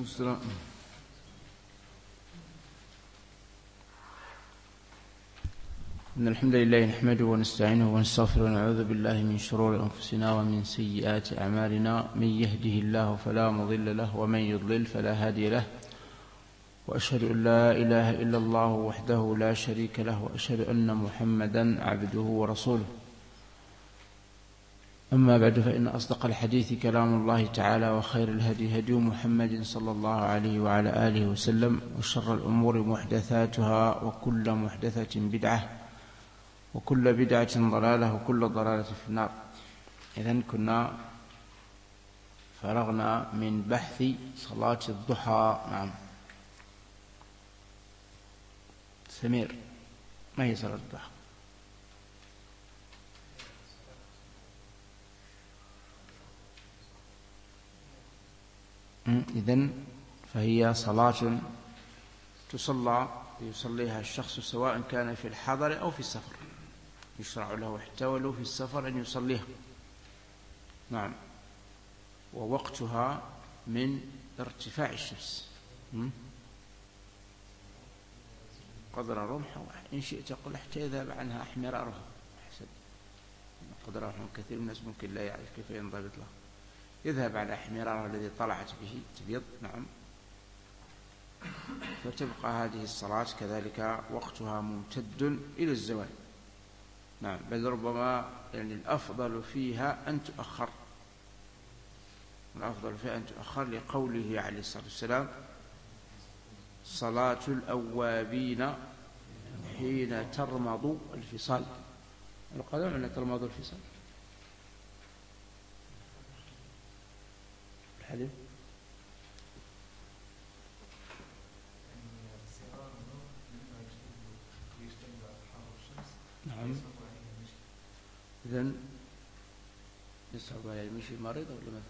السلام. إن الحمد لله نحمده ونستعينه ونستغفره ونعوذ بالله من شرور أنفسنا ومن سيئات أعمالنا. من يهده الله فلا مضل له ومن يضلل فلا هادي له، وأشهد أن لا إله إلا الله وحده لا شريك له، وأشهد أن محمدا عبده ورسوله. أما بعد، فإن أصدق الحديث كلام الله تعالى، وخير الهدي هدي محمد صلى الله عليه وعلى آله وسلم، وشر الأمور محدثاتها، وكل محدثة بدعة، وكل بدعة ضلالة، وكل ضلالة في النار. إذن كنا فرغنا من بحث صلاة الضحى. نعم سمير، ما هي صلاة الضحى؟ إذن فهي صلاة تصلى يصليها الشخص سواء كان في الحضر أو في السفر، يشرع له حتى ولو في السفر أن يصليها. نعم. ووقتها من ارتفاع الشمس قدر رمح، إن شئت قل حتى يذهب عنها احمرارها. حسب قدر رمح، كثير من الناس ممكن لا يعرف كيف ينضبط له. يذهب على احمرارها الذي طلعت به تبيض. نعم. فتبقى هذه الصلاة كذلك وقتها ممتد إلى الزوال. نعم. بل ربما يعني الأفضل فيها أن تؤخر، الأفضل فيها أن تؤخر لقوله عليه الصلاة والسلام: صلاة الأوابين حين ترمض الفصال. القدم أن ترمض الفصال الحديث. نعم. إذن يصعب على المشي مريض ولا ماذا؟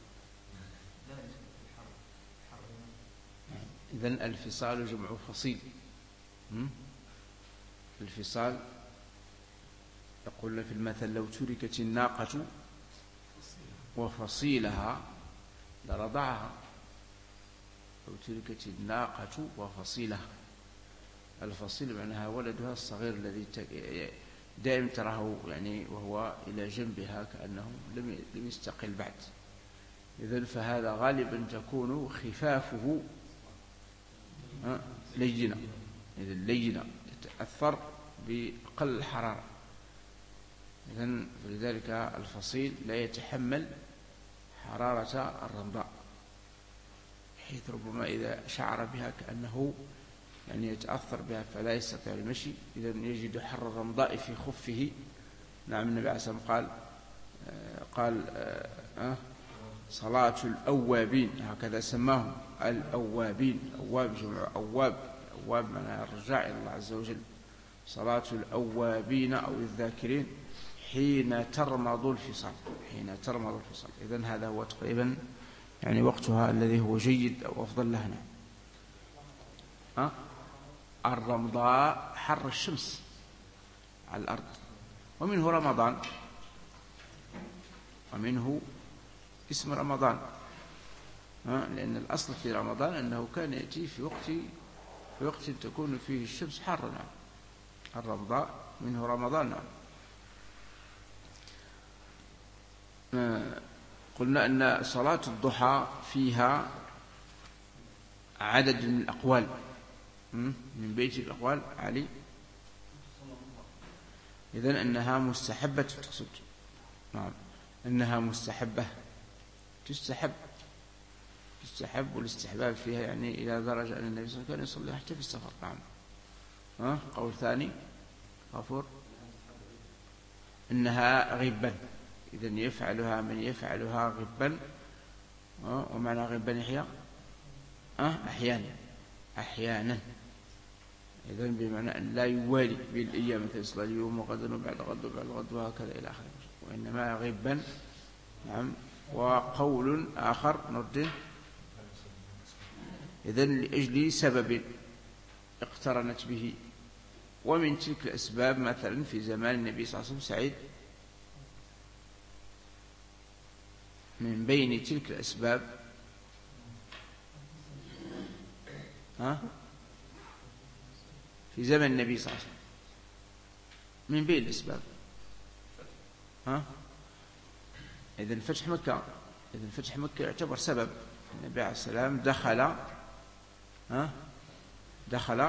إذن الفصال جمع فصيل. الفصال يقول في المثل: لو تركت الناقة وفصيلها لرضعها. لو تركت الناقة وفصيلها، الفصيل معناها ولدها الصغير الذي دائما تراه يعني وهو إلى جنبها كأنه لم يستقل بعد. إذن فهذا غالبا تكون خفافه لينة، إذن لينة تتأثر بأقل الحرارة. إذن فلذلك الفصيل لا يتحمل حرارة الرمضاء، حيث ربما إذا شعر بها كأنه يعني يتأثر بها فلا يستطيع المشي. إذن يجد حر الرمضاء في خفه. نعم. النبي عليه الصلاة والسلام قال قال آه صلاة الأوابين، هكذا سماهم الأوابين. أواب جمع أواب، أواب معناها الرجاع إلى الله عز وجل. صلاة الأوابين أو الذاكرين حين ترمض الفصال، حين ترمض الفصال. إذن هذا هو تقريبا يعني وقتها الذي هو جيد أو أفضل لهنا. أه؟ الرمضاء حر الشمس على الأرض، ومنه رمضان، ومنه اسم رمضان. أه؟ لأن الأصل في رمضان أنه كان يأتي في وقت في وقت تكون فيه الشمس حارة. نعم. الرمضاء منه رمضان. نعم. أه قلنا أن صلاة الضحى فيها عدد من الأقوال. من بيت الأقوال علي. إذن أنها مستحبة تقصد. نعم. أنها مستحبة، تستحب تستحب والاستحباب فيها يعني إلى درجة أن النبي صلى الله عليه وسلم كان يصلي حتى في السفر. نعم. ها قول ثاني غفور إنها غبا. إذن يفعلها من يفعلها غبا. ومعنى غبا يحيى أحيانا أحيانا. إذن بمعنى أن لا يوالي بالأيام، مثل صلاة اليوم وغدا وبعد غد وبعد غد وهكذا إلى آخره، وإنما غبا. نعم. وقول آخر نرده. إذن لأجل سبب اقترنت به، ومن تلك الأسباب مثلا في زمان النبي صلى الله عليه وسلم سعيد. من بين تلك الأسباب ها في زمن النبي صلى الله عليه وسلم من بين الأسباب. ها إذن فتح مكة إذن فتح مكة يعتبر سبب. النبي عليه السلام دخل ها دخل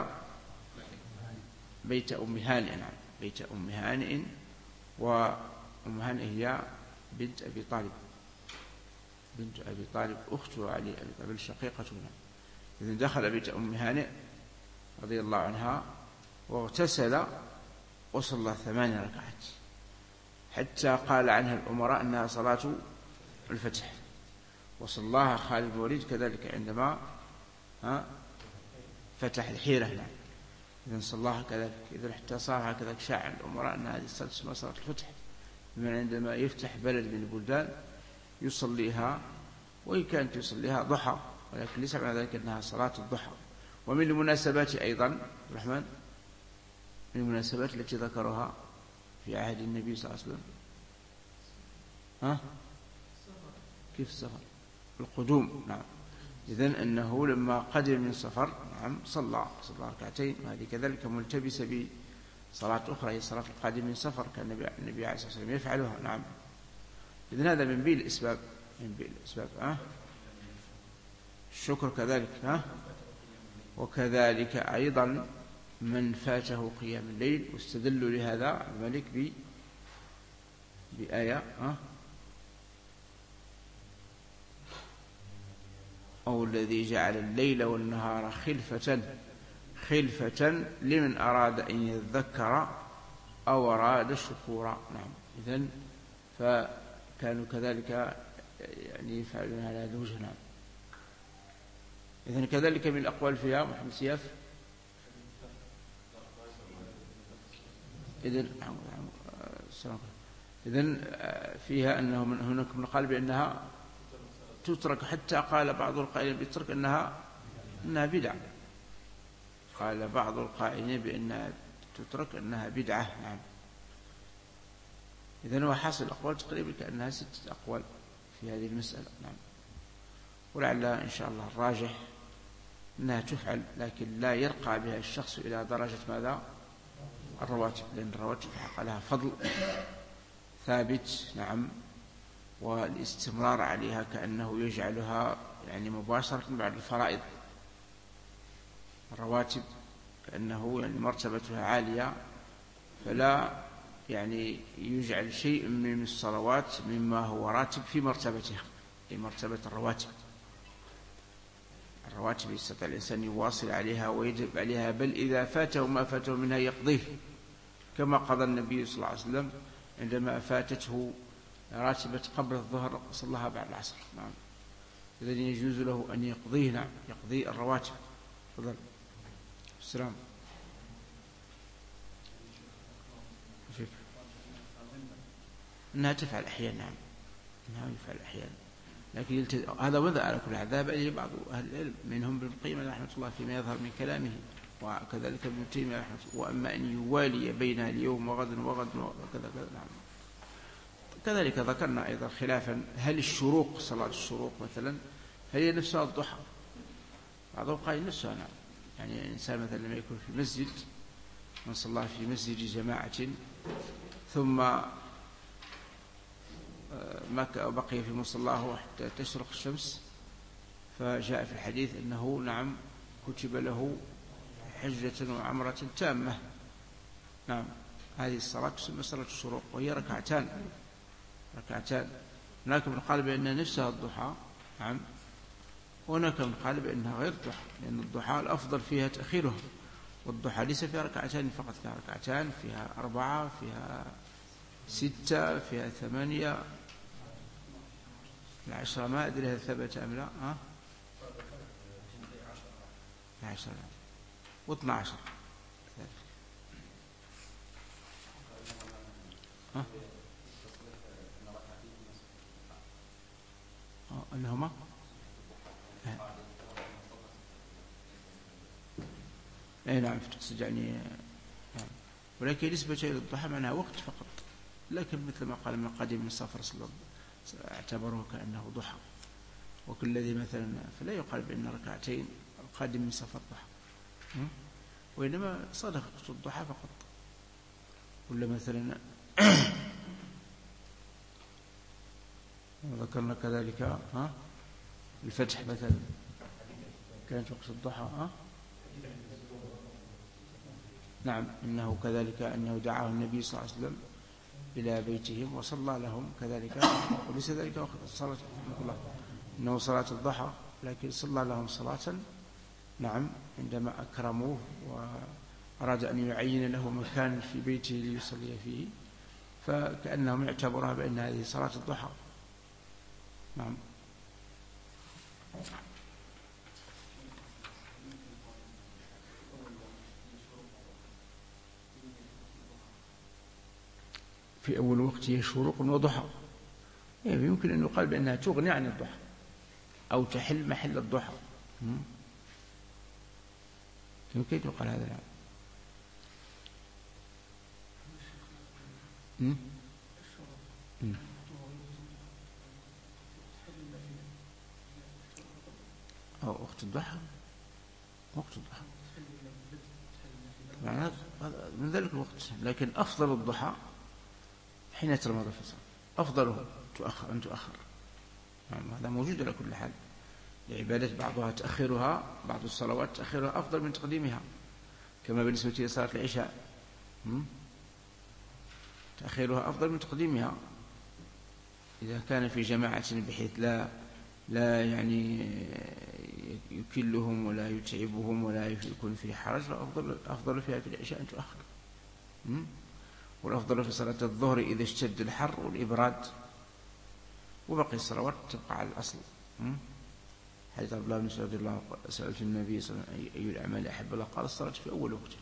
بيت أم هانئ. نعم بيت أم هانئ، وأم هانئ هي بنت أبي طالب بنت أبي طالب أخت علي أبي طالب شقيقتنا. إذن دخل بيت أم هانئ رضي الله عنها واغتسل وصلى ثمان ركعات، حتى قال عنها الأمراء أنها صلاة الفتح. وصلاها خالد بن الوليد كذلك عندما ها فتح الحيرة. نعم إذن صلاها كذلك. إذن حتى صار هكذا شاع عند الأمراء أن هذه الصلاة اسمها صلاة الفتح، من عندما يفتح بلد من البلدان يصليها، وإن كانت يصليها ضحى، ولكن ليس معنى ذلك أنها صلاة الضحى. ومن المناسبات أيضا الرحمن من المناسبات التي ذكرها في عهد النبي صلى الله عليه وسلم ها كيف السفر القدوم. نعم إذن أنه لما قدم من سفر نعم صلى صلى ركعتين، وهذه كذلك ملتبسة بصلاة أخرى هي صلاة القادم من سفر، كان النبي عليه الصلاة والسلام يفعلها. نعم إذن هذا من بين الأسباب من بين الأسباب. ها الشكر كذلك. ها وكذلك أيضا من فاته قيام الليل، واستدلوا لهذا الملك ب بآية ها أو الذي جعل الليل والنهار خلفة خلفة لمن أراد أن يذكر أو أراد شكورا. نعم إذن فكانوا كذلك يعني يفعلون على هذا الوجه. نعم إذن كذلك من الأقوال فيها محمد سياف. إذن إذن فيها أنه من هناك من قال بأنها تترك، حتى قال بعض القائلين بترك أنها أنها بدعة. قال بعض القائلين بأنها تترك أنها بدعة. نعم إذن هو حاصل الأقوال تقريبا كأنها ستة أقوال في هذه المسألة. نعم ولعل إن شاء الله الراجح أنها تفعل، لكن لا يرقى بها الشخص إلى درجة ماذا الرواتب، لأن الرواتب حق لها فضل ثابت. نعم والاستمرار عليها كأنه يجعلها يعني مباشرة بعد الفرائض. الرواتب كأنه يعني مرتبتها عالية، فلا يعني يجعل شيء من الصلوات مما هو راتب في مرتبتها، في مرتبة الرواتب. الرواتب يستطيع الإنسان يواصل عليها ويجب عليها، بل إذا فاته ما فاته منها يقضيه، كما قضى النبي صلى الله عليه وسلم عندما فاتته راتبة قبل الظهر صلىها بعد العصر. نعم إذن يجوز له أن يقضيه. نعم يقضي الرواتب. تفضل. السلام. فيك. أنها تفعل أحيانا. نعم أنها يفعل أحيانا، لكن يلتز... هذا وضع على كل حال. ذهب إليه بعض أهل العلم منهم ابن القيم رحمة الله فيما يظهر من كلامه، وكذلك ابن تيمية رحمه الله. وأما أن يوالي بين اليوم وغد وغد وكذا كذا. نعم كذلك ذكرنا أيضا خلافا، هل الشروق صلاة الشروق مثلا هل هي نفسها الضحى؟ بعضهم قال نفسها. نعم يعني الإنسان مثلا لما يكون في المسجد، من صلى في مسجد جماعة ثم بقي في مصلاه حتى تشرق الشمس، فجاء في الحديث أنه نعم كتب له حجة وعمرة تامة. نعم هذه الصلاة تسمى صلاة الشروق، وهي ركعتان ركعتان. هناك من قال بأنها نفسها الضحى. نعم وهناك من قال بأنها غير الضحى، لأن الضحى الأفضل فيها تأخيرها، والضحى ليس فيها ركعتان فقط، فيها ركعتان، فيها أربعة، فيها ستة، فيها ثمانية، العشرة ما أدري هل ثبت أم لا. ها العشرة واثنى عشر. ها أنهما أي نعم تقصد يعني نعم. ولكن نسبة إلى الضحى معناها وقت فقط، لكن مثل ما قال من قديم من سفر صلى الله اعتبروه كأنه ضحى. وكل الذي مثلا فلا يقال بأن ركعتين القادم من سفر الضحى، وإنما صدقة الضحى فقط. ولا مثلا ذكرنا كذلك ها الفتح مثلا كانت وقت الضحى ها نعم، إنه كذلك أنه دعاه النبي صلى الله عليه وسلم إلى بيتهم وصلى لهم كذلك، وليس ذلك وقت الصلاة الله إنه صلاة الضحى، لكن صلى لهم صلاة نعم عندما أكرموه وأراد أن يعين له مكان في بيته ليصلي فيه، فكأنهم يعتبرها بأن هذه صلاة الضحى. نعم. في أول وقت هي شروق وضحى، يعني يمكن أن يقال بأنها تغني عن الضحى أو تحل محل الضحى، يمكن يقال هذا. العام أو وقت الضحى، وقت الضحى يعني من ذلك الوقت، لكن أفضل الضحى حين ترمض الفصل، أفضله تؤخر أن تؤخر. يعني هذا موجود على كل حال، العبادات بعضها تأخيرها، بعض الصلوات تأخيرها أفضل من تقديمها، كما بالنسبة لصلاة العشاء تأخيرها أفضل من تقديمها إذا كان في جماعة بحيث لا لا يعني يكلهم ولا يتعبهم ولا يكون في حرج، فأفضل أفضل فيها في العشاء أن تؤخر. والأفضل في صلاة الظهر إذا اشتد الحر والإبراد، وبقي الصلوات تبقى على الأصل. حديث عبد الله بن مسعود رضي الله عنه سألت النبي صلى الله عليه وسلم أي الأعمال أحب الله، قال الصلاة في أول وقتها،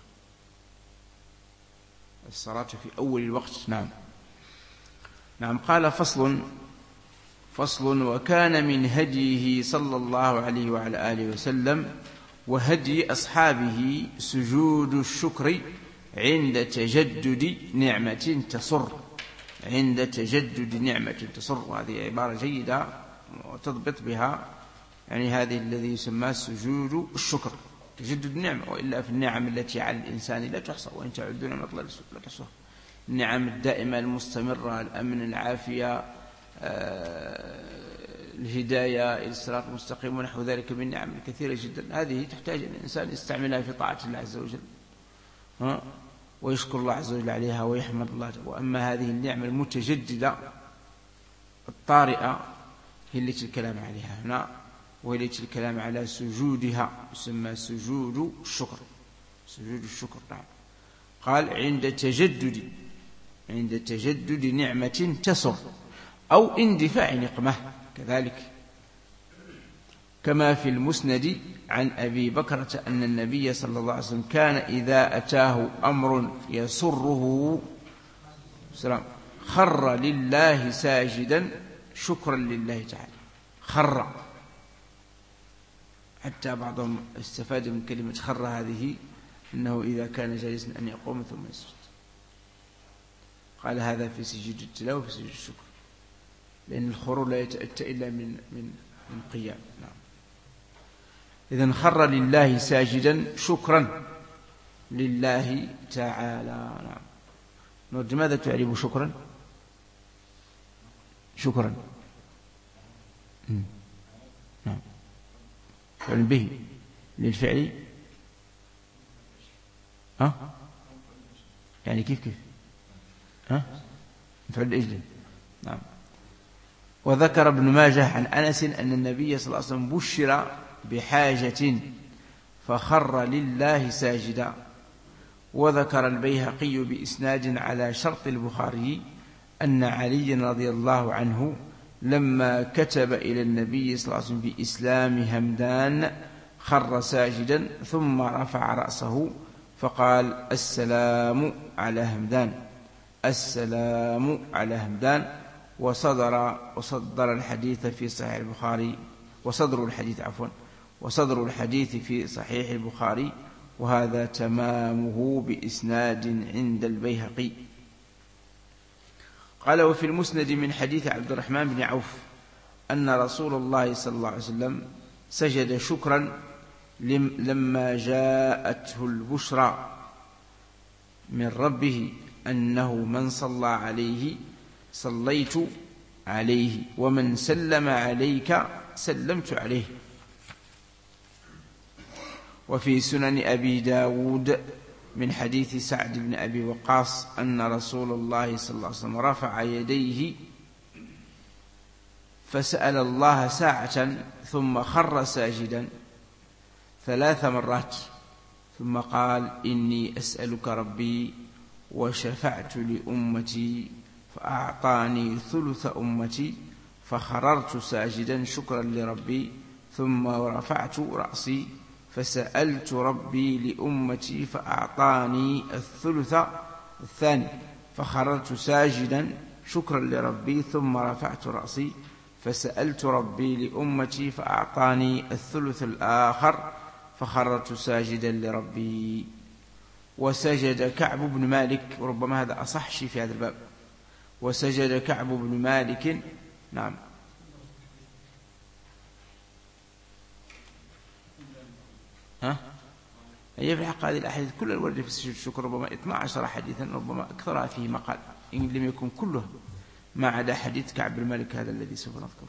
الصلاة في أول الوقت. نعم. نعم. قال فصل فصل وكان من هديه صلى الله عليه وعلى آله وسلم وهدي أصحابه سجود الشكر عند تجدد نعمة تصر، عند تجدد نعمة تصر، وهذه عبارة جيدة وتضبط بها يعني هذه الذي يسمى سجود الشكر، تجدد النعمة، وإلا في النعم التي على الإنسان لا تحصى، وإن تعدوا نعمة الله لا تحصوها، النعم الدائمة المستمرة، الأمن، العافية، آه الهداية إلى الصراط المستقيم ونحو ذلك من نعم كثيرة جدا، هذه تحتاج أن الإنسان يستعملها في طاعة الله عز وجل ها ويشكر الله عز وجل عليها ويحمد الله. وأما هذه النعمة المتجددة الطارئة هي التي الكلام عليها هنا، وهي التي الكلام على سجودها، يسمى سجود الشكر، سجود الشكر. نعم. قال عند تجدد عند تجدد نعمة تسر أو اندفاع نقمة كذلك، كما في المسند عن أبي بكرة أن النبي صلى الله عليه وسلم كان إذا أتاه أمر يسره سلام خر لله ساجدا شكرا لله تعالى. خر، حتى بعضهم استفاد من كلمة خر هذه أنه إذا كان جالسا أن يقوم ثم يسجد، قال هذا في سجود التلاوة وفي سجود الشكر، لأن الخروج لا يتأتى إلا من من من قيام. نعم. إذن خر لله ساجدا شكرا لله تعالى. نعم. نرد ماذا تعرف شكرا؟ شكرا نعم فعل به للفعل ها يعني كيف كيف ها فعل الإجل. نعم. وذكر ابن ماجه عن أنس أن النبي صلى الله عليه وسلم بشر بحاجة فخر لله ساجدا. وذكر البيهقي بإسناد على شرط البخاري أن علي رضي الله عنه لما كتب إلى النبي صلى الله عليه وسلم بإسلام همدان خر ساجدا ثم رفع رأسه فقال السلام على همدان، السلام على همدان. وصدر وصدر الحديث في صحيح البخاري وصدر الحديث عفوا وصدر الحديث في صحيح البخاري، وهذا تمامه بإسناد عند البيهقي. قال وفي المسند من حديث عبد الرحمن بن عوف أن رسول الله صلى الله عليه وسلم سجد شكرا لما جاءته البشرى من ربه أنه من صلى عليه صليت عليه ومن سلم عليك سلمت عليه. وفي سنن أبي داود من حديث سعد بن أبي وقاص أن رسول الله صلى الله عليه وسلم رفع يديه فسأل الله ساعة ثم خر ساجدا ثلاث مرات ثم قال إني أسألك ربي وشفعت لأمتي فأعطاني ثلث أمتي فخررت ساجدا شكرا لربي ثم رفعت رأسي فسألت ربي لأمتي فأعطاني الثلث الثاني فخررت ساجدا شكرا لربي ثم رفعت رأسي فسألت ربي لأمتي فأعطاني الثلث الآخر فخررت ساجدا لربي. وسجد كعب بن مالك، وربما هذا أصح شيء في هذا الباب، وسجد كعب بن مالك. نعم. ها؟ هي في الحق هذه الأحاديث كل الورد في سجود الشكر ربما اثنا عشر حديثا، ربما أكثرها فيه مقال إن لم يكن كله، ما عدا حديث كعب بن مالك هذا الذي سوف نذكره.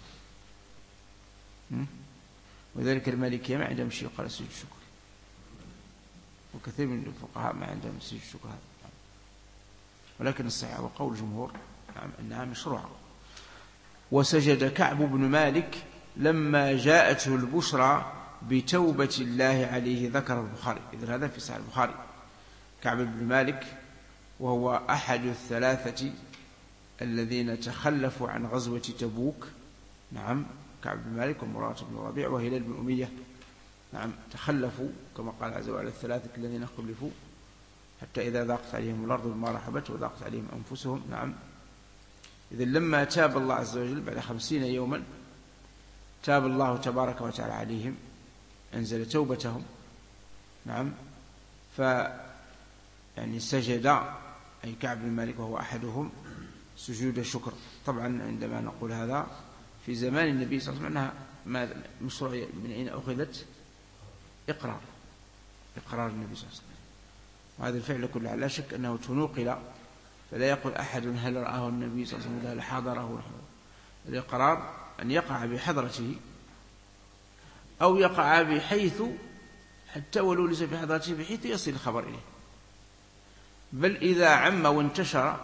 وذلك المالكية ما عندهم شيء قال سجود الشكر، وكثير من الفقهاء ما عندهم سجود الشكر هذا، ولكن الصحيح وقول الجمهور نعم أنها مشروعة. وسجد كعب بن مالك لما جاءته البشرى بتوبة الله عليه، ذكر البخاري. إذن هذا في صحيح البخاري. كعب بن مالك وهو أحد الثلاثة الذين تخلفوا عن غزوة تبوك. نعم، كعب بن مالك ومرارة بن ربيع وهلال بن أمية. نعم، تخلفوا كما قال عز وجل الثلاثة الذين خلفوا حتى إذا ضاقت عليهم الأرض بما رحبت وضاقت عليهم أنفسهم. نعم. إذن لما تاب الله عز وجل بعد خمسين يوما تاب الله تبارك وتعالى عليهم، أنزل توبتهم. نعم. ف يعني سجد أي كعب بن مالك وهو أحدهم سجود الشكر. طبعا عندما نقول هذا في زمان النبي صلى الله عليه وسلم أنها مشروعية. من أين أخذت؟ إقرار إقرار النبي صلى الله عليه وسلم. وهذا الفعل كله لا شك أنه تنوقل، فلا يقول أحد هل رآه النبي صلى الله عليه وسلم هل حضره. الإقرار أن يقع بحضرته أو يقع بحيث حتى ولو ليس في حضرته بحيث يصل الخبر إليه. بل إذا عم وانتشر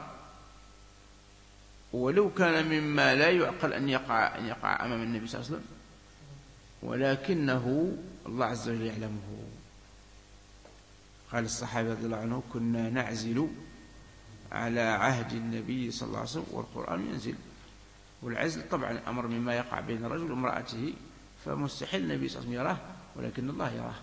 ولو كان مما لا يعقل أن يقع أن يقع أمام النبي صلى الله عليه وسلم، ولكنه الله عز وجل يعلمه. قال الصحابة رضي الله عنهم كنا نعزل على عهد النبي صلى الله عليه وسلم والقرآن ينزل. والعزل طبعا أمر مما يقع بين الرجل وامرأته، فمستحيل النبي صلى الله عليه وسلم يراه ولكن الله يراه.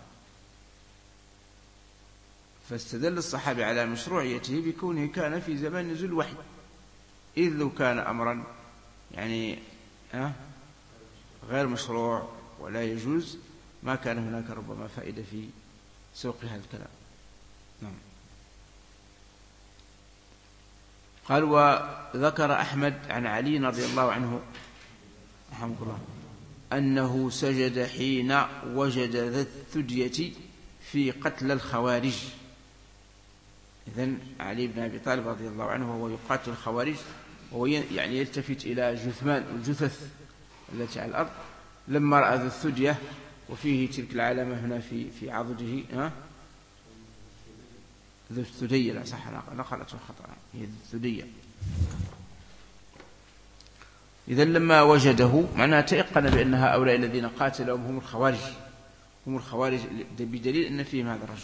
فاستدل الصحابة على مشروعيته بكونه كان في زمان نزول الوحي، إذ لو كان أمرا يعني غير مشروع ولا يجوز ما كان هناك ربما فائدة في سوق هذا الكلام. نعم. قال وذكر أحمد عن علي رضي الله عنه رحمه الله أنه سجد حين وجد ذا الثدية في قتل الخوارج. إذن علي بن أبي طالب رضي الله عنه وهو يقاتل الخوارج، وهو يعني يلتفت إلى جثمان الجثث التي على الأرض، لما رأى ذا الثدية وفيه تلك العلامة هنا في في عضده ها ذو الثدية، لا صح نقلته خطأ، هي ذو الثدية. إذا لما وجده معناه تيقن بأن هؤلاء الذين قاتلهم هم الخوارج، هم الخوارج بدليل أن فيهم هذا الرجل.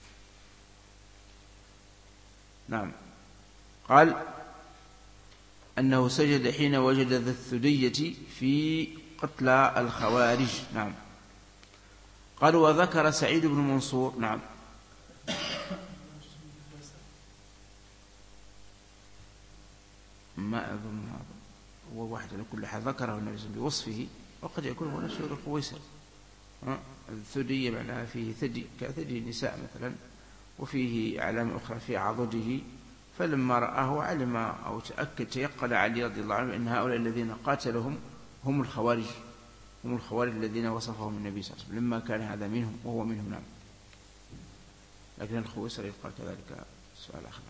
نعم. قال أنه سجد حين وجد ذا الثدية في قتل الخوارج. نعم. قال وذكر سعيد بن منصور. نعم. ما أظن هذا هو واحد على كل حال ذكره النبي صلى الله عليه وسلم بوصفه، وقد يكون هو نفسه الخويصر. الثدي معناها فيه ثدي كثدي النساء مثلا، وفيه علامة أخرى في عضده. فلما رآه علم أو تأكد تيقن علي رضي الله عنه أن هؤلاء الذين قاتلهم هم الخوارج، هم الخوارج الذين وصفهم النبي صلى الله عليه وسلم لما كان هذا منهم وهو منهم. نعم. لكن الخويصري يقال كذلك. سؤال آخر.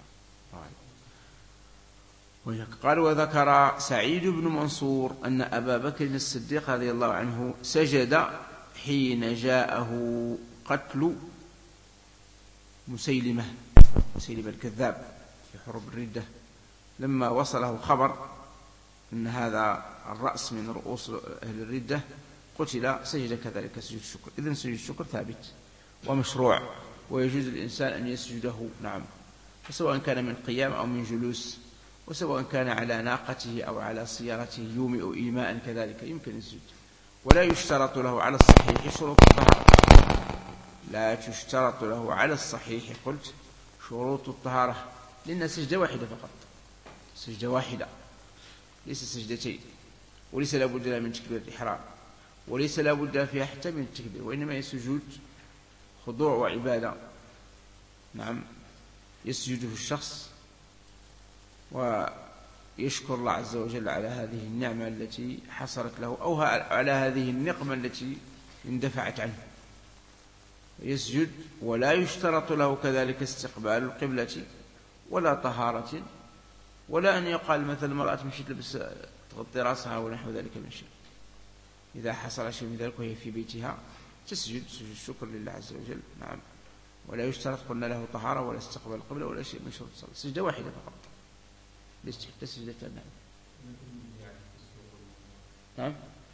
قال وذكر سعيد بن منصور أن أبا بكر الصديق رضي الله عنه سجد حين جاءه قتل مسيلمة مسيلمة الكذاب في حرب الردة، لما وصله خبر أن هذا الرأس من رؤوس أهل الردة قتل سجد كذلك سجود الشكر. إذن سجود الشكر ثابت ومشروع ويجوز الإنسان أن يسجده. نعم. فسواء كان من قيام أو من جلوس، وسواء كان على ناقته أو على سيارته يومئ إيماء كذلك يمكن السجود. ولا يشترط له على الصحيح شروط الطهارة. لا تشترط له على الصحيح قلت شروط الطهارة، لأن سجدة واحدة فقط، سجدة واحدة ليس سجدتين، وليس لا بد من تكبير الإحرام، وليس لا بد فيها حتى من التكبير، وإنما هي سجود خضوع وعبادة. نعم. يسجده الشخص ويشكر الله عز وجل على هذه النعمة التي حصلت له أو على هذه النقمة التي اندفعت عنه، يسجد. ولا يشترط له كذلك استقبال القبلة ولا طهارة، ولا أن يقال مثل المرأة مشي تلبس تغطي رأسها ونحو ذلك من شيء. إذا حصل شيء من ذلك وهي في بيتها تسجد سجود الشكر لله عز وجل. نعم. ولا يشترط قلنا له طهارة ولا استقبال القبلة ولا شيء من شروط الصلاة، سجدة واحدة فقط. ليس حتى سجدتان. نعم. نعم.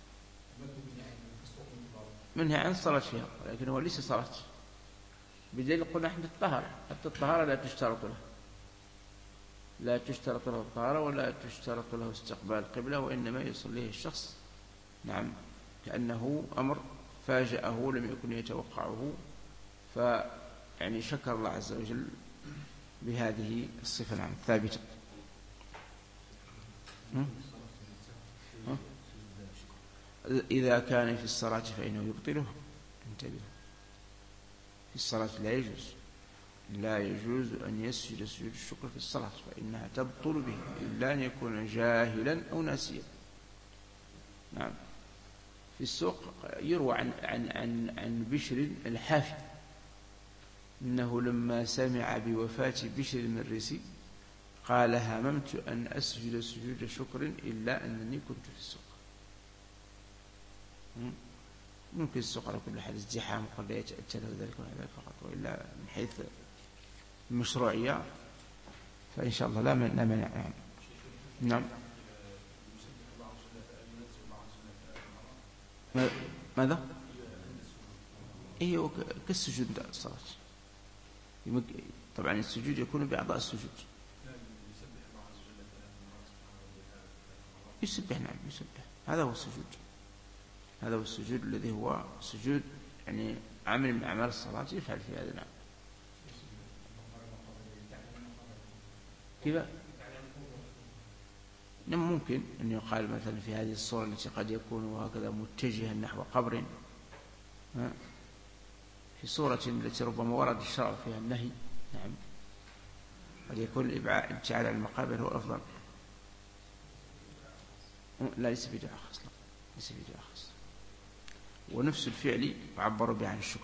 منها عن صلاة فيها، ولكن هو ليس صلاة، بدليل قلنا احنا الطهارة، حتى الطهارة لا تشترط له، لا تشترط له الطهارة ولا تشترط له استقبال القبلة، وإنما يصليه الشخص. نعم. كأنه أمر فاجأه لم يكن يتوقعه، فيعني شكر الله عز وجل بهذه الصفة. نعم ثابتة. إذا كان في الصلاة فإنه يبطله. انتبه، في الصلاة لا يجوز لا يجوز أن يسجد سجود الشكر في الصلاة، فإنها تبطل به إلا أن يكون جاهلا أو ناسيا. نعم. في السوق يروى عن, عن, عن, عن بشر الحافي إنه لما سمع بوفاة بشر المريسي قال هممت أن أسجد سجود شكر إلا أنني كنت في السوق. ممكن السوق على كل حال ازدحام قد يتأتى له ذلك وهذا فقط، وإلا من حيث المشروعية فإن شاء الله لا مانع. نعم. نعم. ماذا؟ إيه كالسجود الصلاة. طبعا السجود يكون بأعضاء السجود. يسبح. نعم يسبح. هذا هو السجود، هذا هو السجود الذي هو سجود يعني عمل من أعمال الصلاة يفعل في هذا. نعم. كيف؟ ممكن أن يقال مثلا في هذه الصورة التي قد يكون هكذا متجها نحو قبر، في صورة التي ربما ورد الشرع فيها النهي. نعم. قد يكون الابتعاد عن المقابر هو أفضل. لا ليس بدعة خاصة، ليس بدعة خاصة، ونفس الفعل يعبر به عن الشكر.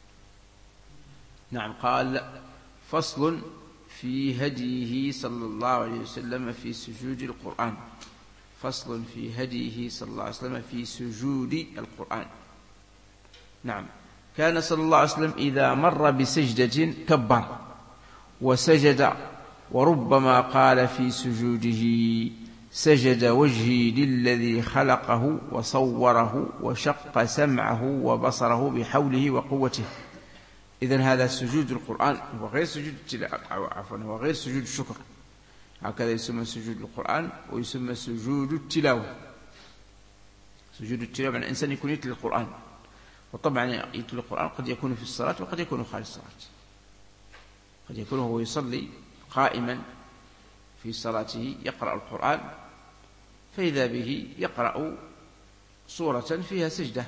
نعم. قال فصل في هديه صلى الله عليه وسلم في سجود القرآن. فصل في هديه صلى الله عليه وسلم في سجود القرآن. نعم. كان صلى الله عليه وسلم إذا مر بسجدة كبر وسجد، وربما قال في سجوده سجد وجهي للذي خلقه وصوره وشق سمعه وبصره بحوله وقوته. إذن هذا سجود القرآن وغير سجود عفوا وغير سجود الشكر. هكذا يسمى سجود القرآن ويسمى سجود التلاوة. سجود التلاوة يعني الإنسان يكون يتلو القرآن، وطبعا يتلو القرآن قد يكون في الصلاة وقد يكون خارج الصلاة. قد يكون هو يصلي قائما في صلاته يقرأ القرآن، فإذا به يقرأ سورة فيها سجدة.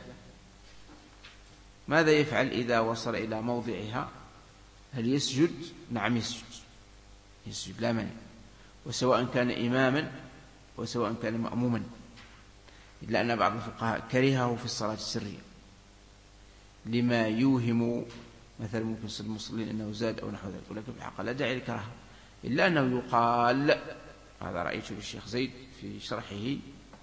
ماذا يفعل إذا وصل إلى موضعها؟ هل يسجد؟ نعم يسجد، يسجد لا مانع، وسواء كان إماما وسواء كان مأموما. إلا أن بعض الفقهاء كرهه في الصلاة السرية لما يوهم مثلا ممكن صد المصلين أنه زاد أو نحو ذلك، ولكن في الحق لا داعي للكراهة، إلا أنه يقال، هذا رأيته للشيخ زيد في شرحه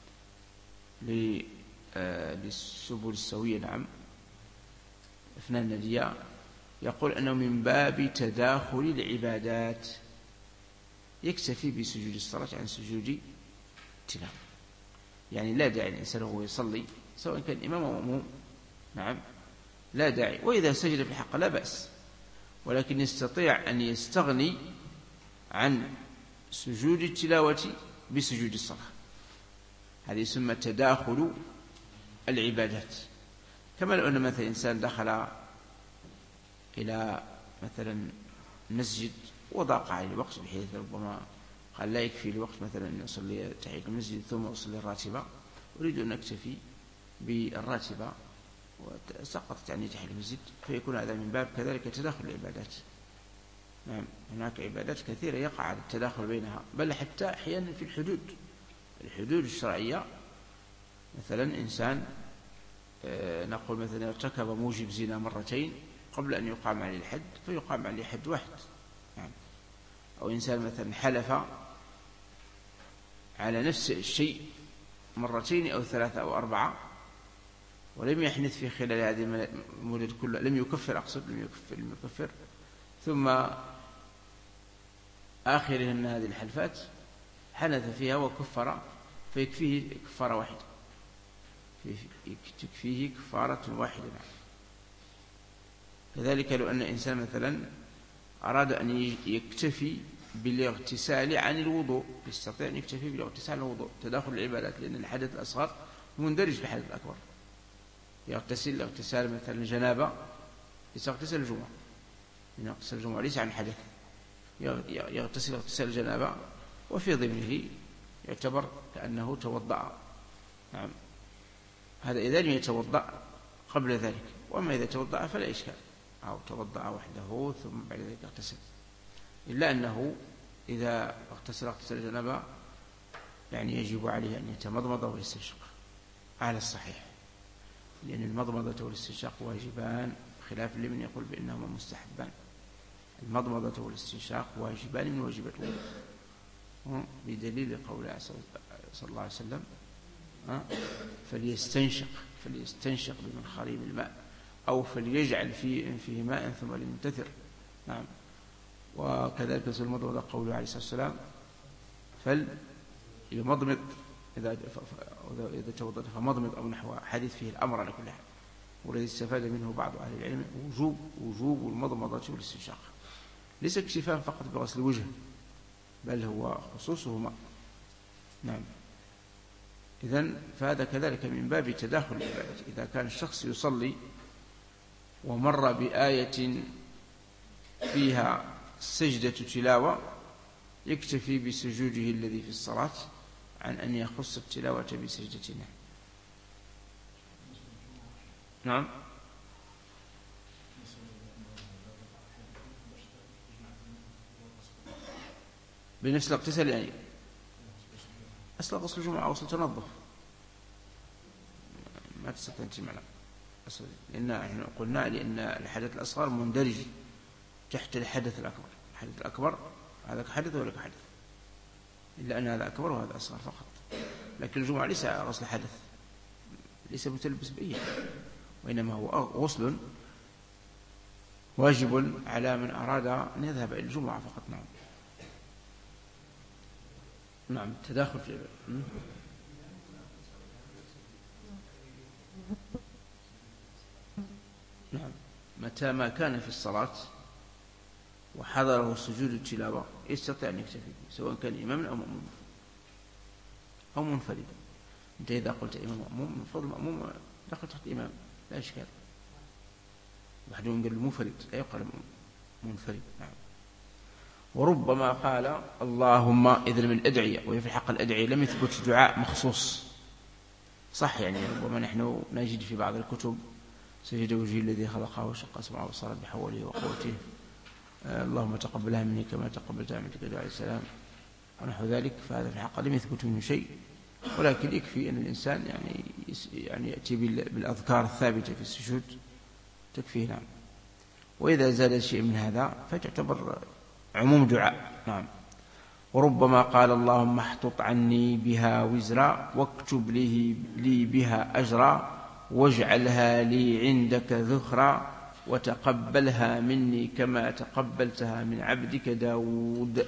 للسبل السوية، نعم، أفنان الندية، يقول أنه من باب تداخل العبادات يكتفي بسجود الصلاة عن سجود التلاوة، يعني لا داعي الإنسان وهو يصلي سواء كان إمام أو مأموم، نعم، لا داعي. وإذا سجد في الحق لا بأس، ولكن يستطيع أن يستغني عن سجود التلاوة بسجود الصلاة، هذه يسمى تداخل العبادات. كما لو أن مثلا إنسان دخل إلى مثلا مسجد وضاق عليه الوقت بحيث ربما قال لا يكفي الوقت مثلا أن أصلي تحية المسجد ثم أصلي الراتبة، أريد أن أكتفي بالراتبة وسقطت عني تحية المسجد، فيكون هذا من باب كذلك تداخل العبادات. نعم، هناك عبادات كثيرة يقع التداخل بينها، بل حتى أحيانا في الحدود الحدود الشرعية، مثلا إنسان نقول مثلا ارتكب موجب زنا مرتين قبل أن يقام عليه الحد فيقام عليه حد واحد، يعني أو إنسان مثلا حلف على نفس الشيء مرتين أو ثلاثة أو أربعة ولم يحنث في خلال هذه المدة كلها، لم يكفر، أقصد لم يكفر لم يكفر ثم آخرهن هذه الحلفات حنث فيها وكفر، فيكفيه كفارة واحدة، تكفيه كفارة واحدة. كذلك لو أن إنسان مثلا أراد أن يكتفي بالاغتسال عن الوضوء، يستطيع أن يكتفي بالاغتسال عن الوضوء، تداخل العبادات، لأن الحدث الأصغر مندرج في الحدث الأكبر. يغتسل اغتسال مثلا الجنابة ليس اغتسال الجمعة، من اغتسال الجمعة ليس عن حدث، يغتسل اغتسال الجنابة وفي ضمنه يعتبر كأنه توضأ. نعم، هذا إذا لم يتوضأ قبل ذلك، وأما إذا توضأ فلا إشكال، أو توضأ وحده ثم بعد ذلك اغتسل، إلا أنه إذا اغتسل اغتسال الجنابة يعني يجب عليه أن يتمضمض ويستنشق على الصحيح، لأن المضمضة والاستنشاق واجبان، خلاف لمن يقول بأنهما مستحبان. المضمضة والاستنشاق واجبان من واجبات الوضوء، بدليل قول صلى الله عليه وسلم فليستنشق فليستنشق بمنخرين الماء أو فليجعل في أنفه ماء ثم لينتثر. نعم، وكذلك في المضمضة قوله عليه الصلاة والسلام فليمضمض إذا إذا توضأ فمضمض أو نحو، حديث فيه الأمر على كل حال، والذي استفاد منه بعض أهل العلم وجوب وجوب المضمضة والاستنشاق، ليس اكتفاء فقط بغسل الوجه، بل هو خصوصهما. نعم، إذن فهذا كذلك من باب تداخل العبادات. إذا كان الشخص يصلي ومر بآية فيها سجدة تلاوة يكتفي بسجوده الذي في الصلاة عن أن يخص التلاوة بسجدتنا. نعم، بنفس الاغتسال، يعني أصل غسل الجمعة غسل تنظف، ما تستطيع أن تجمع، لأن احنا قلنا لأن الحدث الأصغر مندرج تحت الحدث الأكبر. الحدث الأكبر هذا حدث ولا حدث، إلا أن هذا أكبر وهذا أصغر فقط. لكن الجمعة ليس غسل حدث، ليس متلبس بأي، وإنما هو غسل واجب على من أراد أن يذهب إلى الجمعة فقط. نعم، نعم، تداخل في نعم، متى ما كان في الصلاة وحضره سجود التلاوة يستطيع أن يكتفي به، سواء كان إماما أو مأموما أو منفردا. أنت إذا قلت إمام مأموم من فضل مأموم دخل تحت إمام لا إشكال، وحدهم قال المنفرد لا يقال منفرد. نعم، وربما قال اللهم إذن من الأدعية، وهي في الحق الأدعية لم يثبت دعاء مخصوص صح، يعني ربما نحن نجد في بعض الكتب سجد وجهي الذي خلقه وشق سمعه وبصره بحوله وقوته، آه اللهم تقبلها مني كما تقبلتها من تكاد عليه السلام ونحو ذلك، فهذا في الحق لم يثبت منه شيء، ولكن يكفي أن الإنسان يعني يعني يأتي بالأذكار الثابتة في السجود تكفيه. نعم. وإذا زاد شيء من هذا فتعتبر عموم دعاء. نعم. وربما قال اللهم احطط عني بها وزرا واكتب لي, لي بها أجرا واجعلها لي عندك ذخرا وتقبلها مني كما تقبلتها من عبدك داود.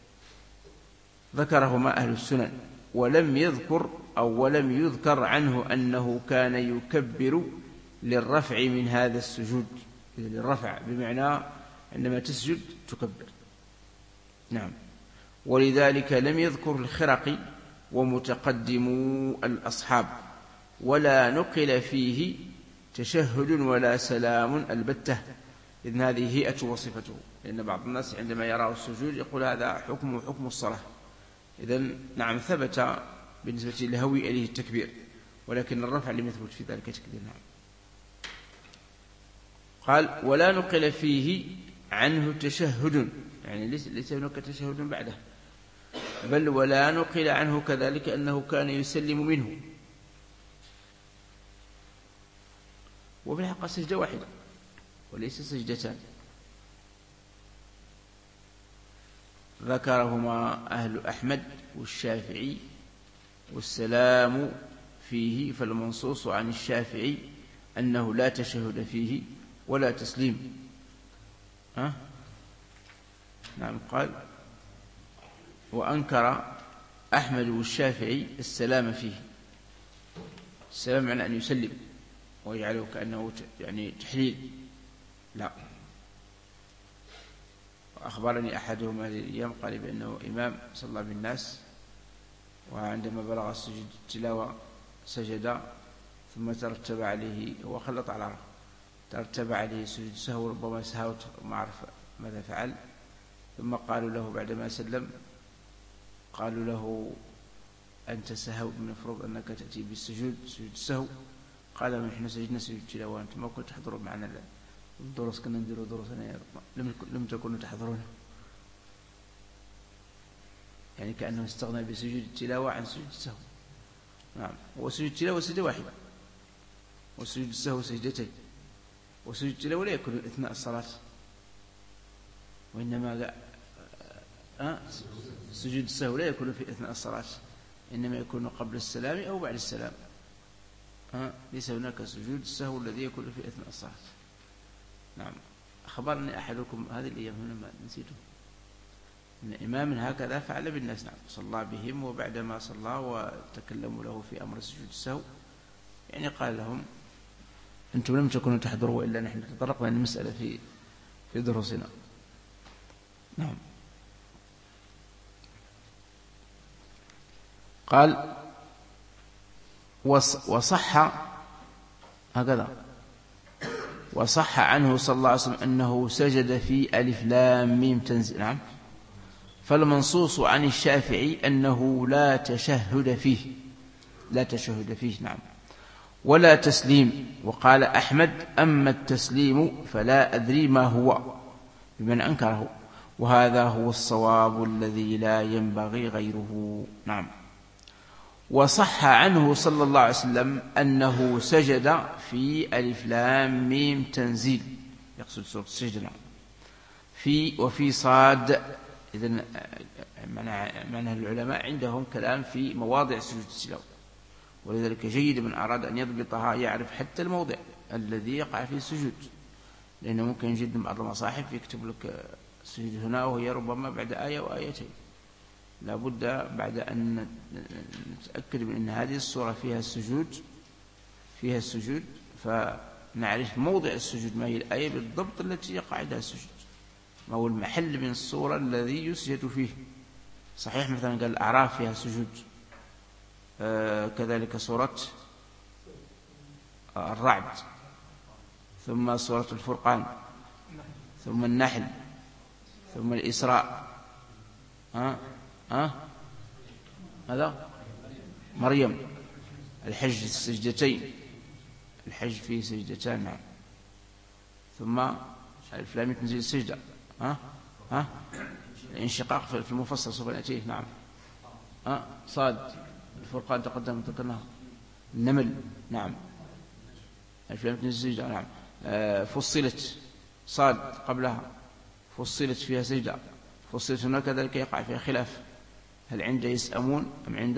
ذكرهما أهل السنن، ولم يذكر أو ولم يذكر عنه أنه كان يكبر للرفع من هذا السجود. للرفع بمعنى عندما تسجد تكبر. نعم. ولذلك لم يذكر الخرقي ومتقدمو الأصحاب، ولا نقل فيه تشهد ولا سلام البتة، إذن هذه هيئة وصفته. لأن بعض الناس عندما يرى السجود يقول هذا حكم حكم الصلاة. إذن نعم ثبت بالنسبة للهوي إليه التكبير، ولكن الرفع لم يثبت في ذلك التكبير. نعم. قال ولا نقل فيه عنه تشهد، يعني ليس هناك تشهد بعده، بل ولا نقل عنه كذلك أنه كان يسلم منه. وفي الحقيقة سجدة واحدة وليس سجدتان. ذكرهما أهل أحمد والشافعي، والسلام فيه فالمنصوص عن الشافعي أنه لا تشهد فيه ولا تسليم. أه؟ نعم. قال وأنكر أحمد والشافعي السلام فيه. السلام معنى أن يسلم ويجعله كأنه يعني تحليل، لا. وأخبرني أحدهم هذه الأيام قال بأنه إمام صلى بالناس، وعندما بلغ السجود التلاوة سجد ثم ترتب عليه، هو خلط على رأسه، ترتب عليه سجود سهو، ربما سهوت ما أعرف ماذا فعل. ثم قالوا له بعدما سلم، قالوا له أنت سهوت، من المفروض أنك تأتي بالسجود سجود السهو. قال نحن سجدنا سجود التلاوة، أنتم ما كنتوا تحضرون معنا الدروس، كنا نديروا دروسنا لم لم تكونوا تحضرونها. يعني كأنه استغنى بسجود التلاوة عن سجود السهو. نعم. وسجود التلاوة سجدة واحدة، وسجود السهو سجدتين. وسجود التلاوة لا يكون أثناء الصلاة، وإنما أه؟ سجود السهو لا يكون في أثناء الصلاة، إنما يكون قبل السلام أو بعد السلام. أه؟ ليس هناك سجود السهو الذي يكون في أثناء الصلاة. نعم. أخبرني أحدكم هذه الأيام لما نسيته أن إمام هكذا فعل بالناس. نعم. صلى بهم، وبعدما صلى وتكلموا له في أمر سجود السهو يعني قال لهم أنتم لم تكونوا تحضروا، وإلا نحن تطرقنا المسألة في في دروسنا. نعم. قال وصح هكذا وصح عنه صلى الله عليه وسلم أنه سجد في ألف لام ميم تنزيل. نعم. فالمنصوص عن الشافعي أنه لا تشهد فيه، لا تشهد فيه. نعم. ولا تسليم. وقال أحمد أما التسليم فلا أدري ما هو، بمن أنكره، وهذا هو الصواب الذي لا ينبغي غيره. نعم. وصح عنه صلى الله عليه وسلم أنه سجد في ألف لام ميم تنزيل، يقصد سورة السجدة. نعم. في وفي صاد. إذن معنى العلماء عندهم كلام في مواضع سجود التلاوة، ولذلك جيد من أراد أن يضبطها يعرف حتى الموضع الذي يقع فيه السجود، لأنه ممكن جدا بعض المصاحف يكتب لك السجود هنا وهي ربما بعد آية وآيتين. لا بد بعد أن نتأكد من أن هذه السورة فيها السجود فيها السجود فنعرف موضع السجود، ما هي الآية بالضبط التي يقع عندها السجود، ما هو المحل من السورة الذي يسجد فيه. صحيح مثلا قال الأعراف فيها سجود، آه كذلك سورة آه الرعد، ثم سورة الفرقان، ثم النحل، ثم الإسراء، ها ها هذا مريم، الحج السجدتين، الحج فيه سجدتان. نعم. ثم ألف لام تنزيل السجدة، ها ها الانشقاق في المفصل سوف نأتيه. نعم. ها صاد الفرقان تقدم ذكرناها. النمل نعم. ألف لام ميم سجدة نعم. فصلت صاد قبلها فصلت فيها سجدة. فصلت هنا كذلك يقع فيها خلاف، هل عند يسأمون أم عند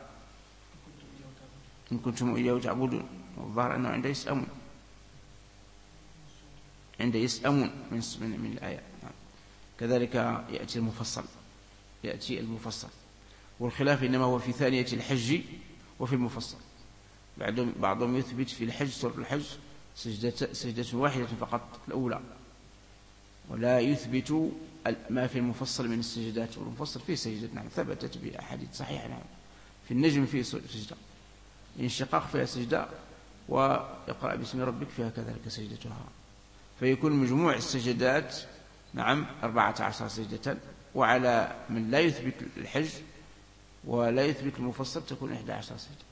إن كنتم إياه تعبدون؟ والظاهر أنه عند يسأمون، عند يسأمون من من الآية نعم. كذلك يأتي المفصل، يأتي المفصل، والخلاف إنما هو في ثانية الحج وفي المفصل. بعضهم بعضهم يثبت في الحج سورة الحج سجدة سجدة واحدة فقط الأولى، ولا يثبت ما في المفصل من السجدات، والمفصل فيه سجدة نعم ثبتت بأحاديث صحيحة نعم. في النجم فيه سجدة، الانشقاق فيها سجدة، ويقرأ باسم ربك فيها كذلك سجدتها، فيكون مجموع السجدات نعم أربعة عشر سجدة. وعلى من لا يثبت الحج ولا يثبت المفصل تكون إحدى عشر سجدة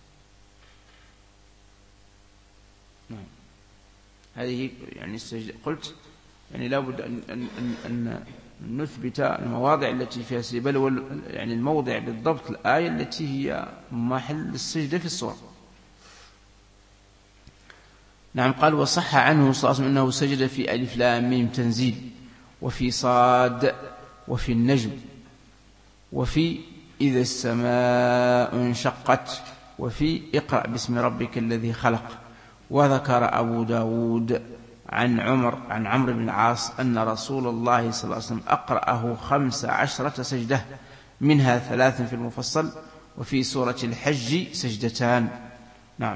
نعم. هذه يعني السجدة قلت يعني لابد أن, أن, أن, أن نثبت المواضع التي فيها سجدة، بل يعني الموضع بالضبط الآية التي هي محل السجدة في السورة نعم. قال وصح عنه صلى الله عليه وسلم أنه سجد في ألف لام ميم تنزيل، وفي صاد، وفي النجم، وفي إذا السماء انشقت، وفي اقرأ باسم ربك الذي خلق. وذكر أبو داود عن عمر عن عمرو بن العاص أن رسول الله صلى الله عليه وسلم أقرأه خمس عشرة سجدة، منها ثلاث في المفصل، وفي سورة الحج سجدتان نعم.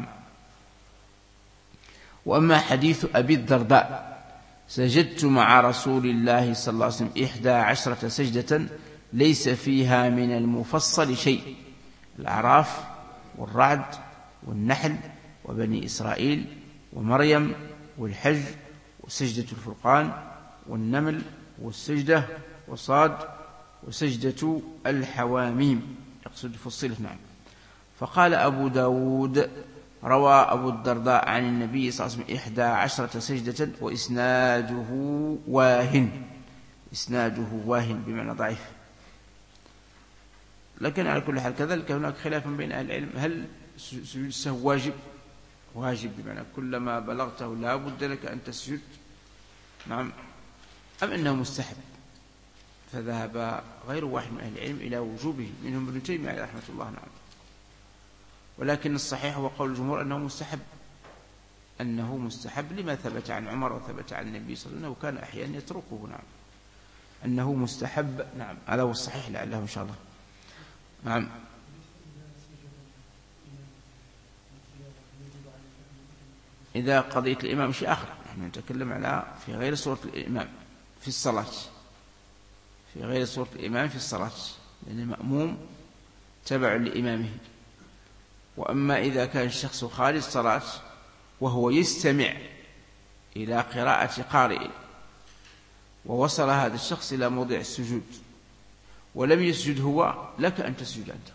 وأما حديث أبي الدرداء سجدت مع رسول الله صلى الله عليه وسلم إحدى عشرة سجدة ليس فيها من المفصل شيء، الأعراف والرعد والنحل وبني إسرائيل ومريم والحج وسجدة الفرقان والنمل والسجدة وصاد وسجدة الحواميم، يقصد فصلت نعم. فقال أبو داود روى أبو الدرداء عن النبي صلى الله عليه وسلم إحدى عشرة سجدة وإسناده واهن، إسناده واهن بمعنى ضعيف. لكن على كل حال كذلك هناك خلاف بين أهل العلم، هل سجود السهو واجب؟ واجب بمعنى كلما بلغته لا بد لك أن تسجد نعم، أم أنه مستحب؟ فذهب غير واحد من أهل العلم إلى وجوبه، منهم ابن تيمية عليه رحمة الله نعم. ولكن الصحيح هو قول الجمهور أنه مستحب، أنه مستحب لما ثبت عن عمر وثبت عن النبي صلى الله عليه وسلم، وكان أحيانا يتركه نعم، أنه مستحب نعم. هذا هو الصحيح لعله إن شاء الله نعم. إذا قضية الإمام شيء آخر، نحن نتكلم على في غير صورة الإمام في الصلاة، في غير صورة الإمام في الصلاة، لأن المأموم تبع لإمامه. وأما إذا كان الشخص خارج الصلاة وهو يستمع إلى قراءة قارئ، ووصل هذا الشخص إلى موضع السجود ولم يسجد هو، لك أن تسجد أنت،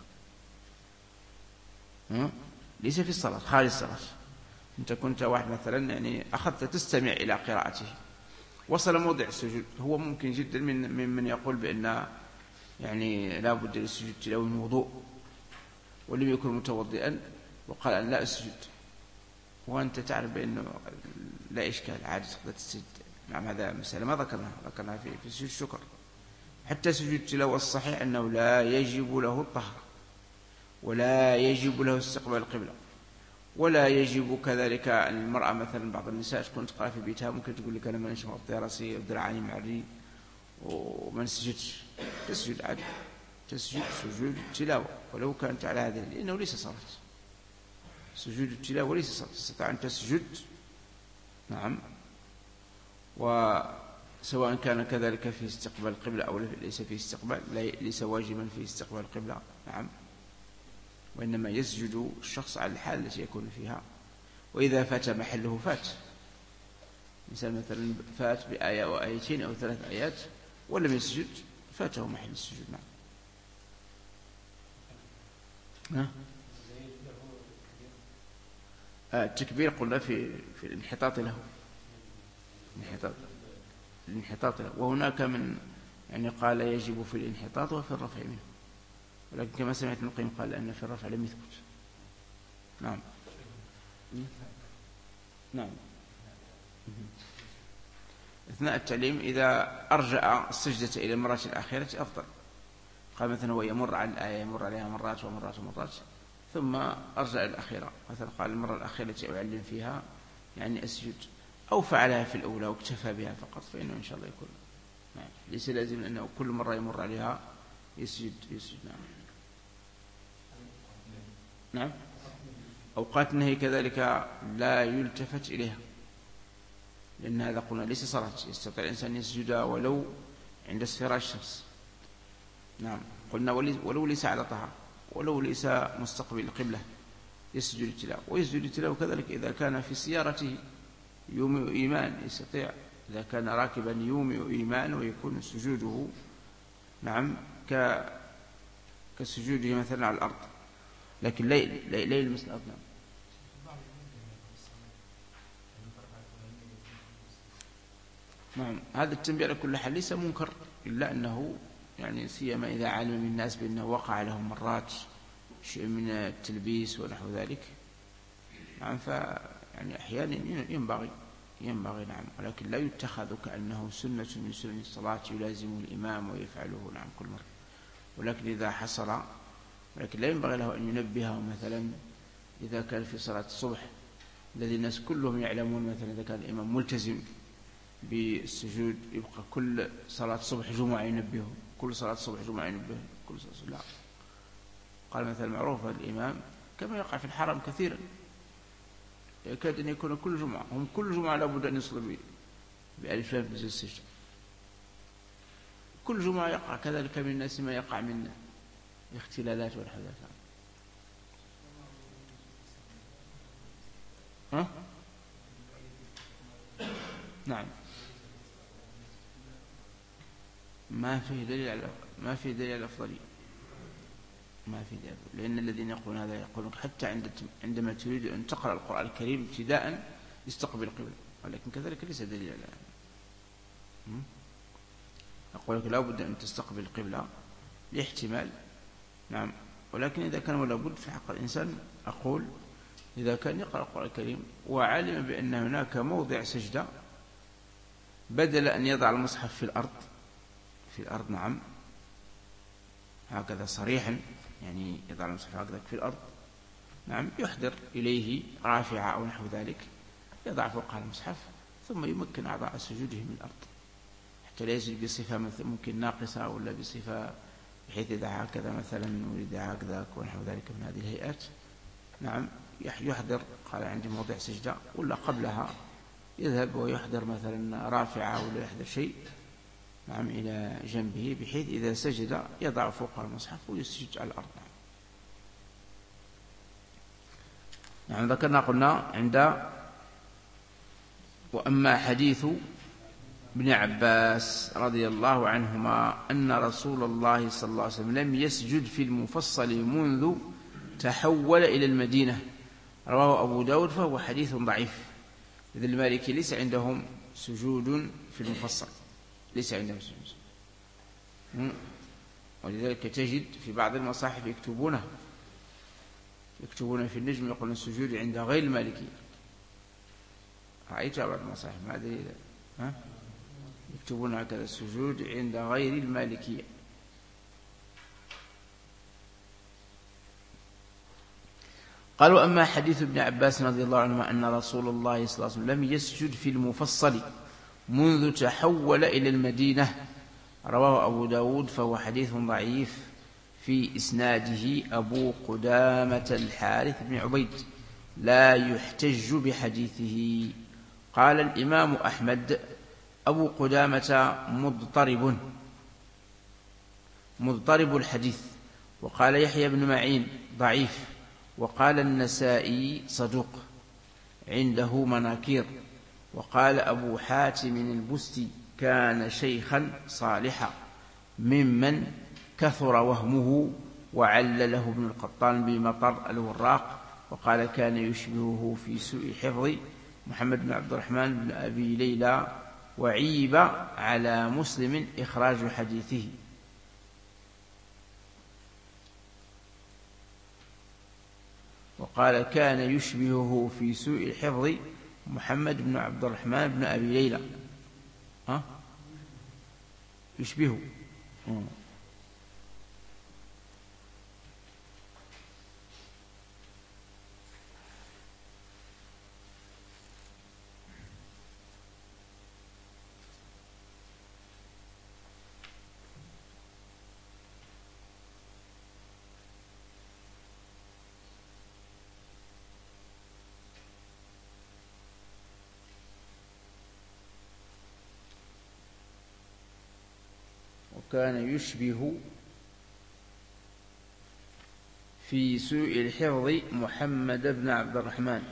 ليس في الصلاة، خارج الصلاة. أنت كنت واحد مثلا يعني أخذت تستمع إلى قراءته، وصل موضع السجود، هو ممكن جدا من من يقول بأن يعني لا بد للسجود تلاوي من وضوء، ولم يكن متوضئا وقال أن لا أسجد، وأنت تعرف بأنه لا إشكال عادي تقدر تسجد نعم. هذا مسألة ما ذكرناها، ذكرناها في في سجود الشكر. حتى سجود التلاوة الصحيح أنه لا يجب له الطهر، ولا يجب له استقبال القبلة، ولا يجب كذلك المرأة مثلا بعض النساء تكون تقرأ في بيتها ممكن تقول لك أنا ما نشمع راسي ودرعاني معري وما نسجدش، تسجد عادي، تسجد سجود التلاوة ولو كانت على هذه، لأنه ليس صلاة. سجود التلاوة ليس صلاة، تستطيع أن تسجد نعم، وسواء كان كذلك في استقبال القبلة أو ليس في استقبال، ليس واجبا في استقبال القبلة نعم، وإنما يسجد الشخص على الحال التي يكون فيها. وإذا فات محله فات، مثال مثلا فات بآية أو آيتين أو ثلاث آيات ولم يسجد، فاته محل السجود نعم. التكبير قلنا في في الانحطاط له، الانحطاط الانحطاط له، وهناك من يعني قال يجب في الانحطاط وفي الرفع منه ولكن كما سمعت ابن القيم قال أن في الرفع لم يثبت. نعم نعم. أثناء التعليم إذا أرجع السجدة إلى المرة الأخيرة أفضل. قال مثلا هو يمر على الآية يمر عليها مرات ومرات ومرات ثم أرجع الأخيرة، مثلا قال المرة الأخيرة التي أعلم فيها يعني أسجد، أو فعلها في الأولى واكتفى بها فقط، فإنه إن شاء الله يكون نعم. ليس لازم أنه كل مرة يمر عليها يسجد يسجد. نعم نعم. أوقات النهي كذلك لا يلتفت إليها، لأن هذا قلنا ليس صلاة، يستطيع الإنسان يسجد ولو عند اصفرار الشمس. نعم قلنا ولو ليس على طهارة ولو ليس مستقبل القبلة يسجد التلاوة، ويسجد التلاوة كذلك إذا كان في سيارته يومئ إيمان، يستطيع إذا كان راكبا يومئ إيمان ويكون سجوده نعم كسجوده مثلا على الأرض، لكن ليل ليل مثل الأرض. نعم هذا التنبيه على كل حال ليس منكر، إلا أنه يعني سيما إذا علم من الناس بأنه وقع لهم مرات شيء من التلبيس ونحو ذلك. نعم فيعني أحيانا ينبغي ينبغي نعم، ولكن لا يتخذ كأنه سنة من سنن الصلاة يلازم الإمام ويفعله نعم كل مرة. ولكن إذا حصل، ولكن لا ينبغي له أن ينبهه مثلا إذا كان في صلاة الصبح الذي الناس كلهم يعلمون، مثلا إذا كان الإمام ملتزم بالسجود يبقى كل صلاة صبح جمعة ينبهه، كل صلاة صبح جمعة ينبهه، كل صلاة صبح. لا، قال مثلا معروف الإمام كما يقع في الحرم كثيرا، يكاد أن يكون كل جمعة هم كل جمعة لابد أن يصلوا بألف لام تنزل السجد، كل جمعة يقع كذلك من الناس ما يقع من اختلالات والحدثات. ها؟ نعم ما في دليل على ما في دليل على الأفضلية، ما في دليل، لأن الذين يقولون هذا يقولون حتى عند عندما تريد أن تقرأ القرآن الكريم ابتداء يستقبل القبلة، ولكن كذلك ليس دليل على هذا. أقول لك لا بد أن تستقبل القبلة لاحتمال نعم، ولكن إذا كان ولا بد في حق الإنسان أقول إذا كان يقرأ القرآن الكريم وعلم بأن هناك موضع سجدة، بدل أن يضع المصحف في الأرض في الأرض نعم هكذا صريحا، يعني يضع المصحف هكذا في الأرض نعم، يحضر إليه رافعة أو نحو ذلك يضع فوقها المصحف، ثم يمكن أعضاء سجوده من الأرض حتى لا يسجد بصفة ممكن ناقصة ولا بصفة بحيث إذا هكذا مثلا وإذا هكذا ونحو ذلك من هذه الهيئات نعم يحضر، قال عندي موضع سجدة ولا قبلها يذهب ويحضر مثلا رافعة ولا يحضر شيء نعم إلى جنبه، بحيث إذا سجد يضع فوق المصحف ويسجد على الأرض. نعم ذكرنا قلنا عند وأما حديث ابن عباس رضي الله عنهما أن رسول الله صلى الله عليه وسلم لم يسجد في المفصل منذ تحول إلى المدينة، رواه أبو داود، فهو حديث ضعيف. إذن المالكي ليس عندهم سجود في المفصل، ليس عندهم سجود، ولذلك تجد في بعض المصاحف يكتبونه يكتبون في النجم يقولون السجود عند غير المالكي. رأيت بعض المصاحف ما أدري ها يكتبون هكذا السجود عند غير المالكية. قالوا أما حديث ابن عباس رضي الله عنهما أن رسول الله صلى الله عليه وسلم لم يسجد في المفصل منذ تحول إلى المدينة، رواه أبو داود، فهو حديث ضعيف في إسناده أبو قدامة الحارث بن عبيد لا يحتج بحديثه. قال الإمام أحمد أبو قدامة مضطرب مضطرب الحديث، وقال يحيى بن معين ضعيف، وقال النسائي صدوق عنده مناكير، وقال أبو حاتم البستي كان شيخا صالحا ممن كثر وهمه، وعلله ابن القطان بمطر الوراق، وقال كان يشبهه في سوء حفظ محمد بن عبد الرحمن بن أبي ليلى، وعيب على مسلم إخراج حديثه. وقال كان يشبهه في سوء الحفظ محمد بن عبد الرحمن بن أبي ليلى. ها يشبهه. كان يشبه في سوء الحفظ محمد بن عبد الرحمن.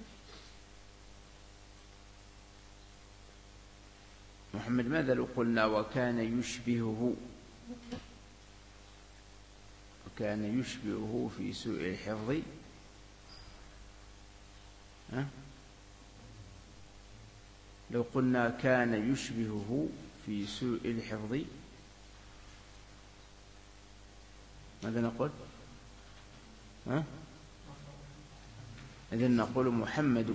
محمد ماذا لو قلنا وكان يشبهه؟ وكان يشبهه في سوء الحفظ. ها؟ لو قلنا كان يشبهه في سوء الحفظ ماذا نقول؟ ها؟ إذن نقول محمد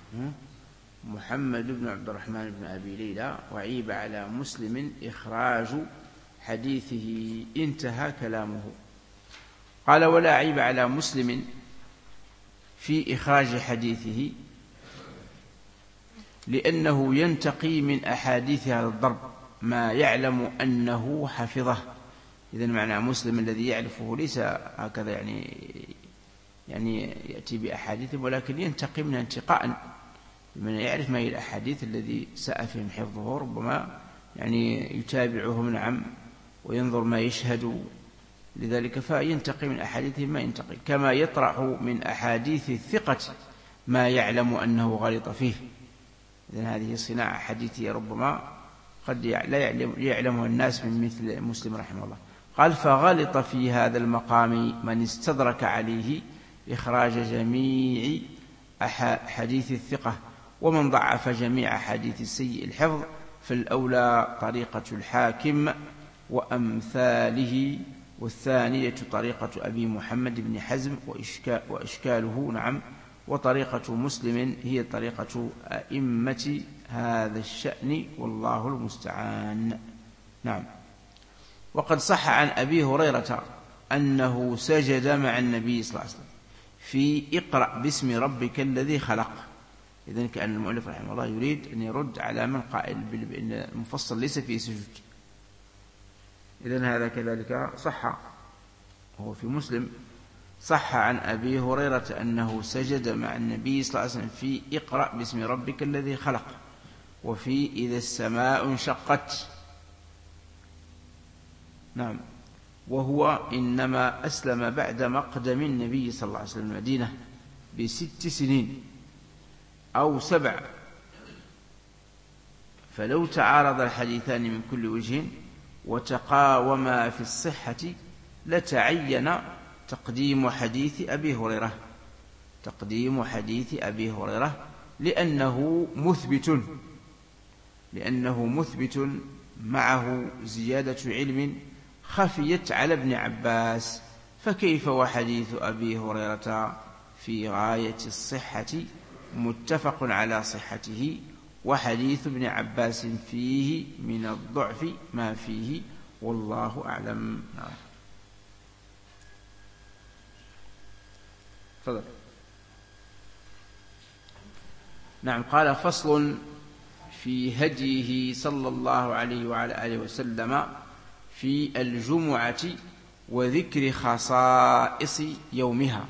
محمد بن عبد الرحمن بن أبي ليلى وعيب على مسلم إخراج حديثه. انتهى كلامه. قال ولا عيب على مسلم في إخراج حديثه لأنه ينتقي من أحاديث هذا الضرب ما يعلم أنه حفظه. إذن معنى مسلم الذي يعرفه ليس هكذا يعني يعني يأتي بأحاديث، ولكن ينتقي منها انتقاء من يعرف ما هي الأحاديث الذي ساء فيهم حفظه، ربما يعني يتابعهم نعم وينظر ما يشهد، لذلك فينتقي من أحاديثهم ما ينتقي، كما يطرح من أحاديث الثقة ما يعلم أنه غلط فيه. إذن هذه صناعة حديثية ربما قد لا يعلم يعلمها الناس من مثل مسلم رحمه الله. قال فغلط في هذا المقام من استدرك عليه إخراج جميع حديث الثقة، ومن ضعف جميع حديث السيء الحفظ فالأولى طريقة الحاكم وأمثاله، والثانية طريقة أبي محمد بن حزم وإشكاله نعم، وطريقة مسلم هي طريقة أئمة هذا الشأن والله المستعان. نعم. وقد صح عن أبي هريرة أنه سجد مع النبي صلى الله عليه وسلم في اقرأ باسم ربك الذي خلق. إذن كأن المؤلف رحمه الله يريد أن يرد على من قائل بأن المفصل ليس فيه سجود. إذن هذا كذلك صح، هو في مسلم صح عن أبي هريرة أنه سجد مع النبي صلى الله عليه وسلم في اقرأ باسم ربك الذي خلق، وفي إذا السماء انشقت. نعم. وهو إنما أسلم بعد مقدم النبي صلى الله عليه وسلم المدينة بست سنين أو سبع، فلو تعارض الحديثان من كل وجه وتقاوما في الصحة لتعين تقديم حديث أبي هريرة تقديم حديث أبي هريرة لأنه مثبت لأنه مثبت معه زيادة علم خفيت على ابن عباس، فكيف وحديث أبي هريرة في غاية الصحة متفق على صحته، وحديث ابن عباس فيه من الضعف ما فيه والله أعلم. فضل. نعم. قال فصل في هديه صلى الله عليه وعلى آله وسلم في الجمعة وذكر خصائص يومها.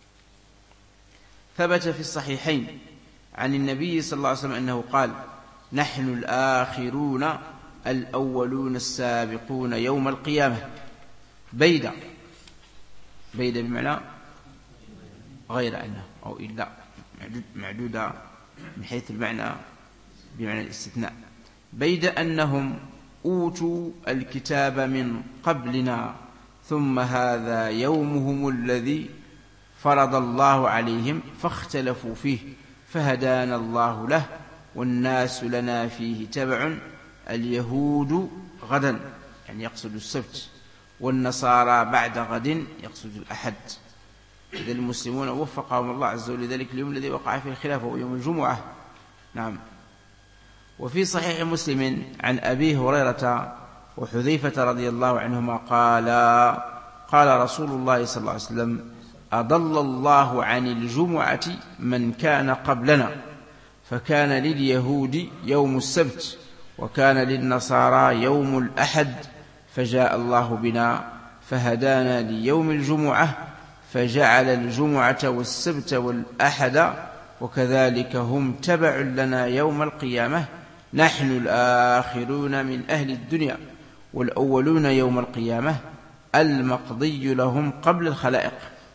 ثبت في الصحيحين عن النبي صلى الله عليه وسلم أنه قال نحن الآخرون الأولون السابقون يوم القيامة بيد بيد بمعنى غير أنه أو إلا معدودة من حيث المعنى بمعنى الاستثناء، بيد أنهم أوتوا الكتاب من قبلنا ثم هذا يومهم الذي فرض الله عليهم فاختلفوا فيه فهدانا الله له والناس لنا فيه تبع، اليهود غدا يعني يقصد السبت، والنصارى بعد غد يقصد الأحد. إذا المسلمون وفقهم الله عز وجل لذلك اليوم الذي وقع فيه الخلاف هو يوم الجمعة. نعم. وفي صحيح مسلم عن أبي هريرة وحذيفة رضي الله عنهما قال قال رسول الله صلى الله عليه وسلم أضل الله عن الجمعة من كان قبلنا فكان لليهود يوم السبت وكان للنصارى يوم الأحد فجاء الله بنا فهدانا ليوم الجمعة فجعل الجمعة والسبت والأحد وكذلك هم تبع لنا يوم القيامة نحن الآخرون من أهل الدنيا والأولون يوم القيامة المقضي لهم قبل الخلائق.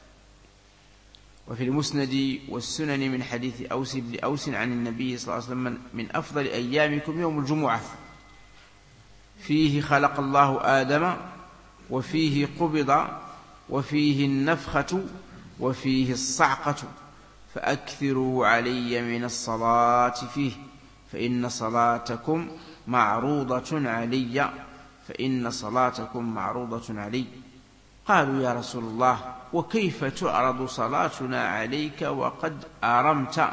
وفي المسند والسنن من حديث أوس بن أوس عن النبي صلى الله عليه وسلم من أفضل أيامكم يوم الجمعة فيه خلق الله آدم وفيه قبض وفيه النفخة وفيه الصعقة فأكثروا علي من الصلاة فيه فإن صلاتكم معروضة علي فإن صلاتكم معروضة علي. قالوا يا رسول الله وكيف تعرض صلاتنا عليك وقد أرمت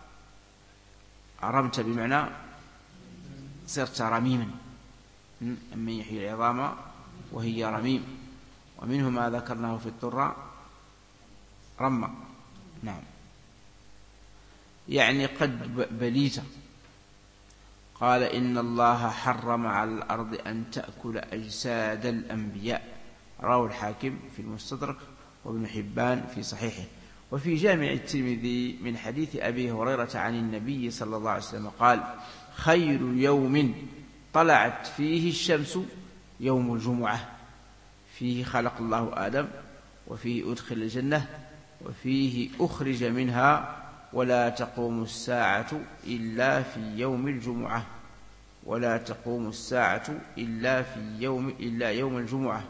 أرمت بمعنى صرت رميما أمن يحيي العظام وهي رميم ومنه ما ذكرناه في الطرة رمى. نعم يعني قد بليت. قال إن الله حرم على الأرض أن تأكل أجساد الأنبياء رواه الحاكم في المستدرك وابن حبان في صحيحه. وفي جامع الترمذي من حديث أبي هريرة عن النبي صلى الله عليه وسلم قال خير يوم طلعت فيه الشمس يوم الجمعة فيه خلق الله آدم وفيه أدخل الجنة وفيه أخرج منها ولا تقوم الساعة إلا في يوم الجمعة ولا تقوم الساعة إلا في يوم إلا يوم الجمعة.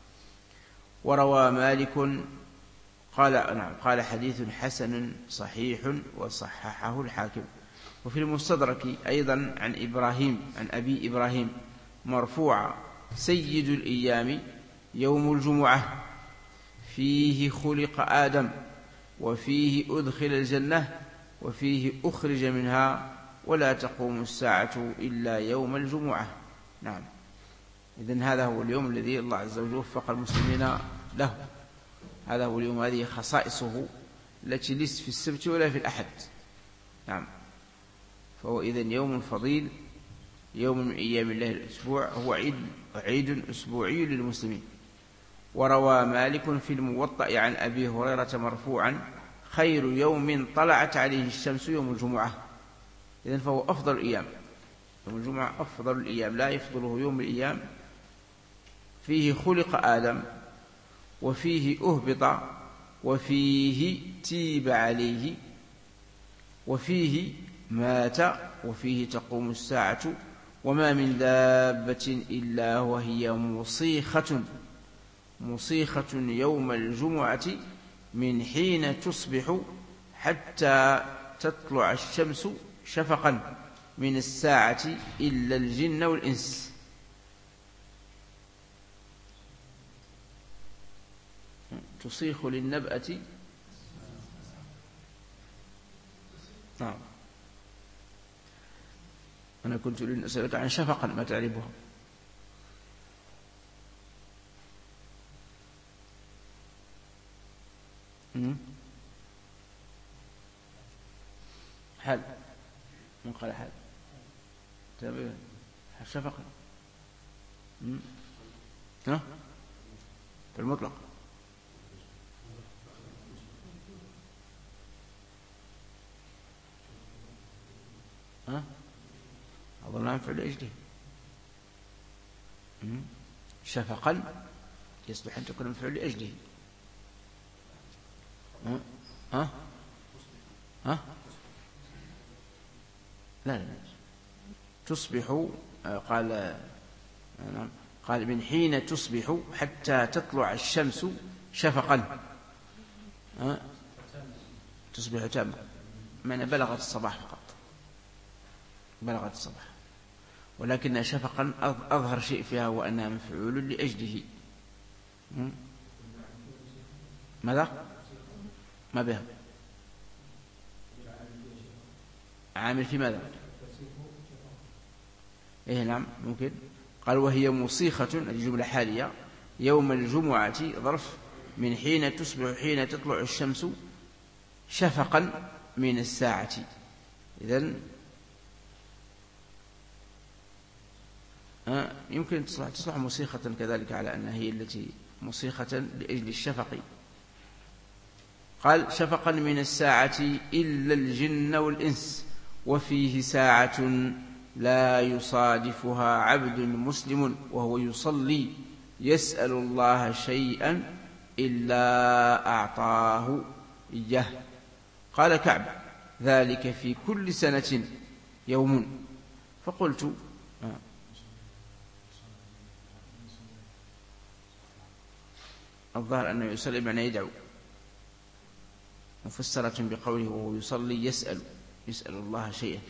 وروى مالك قال نعم قال حديث حسن صحيح وصححه الحاكم. وفي المستدرك أيضا عن إبراهيم عن أبي إبراهيم مرفوعا سيد الأيام يوم الجمعة فيه خلق آدم وفيه أدخل الجنة وفيه أخرج منها ولا تقوم الساعة إلا يوم الجمعة. نعم إذن هذا هو اليوم الذي الله عز وجل وفق المسلمين له. هذا هو اليوم هذه خصائصه التي ليست في السبت ولا في الأحد. نعم فهو إذن يوم فضيل يوم من أيام الله الأسبوع هو عيد عيد أسبوعي للمسلمين. وروى مالك في الموطأ عن أبي هريرة مرفوعا خير يوم طلعت عليه الشمس يوم الجمعة. إذن فهو أفضل الأيام يوم الجمعة أفضل الأيام لا يفضله يوم الأيام فيه خلق آدم وفيه أهبط وفيه تيب عليه وفيه مات وفيه تقوم الساعة وما من دابة إلا وهي مصيخة مصيخة يوم الجمعة من حين تصبح حتى تطلع الشمس شفقا من الساعة إلا الجن والإنس. تصيخ للنبأة. نعم أنا كنت أسألك عن شفقا ما تعرفها. حال من قال حال تابعه شفقا ها في المطلق ها أظن أنفع لأجله شفقا يصبح أن تكون مفعول لأجله. ها ها ها لا لا تصبح قال قال من حين تصبح حتى تطلع الشمس شفقا ها تصبح تامة معنى بلغت الصباح فقط بلغت الصباح ولكن شفقا أظهر شيء فيها وأنها مفعول لأجله. ماذا ما بها عامل في ماذا؟ إيه نعم ممكن. قال وهي مصيخة الجملة حالية يوم الجمعة ظرف من حين تصبح حين تطلع الشمس شفقا من الساعة. إذن يمكن تصلح, تصلح مصيخة كذلك على أنها هي التي مصيخة لأجل الشفق. قال شفقا من الساعة إلا الجن والإنس وفيه ساعة لا يصادفها عبد مسلم وهو يصلي يسأل الله شيئا إلا أعطاه إياه. قال كعب ذلك في كل سنة يوم. فقلت آه الظاهر أنه يصلي بمعنى يدعو، مفسرة بقوله وهو يصلي يسأل يسأل الله شيئا.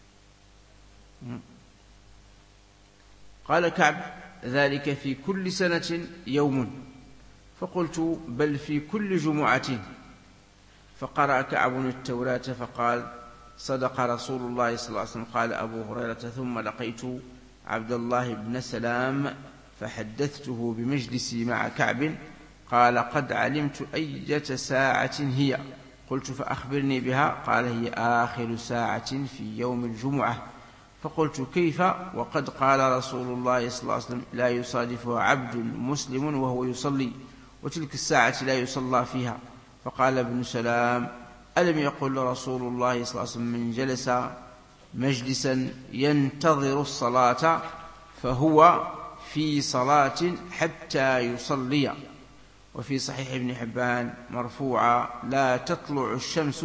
قال كعب ذلك في كل سنة يوم. فقلت بل في كل جمعة. فقرأ كعب التوراة فقال صدق رسول الله صلى الله عليه وسلم. قال أبو هريرة ثم لقيت عبد الله بن سلام فحدثته بمجلسي مع كعب قال قد علمت أية ساعة هي. قلت فأخبرني بها. قال هي آخر ساعة في يوم الجمعة. فقلت كيف وقد قال رسول الله صلى الله عليه وسلم لا يصادفها عبد مسلم وهو يصلي وتلك الساعة لا يصلى فيها. فقال ابن سلام ألم يقل رسول الله صلى الله عليه وسلم من جلس مجلسا ينتظر الصلاة فهو في صلاة حتى يصلي. وفي صحيح ابن حبان مرفوعا لا تطلع الشمس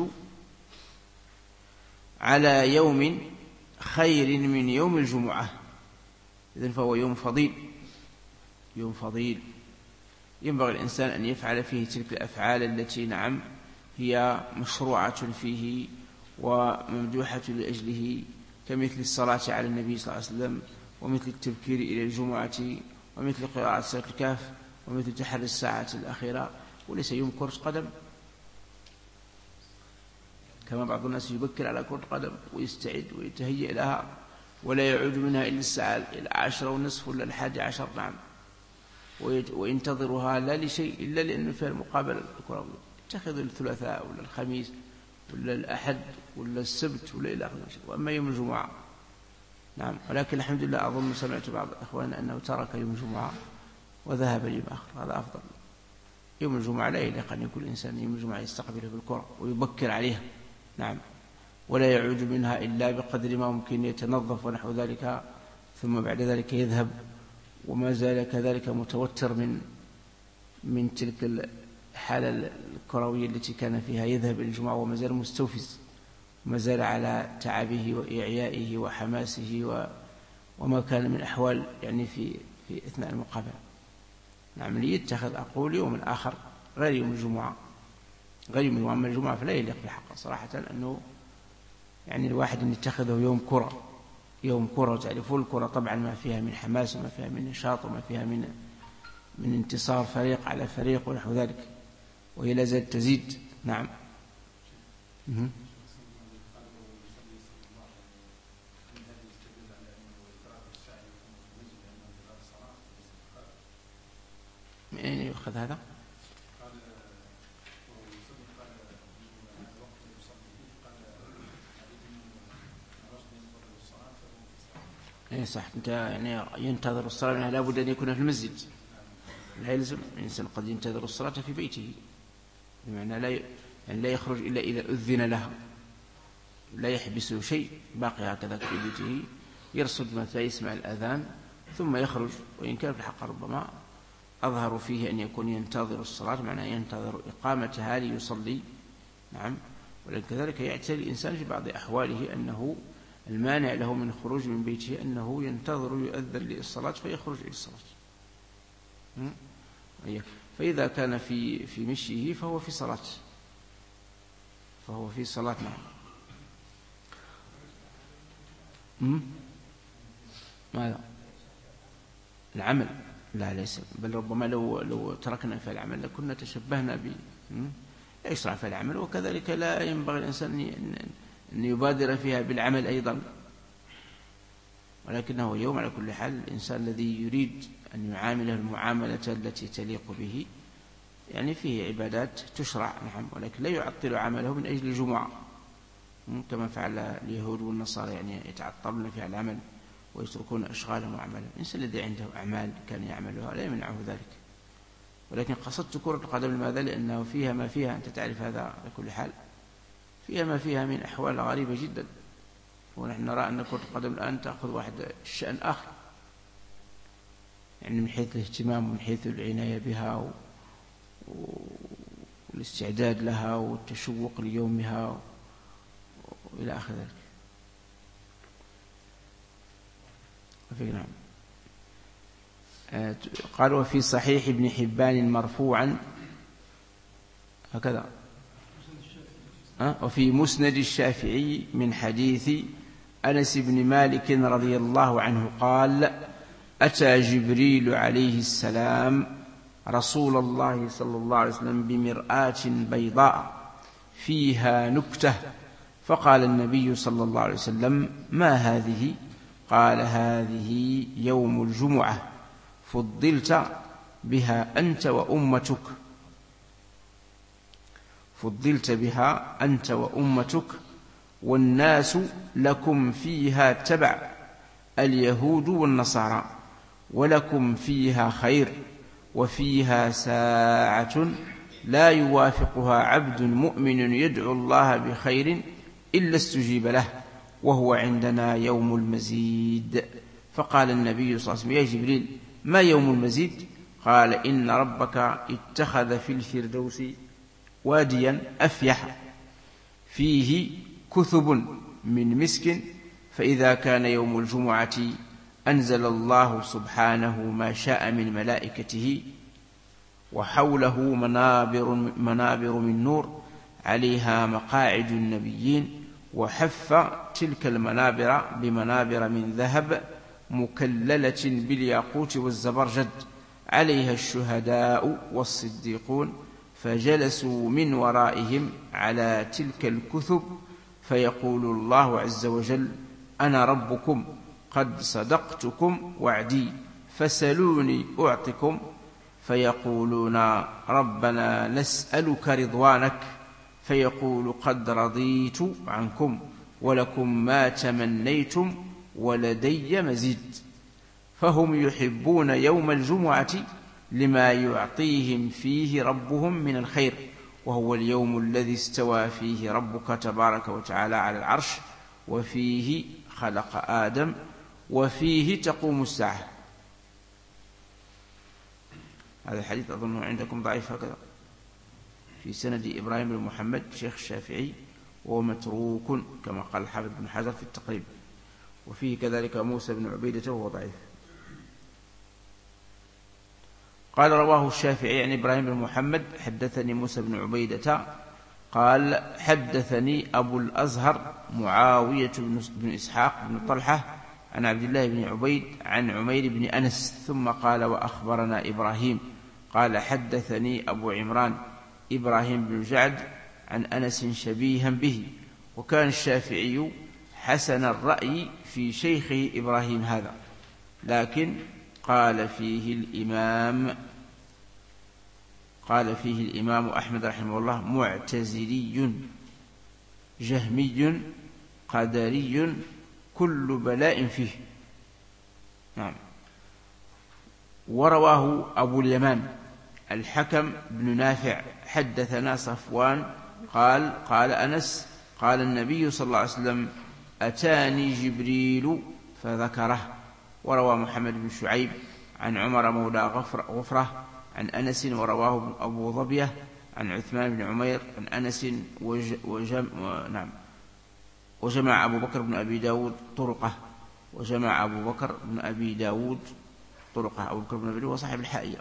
على يوم خير من يوم الجمعة. إذن فهو يوم فضيل يوم فضيل ينبغي الإنسان أن يفعل فيه تلك الأفعال التي نعم هي مشروعة فيه وممدوحة لأجله كمثل الصلاة على النبي صلى الله عليه وسلم ومثل التبكير إلى الجمعة ومثل قراءة سورة الكهف ومثل تحري الساعة الأخيرة. وليس يوم كرة قدم كما بعض الناس يبكر على كرة قدم ويستعد ويتهيئ لها ولا يعود منها إلا الساعة العاشرة والنصف ولا الحادي عشر نعم وينتظرها لا لشيء إلا لأنه فيها المقابلة الكروية. يتخذ الثلاثاء ولا الخميس ولا الأحد ولا السبت ولا إلى آخره. وأما يوم الجمعة نعم ولكن الحمد لله أظن سمعت بعض أخواننا أنه ترك يوم الجمعة وذهب ليوم آخر. هذا أفضل. يوم الجمعة لا يليق أن يكون الإنسان يوم الجمعة يستقبله بالكرة ويبكر عليها نعم ولا يعود منها إلا بقدر ما ممكن يتنظف ونحو ذلك ثم بعد ذلك يذهب وما زال كذلك متوتر من من تلك الحالة الكروية التي كان فيها. يذهب إلى الجمعة وما زال مستوفز وما زال على تعبه وإعيائه وحماسه وما كان من أحوال يعني في في أثناء المقابلة نعم ليتخذ أقول يوم آخر غير يوم الجمعة غير يوم أما الجمعة فلا يليق بالحق صراحة أنه يعني الواحد أن يتخذه يوم كرة يوم كرة. تعرفون الكرة طبعا ما فيها من حماس وما فيها من نشاط وما فيها من من انتصار فريق على فريق ونحو ذلك وهي لا زالت تزيد نعم. من أين يؤخذ هذا؟ اي صح انت يعني ينتظر الصلاة يعني لا بد أن يكون في المسجد لا يلزم الإنسان قد ينتظر الصلاة في بيته بمعنى لا يعني لا يخرج إلا إذا أذن له لا يحبسه شيء باقي هكذا في بيته يرصد متى يسمع الأذان ثم يخرج. وإن كان في الحق ربما أظهر فيه أن يكون ينتظر الصلاة معناه ينتظر إقامتها ليصلي نعم. ولكن كذلك يعتري الإنسان في بعض أحواله أنه المانع له من خروج من بيته أنه ينتظر يؤذن للصلاة فيخرج إلى الصلاة. فإذا كان في في مشيه فهو في صلاة فهو في صلاة نعم. ماذا؟ العمل لا ليس بل ربما لو لو تركنا في العمل لكنا تشبهنا ب لا يشرع فيها العمل، وكذلك لا ينبغي الإنسان أن يبادر فيها بالعمل أيضا، ولكنه يوم على كل حال الإنسان الذي يريد أن يعامله المعاملة التي تليق به يعني فيه عبادات تشرع، نعم، ولكن لا يعطل عمله من أجل الجمعة كما فعل اليهود والنصارى، يعني يتعطلون في العمل ويتركون أشغالهم وأعمالهم. الإنسان الذي عنده أعمال كان يعملها لا يمنعه ذلك، ولكن قصدت كرة القدم لماذا؟ لأنه فيها ما فيها، أنت تعرف هذا على كل حال، فيها ما فيها من أحوال غريبة جدا، ونحن نرى أن كرة القدم الآن تأخذ واحد الشأن آخر، يعني من حيث الاهتمام ومن حيث العناية بها والاستعداد لها والتشوق ليومها وإلى آخر ذلك. نعم. قال وفي صحيح ابن حبان مرفوعا هكذا، وفي مسند الشافعي من حديث أنس بن مالك رضي الله عنه قال أتى جبريل عليه السلام رسول الله صلى الله عليه وسلم بمرآة بيضاء فيها نكتة، فقال النبي صلى الله عليه وسلم ما هذه؟ قال هذه يوم الجمعة فضلت بها أنت وأمتك فضلت بها أنت وأمتك والناس لكم فيها تبع، اليهود والنصارى، ولكم فيها خير، وفيها ساعة لا يوافقها عبد مؤمن يدعو الله بخير إلا استجيب له، وهو عندنا يوم المزيد. فقال النبي صلى الله عليه وسلم يا جبريل ما يوم المزيد؟ قال إن ربك اتخذ في الفردوس واديا أفيح فيه كثب من مسك، فإذا كان يوم الجمعة أنزل الله سبحانه ما شاء من ملائكته، وحوله منابر, منابر من نور عليها مقاعد النبيين، وحف تلك المنابر بمنابر من ذهب مكللة بالياقوت والزبرجد، عليها الشهداء والصديقون، فجلسوا من ورائهم على تلك الكثب، فيقول الله عز وجل أنا ربكم قد صدقتكم وعدي فسلوني أعطكم، فيقولون ربنا نسألك رضوانك، فيقول قد رضيت عنكم ولكم ما تمنيتم ولدي مزيد. فهم يحبون يوم الجمعة لما يعطيهم فيه ربهم من الخير، وهو اليوم الذي استوى فيه ربك تبارك وتعالى على العرش، وفيه خلق آدم، وفيه تقوم الساعة. هذا الحديث أظن عندكم ضعيف هكذا، في سند إبراهيم بن محمد شيخ الشافعي، وهو متروك كما قال الحافظ بن حجر في التقريب، وفيه كذلك موسى بن عبيدة وهو ضعيف. قال رواه الشافعي عن إبراهيم بن محمد حدثني موسى بن عبيدة قال حدثني أبو الأزهر معاوية بن إسحاق بن طلحة عن عبد الله بن عبيد عن عمير بن أنس، ثم قال وأخبرنا إبراهيم قال حدثني أبو عمران إبراهيم بن جعد عن أنس شبيها به. وكان الشافعي حسن الرأي في شيخه إبراهيم هذا، لكن قال فيه الإمام قال فيه الإمام أحمد رحمه الله معتزلي جهمي قدري كل بلاء فيه. نعم. ورواه أبو اليمان الحكم بن نافع حدثنا صفوان قال قال أنس قال النبي صلى الله عليه وسلم أتاني جبريل فذكره. وروى محمد بن شعيب عن عمر مولى غفرة عن أنس، ورواه أبو ظبية عن عثمان بن عمير عن أنس وج وجم نعم وجمع أبو بكر بن أبي داود طرقه وجمع أبو بكر بن أبي داود طرقه أبو بكر بن أبي داود وصاحب الحائية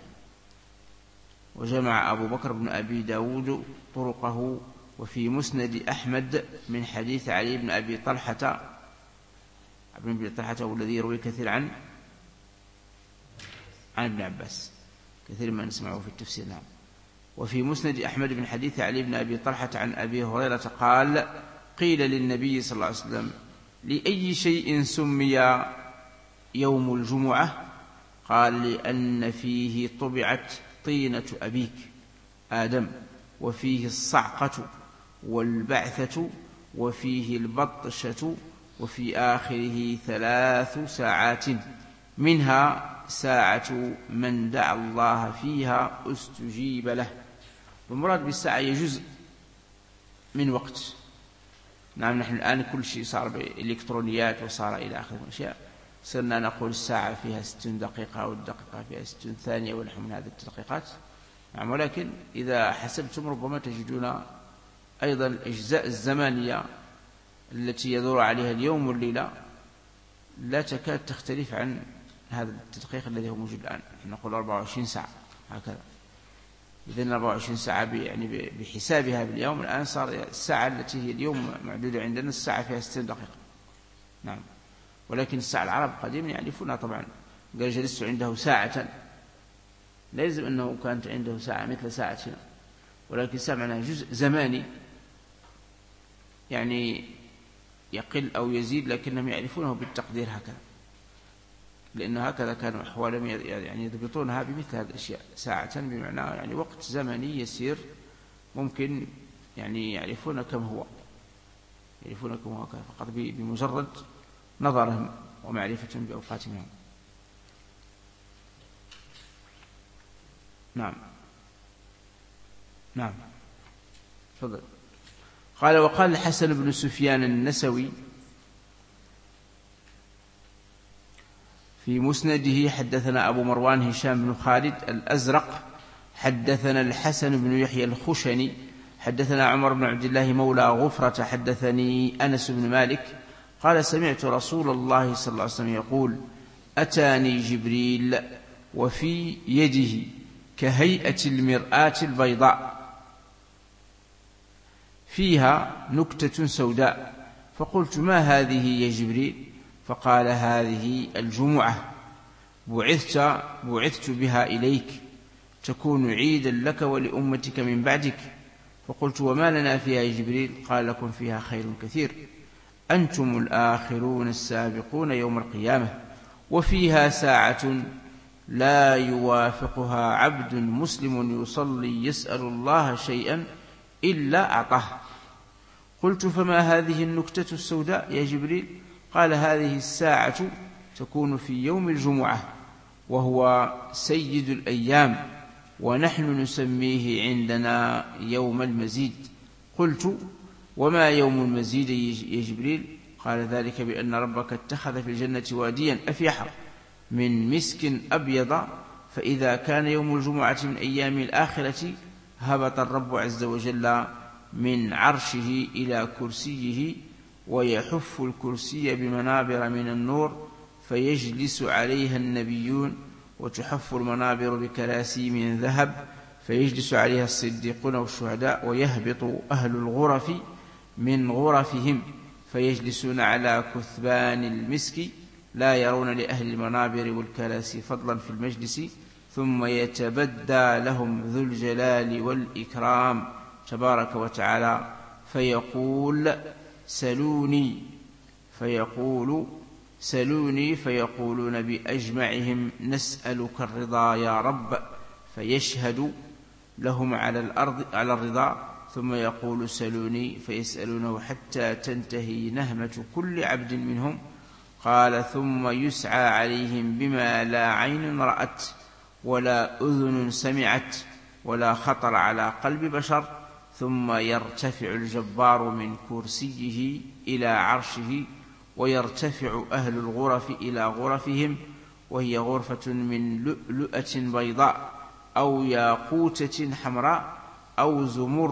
وجمع أبو بكر بن أبي داود طرقه. وفي مسند أحمد من حديث علي بن أبي طلحة ابن أبي طلحة والذي يروي كثير عن عن ابن عباس، كثير ما نسمعه في التفسير. نعم. وفي مسند أحمد بن حديث علي بن أبي طلحة عن أبي هريرة قال قيل للنبي صلى الله عليه وسلم لأي شيء سمي يوم الجمعة؟ قال لأن فيه طبعت طينة أبيك آدم، وفيه الصعقة والبعثة، وفيه البطشة، وفي آخره ثلاث ساعات منها ساعة من دعا الله فيها استجيب له. والمراد بالساعة هي جزء من وقت. نعم، نحن الآن كل شيء صار بإلكترونيات وصار إلى آخر الأشياء، صرنا نقول الساعة فيها ستون دقيقة والدقيقة فيها ستون ثانية ونحو من هذه الدقيقات. نعم، ولكن إذا حسبتم ربما تجدون أيضا الأجزاء الزمانية التي يدور عليها اليوم والليلة لا تكاد تختلف عن هذا التدقيق الذي هو موجود الآن. نقول أربعة وعشرين ساعة هكذا. إذن أربعة وعشرين ساعة يعني بحسابها باليوم، الآن صار الساعة التي هي اليوم معدودة عندنا الساعة فيها ستين دقيقة. نعم، ولكن الساعة العرب قديما يعرفونها طبعا. قال جلست عنده ساعة، لا يلزم أنه كانت عنده ساعة مثل ساعتنا، ولكن الساعة معناها جزء زماني يعني يقل أو يزيد، لكنهم يعرفونه بالتقدير هكذا، لأن هكذا كانوا أحوالهم يعني يضبطونها بمثل هذه الأشياء. ساعة بمعنى يعني وقت زمني يسير، ممكن يعني يعرفون كم هو، يعرفون كم هو فقط بمجرد نظرهم ومعرفتهم بأوقاتهم. نعم نعم تفضل. قال وقال الحسن بن سفيان النسوي في مسنده حدثنا أبو مروان هشام بن خالد الأزرق حدثنا الحسن بن يحيى الخشني حدثنا عمر بن عبد الله مولى غفرة حدثني أنس بن مالك قال سمعت رسول الله صلى الله عليه وسلم يقول أتاني جبريل وفي يده كهيئة المرآة البيضاء فيها نكتة سوداء، فقلت ما هذه يا جبريل؟ فقال هذه الجمعة بعثت, بعثت بها إليك تكون عيدا لك ولأمتك من بعدك. فقلت وما لنا فيها يا جبريل؟ قال لكم فيها خير كثير، أنتم الآخرون السابقون يوم القيامة، وفيها ساعة لا يوافقها عبد مسلم يصلي يسأل الله شيئا إلا أعطاه. قلت فما هذه النكتة السوداء يا جبريل؟ قال هذه الساعة تكون في يوم الجمعة وهو سيد الأيام، ونحن نسميه عندنا يوم المزيد. قلت وما يوم المزيد يا جبريل؟ قال ذلك بأن ربك اتخذ في الجنة واديا أفيحا من مسك أبيض، فإذا كان يوم الجمعة من أيام الآخرة هبط الرب عز وجل من عرشه إلى كرسيه ويحف الكرسي بمنابر من النور فيجلس عليها النبيون، وتحف المنابر بكراسي من ذهب فيجلس عليها الصديقون والشهداء، ويهبط أهل الغرف من غرفهم فيجلسون على كثبان المسك لا يرون لأهل المنابر والكراسي فضلا في المجلس، ثم يتبدى لهم ذو الجلال والإكرام تبارك وتعالى فيقول سلوني فيقول سلوني فيقولون بأجمعهم نسألك الرضا يا رب، فيشهد لهم على الأرض على الرضا، ثم يقول سلوني فيسألونه حتى تنتهي نهمة كل عبد منهم. قال ثم يسعى عليهم بما لا عين رأت ولا أذن سمعت ولا خطر على قلب بشر، ثم يرتفع الجبار من كرسيه إلى عرشه، ويرتفع أهل الغرف إلى غرفهم، وهي غرفة من لؤلؤة بيضاء أو ياقوتة حمراء أو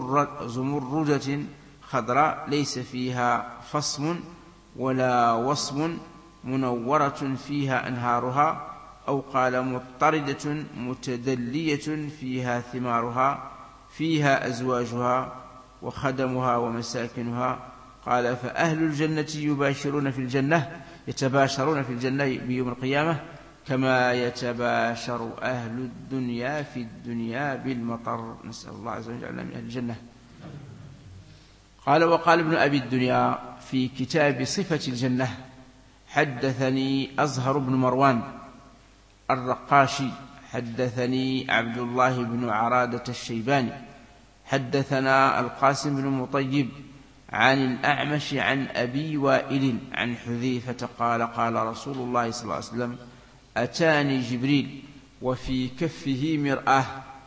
زمردة خضراء ليس فيها فصم ولا وصم، منورة فيها أنهارها، أو قال مضطردة متدلية فيها ثمارها، فيها أزواجها وخدمها ومساكنها. قال فأهل الجنة يباشرون في الجنة يتباشرون في الجنة بيوم القيامة كما يتباشر أهل الدنيا في الدنيا بالمطر. نسأل الله عز وجل من أهل الجنة. قال: وقال ابن أبي الدنيا في كتاب صفة الجنة: حدثني أزهر بن مروان الرقاشي حدثني عبد الله بن عرادة الشيباني حدثنا القاسم بن مطيب عن الأعمش عن أبي وائل عن حذيفة قال: قال رسول الله صلى الله عليه وسلم: أتاني جبريل وفي كفه مرآة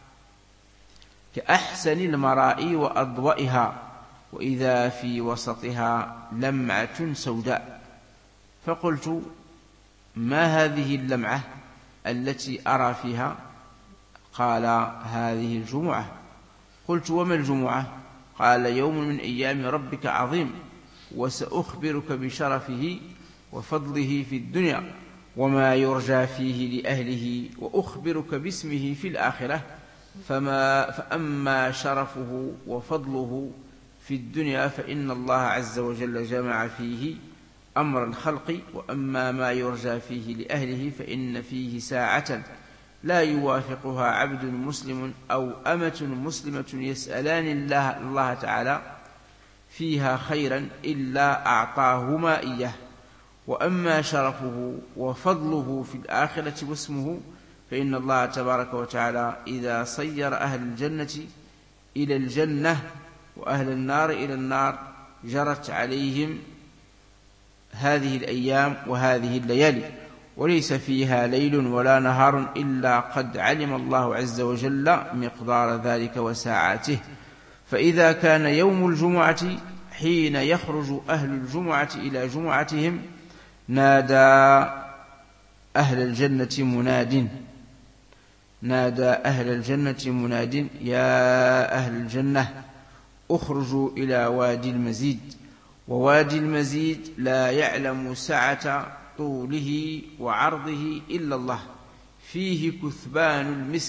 كأحسن المراء وأضوئها، وإذا في وسطها لمعة سوداء. فقلت: ما هذه اللمعة التي أرى فيها؟ قال: هذه الجمعة. قلت: وما الجمعة؟ قال: يوم من أيام ربك عظيم، وسأخبرك بشرفه وفضله في الدنيا وما يرجى فيه لأهله، وأخبرك باسمه في الآخرة. فما فأما شرفه وفضله في الدنيا فإن الله عز وجل جمع فيه أمر الخلق، وأما ما يرجى فيه لأهله فإن فيه ساعة لا يوافقها عبد مسلم أو أمة مسلمة يسألان الله, الله تعالى فيها خيرا إلا أعطاهما إياه. وأما شرفه وفضله في الآخرة واسمه فإن الله تبارك وتعالى إذا صير أهل الجنة إلى الجنة وأهل النار إلى النار جرت عليهم هذه الأيام وهذه الليالي، وليس فيها ليل ولا نهار إلا قد علم الله عز وجل مقدار ذلك وساعاته. فإذا كان يوم الجمعة حين يخرج أهل الجمعة إلى جمعتهم نادى أهل الجنة مناد نادى أهل الجنة مناد يا أهل الجنة اخرجوا إلى وادي المزيد. ووادي المزيد لا يعلم سعة طوله وعرضه إلا الله، فيه كثبان المسك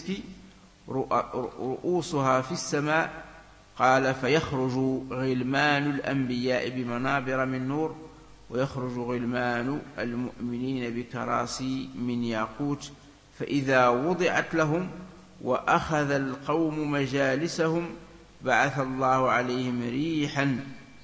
رؤوسها في السماء. قال: فيخرج غلمان الأنبياء بمنابر من نور، ويخرج غلمان المؤمنين بكراسي من ياقوت، فإذا وضعت لهم وأخذ القوم مجالسهم بعث الله عليهم ريحا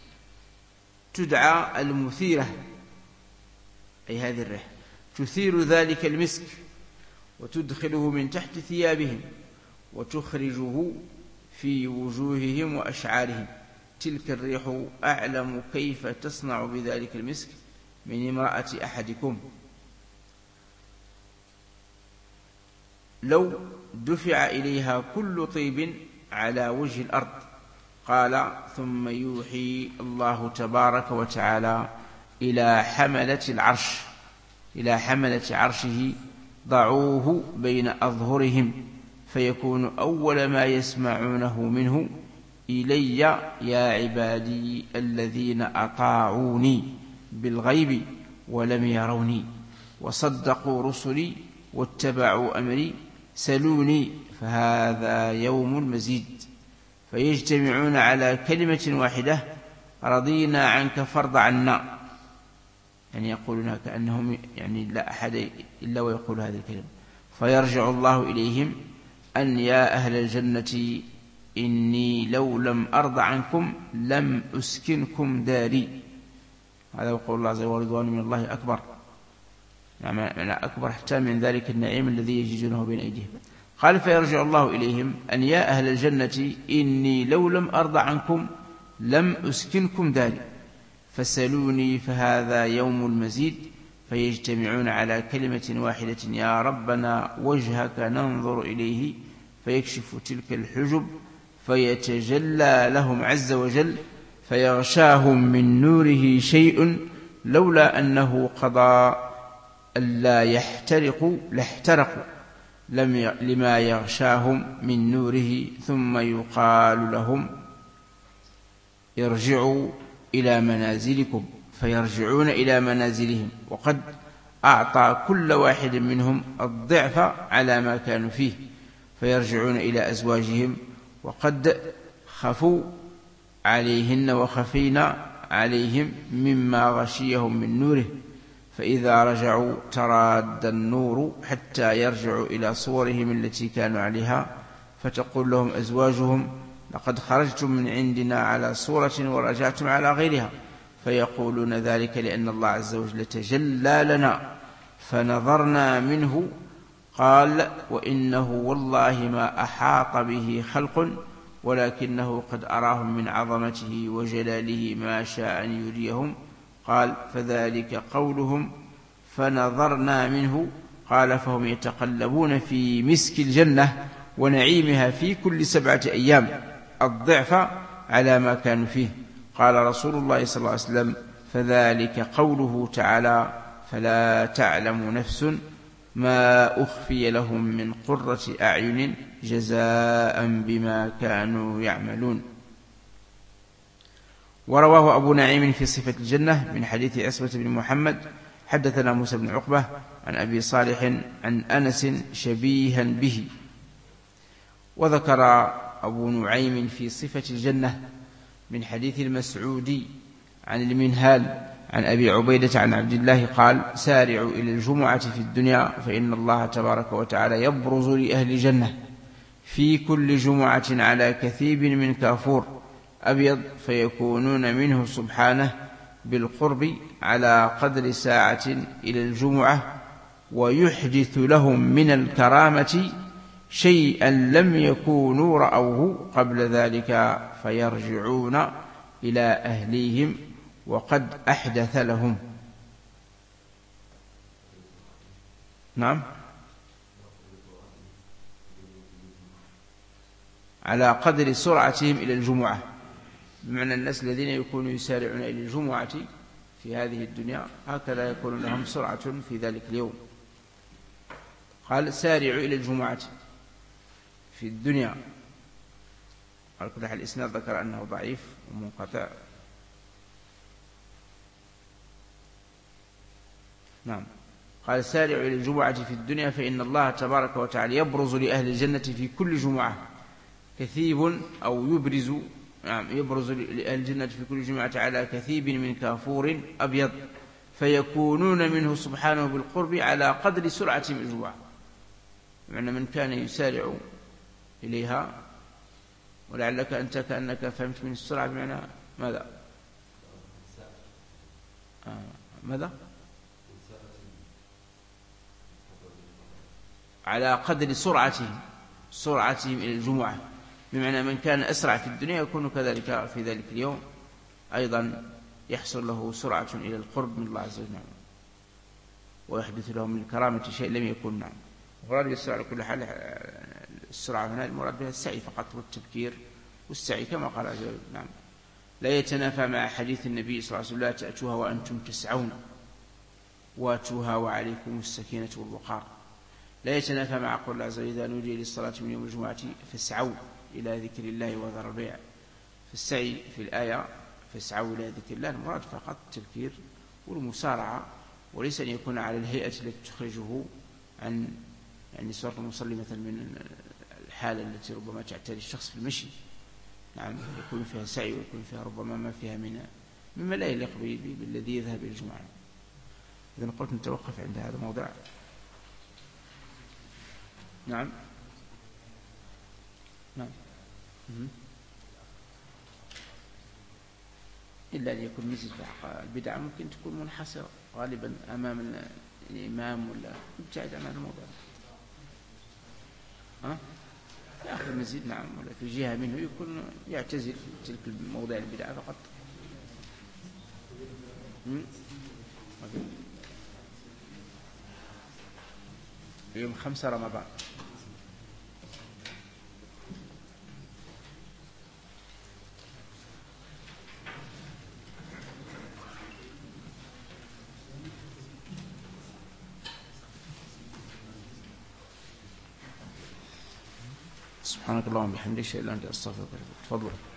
تدعى المثيرة، أي هذه الريح تثير ذلك المسك وتدخله من تحت ثيابهم وتخرجه في وجوههم وأشعارهم. تلك الريح أعلم كيف تصنع بذلك المسك من امرأة أحدكم لو دفع إليها كل طيب على وجه الأرض. قال: ثم يوحي الله تبارك وتعالى إلى حملة العرش إلى حملة عرشه: ضعوه بين أظهرهم، فيكون أول ما يسمعونه منه: إلي يا عبادي الذين أطاعوني بالغيب ولم يروني وصدقوا رسلي واتبعوا أمري سلوني، فهذا يوم المزيد. فيجتمعون على كلمة واحدة: رضينا عنك فارض عنا. يعني يقولون كأنهم يعني لا أحد إلا ويقول هذه الكلمة. فيرجع الله إليهم: أن يا أهل الجنة إني لو لم أرض عنكم لم أسكنكم داري. هذا يقول الله عز وجل: ورضوان من الله أكبر، يعني أكبر حتى من ذلك النعيم الذي يجدونه بين أيديهم. قال: فيرجع الله إليهم: أن يا أهل الجنة إني لو لم أرض عنكم لم أسكنكم داري، فسلوني فهذا يوم المزيد. فيجتمعون على كلمة واحدة: يا ربنا وجهك ننظر إليه، فيكشف تلك الحجب فيتجلى لهم عز وجل، فيغشاهم من نوره شيء لولا أنه قضى ألا يحترقوا لاحترقوا لما يغشاهم من نوره. ثم يقال لهم: ارجعوا إلى منازلكم، فيرجعون إلى منازلهم، وقد أعطى كل واحد منهم الضعف على ما كانوا فيه. فيرجعون إلى أزواجهم وقد خفوا عليهن وخفينا عليهم مما غشيهم من نوره، فإذا رجعوا تراد النور حتى يرجعوا إلى صورهم التي كانوا عليها، فتقول لهم أزواجهم: لقد خرجتم من عندنا على صورة ورجعتم على غيرها، فيقولون ذلك لأن الله عز وجل تجلى لنا فنظرنا منه. قال: وإنه والله ما أحاط به خلق، ولكنه قد أراهم من عظمته وجلاله ما شاء أن يريهم. قال: فذلك قولهم فنظرنا منه. قال: فهم يتقلبون في مسك الجنة ونعيمها في كل سبعة أيام الضعف على ما كانوا فيه. قال رسول الله صلى الله عليه وسلم: فذلك قوله تعالى: فلا تعلم نفس ما أخفي لهم من قرة أعين جزاء بما كانوا يعملون. ورواه أبو نعيم في صفة الجنة من حديث عصمة بن محمد: حدثنا موسى بن عقبة عن أبي صالح عن أنس شبيها به. وذكر أبو نعيم في صفة الجنة من حديث المسعودي عن المنهال عن أبي عبيدة عن عبد الله قال: سارعوا إلى الجمعة في الدنيا فإن الله تبارك وتعالى يبرز لأهل الجنة في كل جمعة على كثيب من كافور أبيض، فيكونون منه سبحانه بالقرب على قدر ساعة إلى الجمعة، ويحدث لهم من الكرامة شيئا لم يكونوا رأوه قبل ذلك، فيرجعون إلى أهليهم وقد أحدث لهم. نعم، على قدر سرعتهم إلى الجمعة، بمعنى الناس الذين يكونوا يسارعون إلى الجمعة في هذه الدنيا هكذا يكون لهم سرعة في ذلك اليوم. قال: سارعوا إلى الجمعة في الدنيا. على كل حال الإسناد ذكر أنه ضعيف ومنقطع. نعم، قال: سارعوا إلى الجمعة في الدنيا فإن الله تبارك وتعالى يبرز لأهل الجنة في كل جمعة كثيب أو يبرز نعم يبرز لأهل الجنة في كل جمعة على كثيب من كافور أبيض، فيكونون منه سبحانه بالقرب على قدر سرعة الجمعة. معنى من كان يسارع إليها، ولعلك أنت كأنك فهمت من السرعة بمعنى ماذا؟ آه. ماذا؟ على قدر سرعتهم سرعتهم إلى الجمعة، بمعنى من كان أسرع في الدنيا يكون كذلك في ذلك اليوم أيضا يحصل له سرعة إلى القرب من الله عز وجل، ويحدث له من الكرامة شيء لم يكن. نعم، وغير السرعة على كل حال السرعة هنا المراد بها السعي فقط والتبكير والسعي كما قال عز وجل. نعم، لا يتنافى مع حديث النبي صلى الله عليه وسلم: لا تأتوها وأنتم تسعون واتوها وعليكم السكينة والوقار. لا يتنافى مع قول الله عز وجل: إذا نودي للصلاة من يوم الجمعة فاسعوا إلى ذكر الله وذروا البيع. فالسعي في الآية فاسعوا إلى ذكر الله المراد فقط التذكير والمسارعة، وليس أن يكون على الهيئة التي تخرجه عن يعني صورة المصلي مثلا من الحالة التي ربما تعتري الشخص في المشي. نعم، يكون فيها سعي ويكون فيها ربما ما فيها من مما لا يليق بالذي يذهب إلى الجمعة. إذن قلت نتوقف عند هذا الموضع. نعم نعم إلا أن يكون مثل البدعة ممكن تكون منحصرة غالبا أمام الإمام ولا ابتعد عن هذا الموضوع. ها يأخذ المزيد نعم، ولا في جهة منه يكون يعتزل تلك الموضع البدعة فقط. يوم خمسة رمضان. سبحانك اللهم وبحمدك أشهد أن لا إله إلا أنت أستغفرك وأتوب إليك. تفضل.